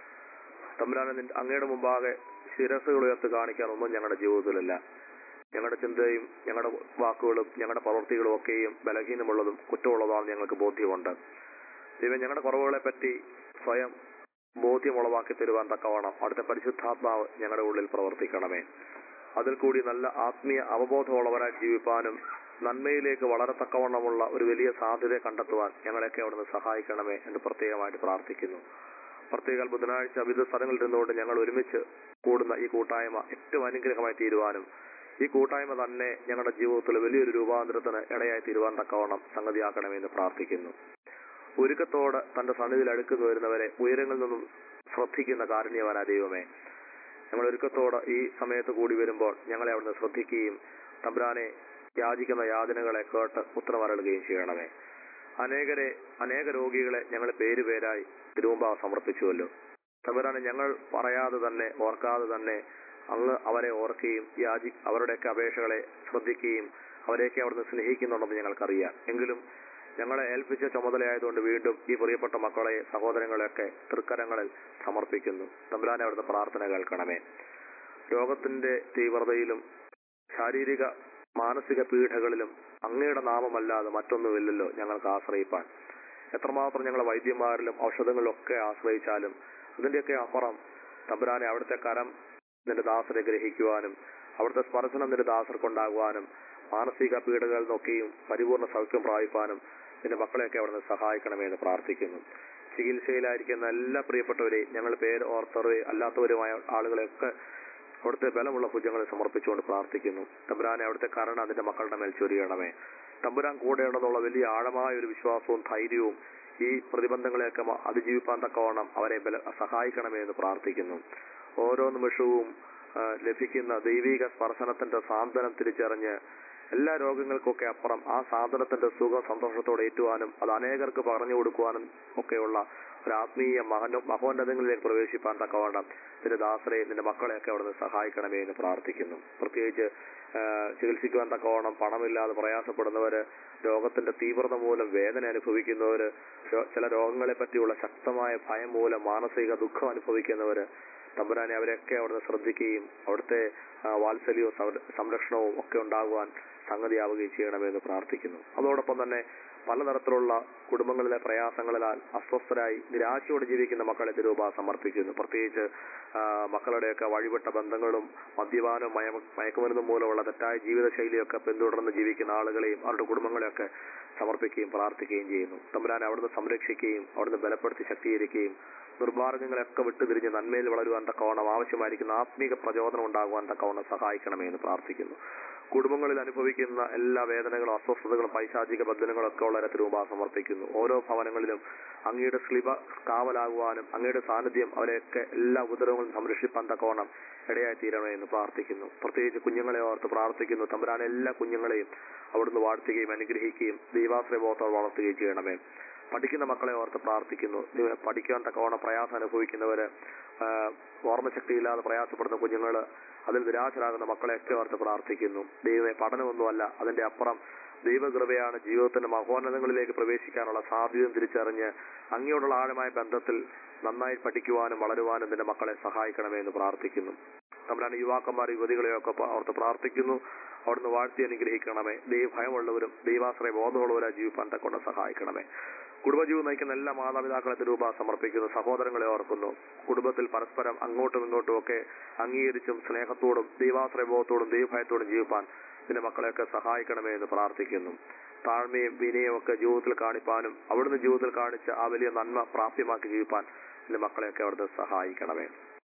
തമ്പുരാനെ അങ്ങയുടെ മുമ്പാകെ ശിരസ്സുകൾ ഉയർത്തി കാണിക്കാൻ ഒന്നും ഞങ്ങളുടെ ജീവിതത്തിലില്ല. ഞങ്ങളുടെ ചിന്തയും ഞങ്ങളുടെ വാക്കുകളും ഞങ്ങളുടെ പ്രവൃത്തികളും ഒക്കെയും ബലഹീനമുള്ളതും കുറ്റമുള്ളതാണെന്ന് ഞങ്ങൾക്ക് ബോധ്യമുണ്ട്. ദൈവം ഞങ്ങളുടെ കുറവുകളെ പറ്റി സ്വയം ബോധ്യമുളവാക്കി തരുവാൻ തക്കവണ്ണം അവിടുത്തെ പരിശുദ്ധാത്മാവ് ഞങ്ങളുടെ ഉള്ളിൽ പ്രവർത്തിക്കണമേ. അതിൽ കൂടി നല്ല ആത്മീയ അവബോധമുള്ളവരായി ജീവിപ്പാനും നന്മയിലേക്ക് വളരെ തക്കവണ്ണമുള്ള ഒരു വലിയ സാധ്യത കണ്ടെത്തുവാൻ ഞങ്ങളെയൊക്കെ അവിടുന്ന് സഹായിക്കണമേ എന്ന് പ്രത്യേകമായിട്ട് പ്രാർത്ഥിക്കുന്നു. പ്രത്യേക ബുധനാഴ്ച വിവിധ സ്ഥലങ്ങളിൽ നിന്നുകൊണ്ട് ഞങ്ങൾ ഒരുമിച്ച് കൂടുന്ന ഈ കൂട്ടായ്മ ഏറ്റവും അനുഗ്രഹമായി തീരുവാനും ഈ കൂട്ടായ്മ തന്നെ ഞങ്ങളുടെ ജീവിതത്തിൽ വലിയൊരു രൂപാന്തരത്തിന് ഇടയായി തീരുവാൻ തക്കവണ്ണം സംഗതിയാക്കണമെന്ന് പ്രാർത്ഥിക്കുന്നു. ഒരുക്കത്തോടെ തന്റെ സന്നിധിയിൽ അടുക്കുന്നു വരുന്നവരെ ഉയരങ്ങളിൽ നിന്നും ശ്രദ്ധിക്കുന്ന കാരുണ്യവാനായ ദൈവമേ, ഞങ്ങൾ ഒരുക്കത്തോടെ ഈ സമയത്ത് കൂടി വരുമ്പോൾ ഞങ്ങളെ അവിടുന്ന് ശ്രദ്ധിക്കുകയും തമ്പുരാനെ യാചിക്കുന്ന യാതനകളെ കേട്ട് ഉത്തരമരളുകയും ചെയ്യണമേ. അനേകരെ അനേക രോഗികളെ ഞങ്ങൾ പേരുപേരായി തിരുമുമ്പാകെ സമർപ്പിച്ചുവല്ലോ. തമ്പുരാനെ ഞങ്ങൾ പറയാതെ തന്നെ ഓർക്കാതെ തന്നെ അങ്ങ് അവരെ ഓർക്കുകയും യാചി അവരുടെയൊക്കെ അപേക്ഷകളെ ശ്രദ്ധിക്കുകയും അവരെയൊക്കെ അവിടുന്ന് സ്നേഹിക്കുന്നുണ്ടെന്ന് ഞങ്ങൾക്കറിയാം. എങ്കിലും ഞങ്ങളെ ഏൽപ്പിച്ച ചുമതലയായതുകൊണ്ട് വീണ്ടും ഈ പ്രിയപ്പെട്ട മക്കളെ, സഹോദരങ്ങളെയൊക്കെ തൃക്കരങ്ങളിൽ സമർപ്പിക്കുന്നു. തമ്പുരാനെ അവിടുത്തെ പ്രാർത്ഥന കേൾക്കണമേ. രോഗത്തിന്റെ തീവ്രതയിലും ശാരീരിക മാനസിക പീഡകളിലും അങ്ങയുടെ നാമമല്ലാതെ മറ്റൊന്നുമില്ലല്ലോ ഞങ്ങൾക്ക് ആശ്രയിപ്പാൻ. എത്രമാത്രം ഞങ്ങളെ വൈദ്യന്മാരിലും ഔഷധങ്ങളിലും ഒക്കെ ആശ്രയിച്ചാലും അതിന്റെയൊക്കെ അപ്പുറം തമ്പുരാനെ അവിടുത്തെ കരം നിന്റെ ദാസരെ ഗ്രഹിക്കുവാനും അവിടുത്തെ സ്പർശനം നിന്റെ ദാസർക്കുണ്ടാകുവാനും മാനസിക പീഡകളിൽ നിന്നൊക്കെയും പരിപൂർണ്ണ സൗഖ്യം പ്രാപിപ്പാനും നിന്റെ മക്കളെയൊക്കെ അവിടുന്ന് സഹായിക്കണമേ എന്ന് പ്രാർത്ഥിക്കുന്നു. ചികിത്സയിലായിരിക്കുന്ന എല്ലാ പ്രിയപ്പെട്ടവരെയും ഞങ്ങൾ പേര് ഓർത്തവരെ അല്ലാത്തവരുമായ ആളുകളെയൊക്കെ അവിടുത്തെ ബലമുള്ള ഭുജങ്ങളെ സമർപ്പിച്ചുകൊണ്ട് പ്രാർത്ഥിക്കുന്നു. തമ്പുരാനെ അവിടുത്തെ കരുണ അതിന്റെ മക്കളുടെ മേൽ ചൊരിയണമേ. തമ്പുരാൻ കൂടെയുണ്ടെന്നുള്ള വലിയ ആഴമായ ഒരു വിശ്വാസവും ധൈര്യവും ഈ പ്രതിബന്ധങ്ങളെയൊക്കെ അതിജീവിപ്പാൻ തക്കവണ്ണം അവരെ ബല സഹായിക്കണമേ എന്ന് പ്രാർത്ഥിക്കുന്നു. ഓരോ നിമിഷവും ലഭിക്കുന്ന ദൈവിക സ്പർശനത്തിന്റെ സാന്ത്വനം തിരിച്ചറിഞ്ഞ് എല്ലാ രോഗങ്ങൾക്കൊക്കെ അപ്പുറം ആ സാധനത്തിന്റെ സുഖ സന്തോഷത്തോടെ ഏറ്റുവാനും അത് അനേകർക്ക് പറഞ്ഞു കൊടുക്കുവാനും ഒക്കെയുള്ള ഒരു ആത്മീയ മഹനോ മഹോന്നതങ്ങളിലേക്ക് പ്രവേശിപ്പാൻ തക്കവണ്ണം നിന്റെ ദാസരെ നിന്റെ മക്കളെയൊക്കെ അവിടുന്ന് സഹായിക്കണമേ എന്ന് പ്രാർത്ഥിക്കുന്നു. പ്രത്യേകിച്ച് ചികിത്സിക്കുവാൻ തക്കവണ്ണം പണമില്ലാതെ പ്രയാസപ്പെടുന്നവര്, രോഗത്തിന്റെ തീവ്രത മൂലം വേദന അനുഭവിക്കുന്നവര്, ചില രോഗങ്ങളെ പറ്റിയുള്ള ശക്തമായ ഭയം മൂലം മാനസിക ദുഃഖം അനുഭവിക്കുന്നവര്, തമ്പുരാനെ അവരെയൊക്കെ അവിടുന്ന് ശ്രദ്ധിക്കുകയും അവിടുത്തെ വാത്സല്യവും സംരക്ഷണവും ഒക്കെ ഉണ്ടാകുവാൻ സംഗതിയാവുകയും ചെയ്യണമെന്ന് പ്രാർത്ഥിക്കുന്നു. അതോടൊപ്പം തന്നെ പലതരത്തിലുള്ള കുടുംബങ്ങളിലെ പ്രയാസങ്ങളാൽ അസ്വസ്ഥരായി നിരാശയോടെ ജീവിക്കുന്ന മക്കളെ തിരുമുമ്പാ സമർപ്പിക്കുന്നു. പ്രത്യേകിച്ച് മക്കളുടെയൊക്കെ വഴിവിട്ട ബന്ധങ്ങളും മദ്യപാനവും മയ മയക്കുമരുന്നും മൂലമുള്ള തെറ്റായ ജീവിതശൈലിയൊക്കെ പിന്തുടർന്ന് ജീവിക്കുന്ന ആളുകളെയും അവരുടെ കുടുംബങ്ങളെയൊക്കെ സമർപ്പിക്കുകയും പ്രാർത്ഥിക്കുകയും ചെയ്യുന്നു. തമ്പുരാനെ അവിടുന്ന് സംരക്ഷിക്കുകയും അവിടുന്ന് ബലപ്പെടുത്തി ശക്തീകരിക്കുകയും നിർമാർഗങ്ങളൊക്കെ വിട്ടുതിരിഞ്ഞ് നന്മയിൽ വളരുവാൻ തക്കവണ്ണം ആവശ്യമായിരിക്കുന്ന ആത്മീക പ്രചോദനം ഉണ്ടാകുവാൻ തക്കവണ്ണം സഹായിക്കണമേ എന്ന് പ്രാർത്ഥിക്കുന്നു. കുടുംബങ്ങളിൽ അനുഭവിക്കുന്ന എല്ലാ വേദനകളും അസ്വസ്ഥതകളും പൈശാചിക ബന്ധനങ്ങളും ഒക്കെ ഉള്ളവരെ തിരുമുമ്പാ സമർപ്പിക്കുന്നു. ഓരോ ഭവനങ്ങളിലും അങ്ങയുടെ സ്ലിബ കാവലാകുവാനും അങ്ങയുടെ സാന്നിധ്യം അവരെയൊക്കെ എല്ലാ ഉപദ്രവങ്ങളും സംരക്ഷിപ്പാൻ തക്കവണ്ണം ഇടയായി തീരണമേ എന്ന് പ്രാർത്ഥിക്കുന്നു. പ്രത്യേകിച്ച് കുഞ്ഞുങ്ങളെ ഓർത്ത് പ്രാർത്ഥിക്കുന്നു. തമ്പുരാനെ എല്ലാ കുഞ്ഞുങ്ങളെയും അവിടുന്ന് വാഴ്ത്തുകയും അനുഗ്രഹിക്കുകയും ദൈവാശ്രയബോധത്തോടെ വളർത്തുകയും ചെയ്യണമേ. പഠിക്കുന്ന മക്കളെ ഓർത്ത് പ്രാർത്ഥിക്കുന്നു. പഠിക്കാൻ തക്കവണ്ണം പ്രയാസം അനുഭവിക്കുന്നവര്, ഓർമ്മശക്തിയില്ലാതെ പ്രയാസപ്പെടുന്ന കുഞ്ഞുങ്ങള്, അതിൽ നിരാശരാകുന്ന മക്കളെയൊക്കെ ഓർത്ത് പ്രാർത്ഥിക്കുന്നു. ദൈവമേ, പഠനമൊന്നുമല്ല, അതിന്റെ അപ്പുറം ദൈവകൃപയാണ് ജീവിതത്തിന്റെ മഹോന്നതങ്ങളിലേക്ക് പ്രവേശിക്കാനുള്ള സാധ്യതയും തിരിച്ചറിഞ്ഞ് അങ്ങയോടുള്ള ആഴമായ ബന്ധത്തിൽ നന്നായി പഠിക്കുവാനും വളരുവാനും നിന്റെ മക്കളെ സഹായിക്കണമേ എന്ന് പ്രാർത്ഥിക്കുന്നു. തമ്പുരാനെ യുവാക്കന്മാർ യുവതികളെയൊക്കെ ഓർത്ത് പ്രാർത്ഥിക്കുന്നു. അവിടുന്ന് വാഴ്ത്തി അനുഗ്രഹിക്കണമേ. ദൈവഭയമുള്ളവരും ദൈവാശ്രയ ബോധമുള്ളവരായി ജീവിപ്പാൻ തക്കൊണ്ട് സഹായിക്കണമേ. കുടുംബജീവിതം നയിക്കുന്ന എല്ലാ മാതാപിതാക്കളെ തിരുവ സമർപ്പിക്കുന്നു. സഹോദരങ്ങളെ ഓർക്കുന്നു. കുടുംബത്തിൽ പരസ്പരം അങ്ങോട്ടും ഇങ്ങോട്ടും ഒക്കെ അംഗീകരിച്ചും സ്നേഹത്തോടും ദൈവാശ്രയ ബോധത്തോടും ദൈവഭയത്തോടും ജീവിപ്പാൻ നിന്റെ മക്കളെയൊക്കെ സഹായിക്കണമേ എന്ന് പ്രാർത്ഥിക്കുന്നു. താഴ്മയും വിനയും ഒക്കെ ജീവിതത്തിൽ കാണിപ്പാനും അവിടുന്ന് ജീവിതത്തിൽ കാണിച്ച ആ വലിയ നന്മ പ്രാപ്യമാക്കി ജീവിപ്പാൻ നിന്റെ മക്കളെയൊക്കെ അവിടുന്ന് സഹായിക്കണമേ.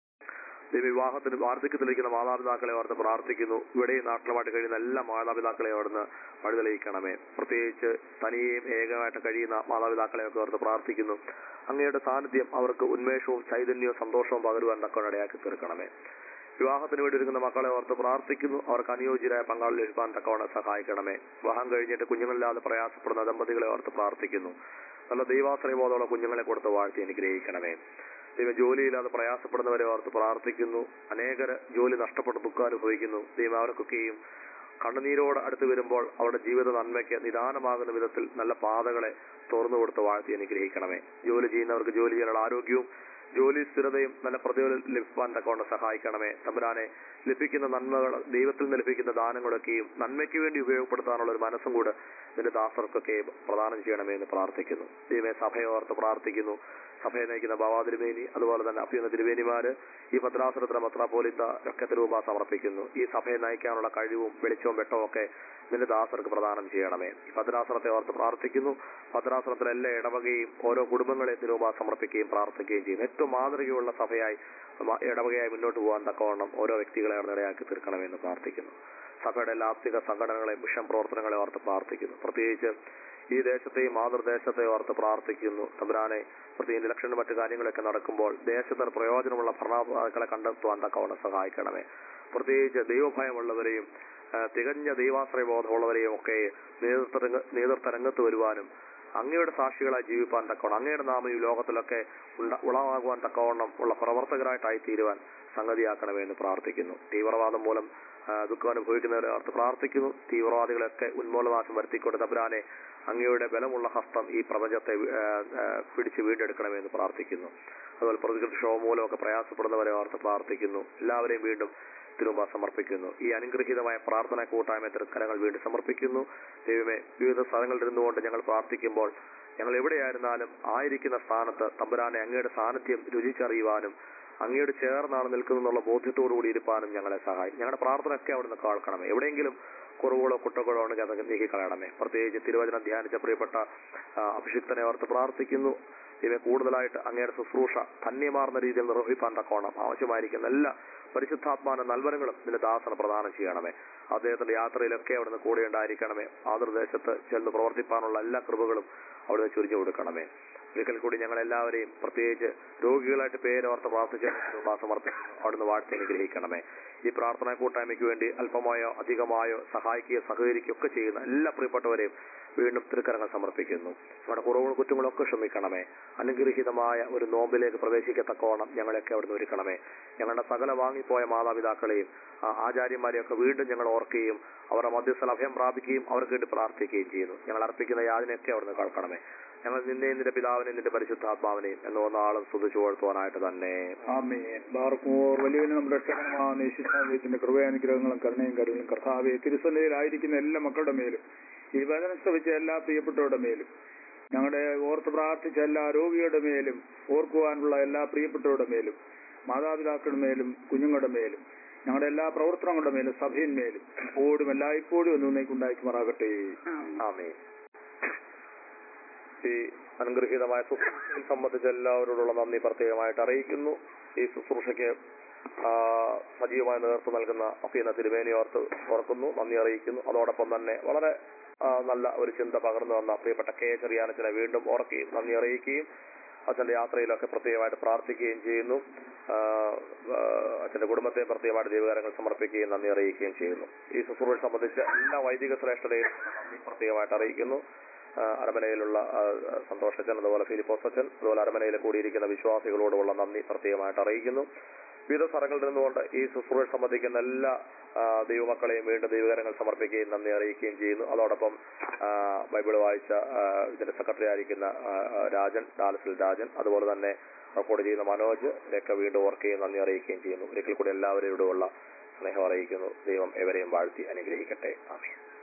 വിവാഹത്തിന് വാർദ്ധക്യത്തിലിരിക്കുന്ന മാതാപിതാക്കളെ ഓർത്ത് പ്രാർത്ഥിക്കുന്നു. ഇവിടെയും നാട്ടിലുമായിട്ട് കഴിയുന്ന എല്ലാ മാതാപിതാക്കളെ അവിടുന്ന് വഴിതെളിയിക്കണമേ. പ്രത്യേകിച്ച് തനിയെയും ഏകമായിട്ട് കഴിയുന്ന മാതാപിതാക്കളെയൊക്കെ ഓർത്ത് പ്രാർത്ഥിക്കുന്നു. അങ്ങയുടെ സാന്നിധ്യം അവർക്ക് ഉന്മേഷവും ചൈതന്യവും സന്തോഷവും പകരുവാൻ തക്കവണ്ണം ഇടയാക്കി തീർക്കണമേ. വിവാഹത്തിന് വേണ്ടി ഒരുങ്ങുന്ന മക്കളെ ഓർത്ത് പ്രാർത്ഥിക്കുന്നു. അവർക്ക് അനുയോജ്യരായ പങ്കാളി ലഭിക്കാൻ തക്കവണ്ണം സഹായിക്കണമേ. വിവാഹം കഴിഞ്ഞിട്ട് കുഞ്ഞുങ്ങളില്ലാതെ പ്രയാസപ്പെടുന്ന ദമ്പതികളെ ഓർത്ത് പ്രാർത്ഥിക്കുന്നു. നല്ല ദൈവാശ്രയബോധമുള്ള കുഞ്ഞുങ്ങളെ കൊടുത്ത് വാഴ്ത്തി അനുഗ്രഹിക്കണമേ. ദൈവം ജോലിയില്ലാതെ പ്രയാസപ്പെടുന്നവരെ ഓർത്ത് പ്രാർത്ഥിക്കുന്നു. അനേകര് ജോലി നഷ്ടപ്പെട്ട് ദുഃഖം അനുഭവിക്കുന്നു. ദൈവം അവർക്കൊക്കെയും കണ്ണുനീരോട് അടുത്ത് വരുമ്പോൾ അവരുടെ ജീവിത നന്മയ്ക്ക് നിദാനമാകുന്ന വിധത്തിൽ നല്ല പാതകളെ തുറന്നു കൊടുത്ത് വാഴ്ത്തി അനുഗ്രഹിക്കണമേ. ജോലി ചെയ്യുന്നവർക്ക് ജോലി ചെയ്യാനുള്ള ആരോഗ്യവും ജോലി സ്ഥിരതയും നല്ല പ്രതിഫലം ലഭിക്കാൻ തക്കവണ്ണം സഹായിക്കണമേ. തമ്പുരാനെ ലഭിക്കുന്ന നന്മകൾ ദൈവത്തിൽ നിന്ന് ലഭിക്കുന്ന ദാനങ്ങളൊക്കെയും നന്മയ്ക്ക് വേണ്ടി ഉപയോഗപ്പെടുത്താനുള്ള ഒരു മനസ്സും കൂടെ നിന്റെ ദാസർക്കൊക്കെ പ്രദാനം ചെയ്യണമേ എന്ന് പ്രാർത്ഥിക്കുന്നു. ദൈവമേ സഭയെ ഓർത്ത് പ്രാർത്ഥിക്കുന്നു. സഭയെ നയിക്കുന്ന ബാബാ തിരുമേനി അതുപോലെ തന്നെ അഭ്യുന്ന തിരുമേനിമാര് ഈ ഭദ്രാസനത്തിന് മെത്രാപ്പോലീത്ത ഒക്കെ രൂപ സമർപ്പിക്കുന്നു. ഈ സഭയെ നയിക്കാനുള്ള കഴിവും വെളിച്ചവും വെട്ടവും ഒക്കെ നിന്റെ ദാസർക്ക് പ്രദാനം ചെയ്യണമേ. ഈ ഭദ്രാസനത്തെ ഓർത്ത് പ്രാർത്ഥിക്കുന്നു. ഭദ്രാസനത്തിലെ എല്ലാ ഇടവകയും ഓരോ കുടുംബങ്ങളെ തിരുവ സമർപ്പിക്കുകയും പ്രാർത്ഥിക്കുകയും ചെയ്യുന്നു. ഏറ്റവും മാതൃകയുള്ള സഭയായി ഇടവകയായി മുന്നോട്ട് പോകാൻ തക്കവണ്ണം ഓരോ വ്യക്തികളെ ഇടയാക്കി തീർക്കണമെന്ന് പ്രാർത്ഥിക്കുന്നു. സഭയുടെ എല്ലാ ആത്മിക സംഘടനകളെ മിഷൻ പ്രവർത്തനങ്ങളെ ഓർത്ത് പ്രാർത്ഥിക്കുന്നു. പ്രത്യേകിച്ച് ഈ ദേശത്തെയും മാതൃദേശത്തെ ഓർത്ത് പ്രാർത്ഥിക്കുന്നു. തമ്പുരാനെ പ്രത്യേക ഇലക്ഷനും മറ്റു കാര്യങ്ങളൊക്കെ നടക്കുമ്പോൾ ദേശത്തിന് പ്രയോജനമുള്ള ഭരണാധികാരികളെ കണ്ടെത്തുവാൻ തക്കവണ്ണം സഹായിക്കണമേ. പ്രത്യേകിച്ച് ദൈവഭയമുള്ളവരെയും തികഞ്ഞ ദൈവാശ്രയ ബോധമുള്ളവരെയും ഒക്കെ നേതൃത്വ നേതൃത്വരംഗത്ത് വരുവാനും അങ്ങയുടെ സാക്ഷികളായി ജീവിപ്പാൻ തക്കവണ്ണം അങ്ങയുടെ നാമം ഈ ലോകത്തിലൊക്കെ ഉളവാകുവാൻ തക്കവണ്ണം ഉള്ള പ്രവർത്തകരായിട്ടായി തീരുവാൻ സംഗതിയാക്കണമേ എന്ന് പ്രാർത്ഥിക്കുന്നു. തീവ്രവാദം മൂലം ദുഃഖം അനുഭവിക്കുന്നവരെ ഓർത്ത് പ്രാർത്ഥിക്കുന്നു. തീവ്രവാദികളൊക്കെ ഉന്മൂലനാശം വരുത്തിക്കൊണ്ട് തമ്പുരാനെ അങ്ങയുടെ ബലമുള്ള ഹസ്തം ഈ പ്രപഞ്ചത്തെ പിടിച്ച് വീണ്ടെടുക്കണമെന്ന് പ്രാർത്ഥിക്കുന്നു. അതുപോലെ പ്രതികൃതിക്ഷോഭം മൂലമൊക്കെ പ്രയാസപ്പെടുന്നവരെ ഓർത്ത് പ്രാർത്ഥിക്കുന്നു. എല്ലാവരെയും വീണ്ടും തിരുമുമ്പ് സമർപ്പിക്കുന്നു. ഈ അനുഗ്രഹീതമായ പ്രാർത്ഥന കൂട്ടായ്മ തൃക്കരങ്ങൾ വീണ്ടും സമർപ്പിക്കുന്നു. ദൈവമേ വിവിധ സ്ഥലങ്ങളിൽ ഇരുന്നുകൊണ്ട് ഞങ്ങൾ പ്രാർത്ഥിക്കുമ്പോൾ ഞങ്ങൾ എവിടെയായിരുന്നാലും ആയിരിക്കുന്ന സ്ഥാനത്ത് തമ്പുരാനെ അങ്ങയുടെ സാന്നിധ്യം രുചിച്ചറിയുവാനും അങ്ങയോട് ചേർന്നാണ് നിൽക്കുന്നുള്ള ബോധ്യത്തോടുകൂടി ഇരിപ്പാനും ഞങ്ങളെ സഹായിക്കും. ഞങ്ങളുടെ പ്രാർത്ഥനയൊക്കെ അവിടുന്ന് കേൾക്കണമേ. എവിടെയെങ്കിലും കുറവുകളോ കുട്ടകളോ ഉണ്ടെങ്കിൽ അതൊക്കെ നീക്കിക്കളയണമേ. പ്രത്യേകിച്ച് തിരുവചനം ധ്യാനിച്ച പ്രിയപ്പെട്ട അഭിഷിക്തനെ ഓർത്ത് പ്രാർത്ഥിക്കുന്നു. ഇവയെ കൂടുതലായിട്ട് അങ്ങയുടെ ശുശ്രൂഷ ധന്യമാർന്ന രീതിയിൽ നിർവഹിപ്പാൻ തക്കോണം ആവശ്യമായിരിക്കുന്ന എല്ലാ പരിശുദ്ധാത്മാന നൽവരങ്ങളും നിന്റെ ദാസന പ്രദാനം ചെയ്യണമേ. അദ്ദേഹത്തിന്റെ യാത്രയിലൊക്കെ അവിടുന്ന് കൂടെ ഉണ്ടായിരിക്കണമേ. മാതൃദേശത്ത് ചെന്ന് പ്രവർത്തിപ്പാനുള്ള എല്ലാ കൃപകളും അവിടുന്ന് ചുരിഞ്ഞു കൊടുക്കണമേ. ഒരിക്കൽ കൂടി ഞങ്ങൾ എല്ലാവരെയും പ്രത്യേകിച്ച് രോഗികളായിട്ട് പേരോർത്ത് പ്രാർത്ഥിച്ച് സമർപ്പിക്കുന്നു. അവിടുന്ന് വാഴ്ത്തി അനുഗ്രഹിക്കണമേ. ഈ പ്രാർത്ഥനാ കൂട്ടായ്മയ്ക്ക് വേണ്ടി അല്പമായോ അധികമായോ സഹായിക്കുകയോ സഹകരിക്കുകയോ ഒക്കെ ചെയ്യുന്ന എല്ലാ പ്രിയപ്പെട്ടവരെയും വീണ്ടും തിരുക്കരങ്ങൾ സമർപ്പിക്കുന്നു. നമ്മുടെ കുറവുകളും കുറ്റങ്ങളൊക്കെ ക്ഷമിക്കണമേ. അനുഗ്രഹീതമായ ഒരു നോമ്പിലേക്ക് പ്രവേശിക്കത്തക്കോണം ഞങ്ങളെയൊക്കെ അവിടുന്ന് ഒരുക്കണമേ. ഞങ്ങളുടെ സകല വാങ്ങിപ്പോയ മാതാപിതാക്കളെയും ആചാര്യന്മാരെയൊക്കെ വീണ്ടും ഞങ്ങൾ ഓർക്കുകയും അവരുടെ മധ്യസ്ഥല അഭയം പ്രാപിക്കുകയും അവർക്ക് വേണ്ടി പ്രാർത്ഥിക്കുകയും ചെയ്യുന്നു. ഞങ്ങൾ അർപ്പിക്കുന്ന യാതിനെയൊക്കെ അവിടുന്ന് കേൾക്കണമേ. ഞങ്ങൾ നിന്നെ നിന്റെ പിതാവിനെ നിന്റെ പരിശുദ്ധാത്മാവിനെയും എന്ന് ഒന്നാളും സ്തുതിച്ചു കൊടുത്തുവാനായിട്ട് തന്നെ. ആമേൻ. ബാർക്കുമോർ വലിയ നമ്മുടെ ക്ഷണമാന്റെ കൃപയാനുഗ്രഹങ്ങളും കരുണയും കരുതലും കർത്താവെ തിരുസന്നിധിയിലായിരിക്കുന്ന എല്ലാ മക്കളുടെ മേലും ഈ വചനം ശ്രവിച്ച എല്ലാ പ്രിയപ്പെട്ടവരുടെ മേലും ഞങ്ങളുടെ ഓർത്ത് പ്രാർത്ഥിച്ച എല്ലാ രോഗികളുടെ മേലും ഓർക്കുവാനുള്ള എല്ലാ പ്രിയപ്പെട്ടവരുടെ മേലും മാതാപിതാക്കളുടെ മേലും കുഞ്ഞുങ്ങളുടെ മേലും ഞങ്ങളുടെ എല്ലാ പ്രവർത്തനങ്ങളുടെ മേലും സഭയിന്മേലും എപ്പോഴും എല്ലായ്പ്പോഴും ഒന്നുണ്ടായിക്കുമാറാകട്ടെ. ആമേൻ. ഈ അനുഗ്രഹീതമായ ശുശ്രൂഷയെ സംബന്ധിച്ച എല്ലാവരോടുള്ള നന്ദി പ്രത്യേകമായിട്ട് അറിയിക്കുന്നു. ഈ ശുശ്രൂഷയ്ക്ക് സജീവമായ നേതൃത്വം നൽകുന്ന അഫീന തിരുമേനി ഓർത്ത് ഓർക്കുന്നു, നന്ദി അറിയിക്കുന്നു. അതോടൊപ്പം തന്നെ വളരെ നല്ല ഒരു ചിന്ത പകർന്നു വന്ന പ്രിയപ്പെട്ട കെ ചെറിയാനച്ചനെ വീണ്ടും ഓർക്കുകയും നന്ദി അറിയിക്കുകയും അച്ഛന്റെ യാത്രയിലൊക്കെ പ്രത്യേകമായിട്ട് പ്രാർത്ഥിക്കുകയും ചെയ്യുന്നു. അച്ഛന്റെ കുടുംബത്തെ പ്രത്യേകമായിട്ട് ദൈവകാര്യങ്ങൾ സമർപ്പിക്കുകയും നന്ദി അറിയിക്കുകയും ചെയ്യുന്നു. ഈ ശുശ്രൂഷ സംബന്ധിച്ച് എല്ലാ വൈദിക ശ്രേഷ്ഠതയും നന്ദി പ്രത്യേകമായിട്ട് അറിയിക്കുന്നു. അരമനയിലുള്ള സന്തോഷച്ചൻ, അതുപോലെ ഫിലിപ്പോസ് അച്ഛൻ, അതുപോലെ അരമനയിൽ കൂടിയിരിക്കുന്ന വിശ്വാസികളോടുള്ള നന്ദി പ്രത്യേകമായിട്ട് അറിയിക്കുന്നു. വിവിധ സ്ഥലങ്ങളിൽ നിന്നുകൊണ്ട് ഈ ശുശ്രൂഷ സംബന്ധിക്കുന്ന എല്ലാ ആ, ദൈവമക്കളെയും വീണ്ടും ദൈവകരങ്ങൾ സമർപ്പിക്കുകയും നന്ദി അറിയിക്കുകയും ചെയ്യുന്നു. അതോടൊപ്പം ആ, ബൈബിൾ വായിച്ച ആ, ഇതിന്റെ സെക്രട്ടറി ആയിരിക്കുന്ന ആ, ആ, രാജൻ ഡാലസിൽ രാജൻ, അതുപോലെ തന്നെ റെക്കോർഡ് ചെയ്യുന്ന മനോജ് ഇതൊക്കെ വീണ്ടും ഓർക്കുകയും നന്ദി അറിയിക്കുകയും ചെയ്യുന്നു. ഒരിക്കൽ കൂടി എല്ലാവരോടുമുള്ള സ്നേഹം അറിയിക്കുന്നു. ദൈവം എവരെയും വാഴ്ത്തി അനുഗ്രഹിക്കട്ടെ. ആമേൻ.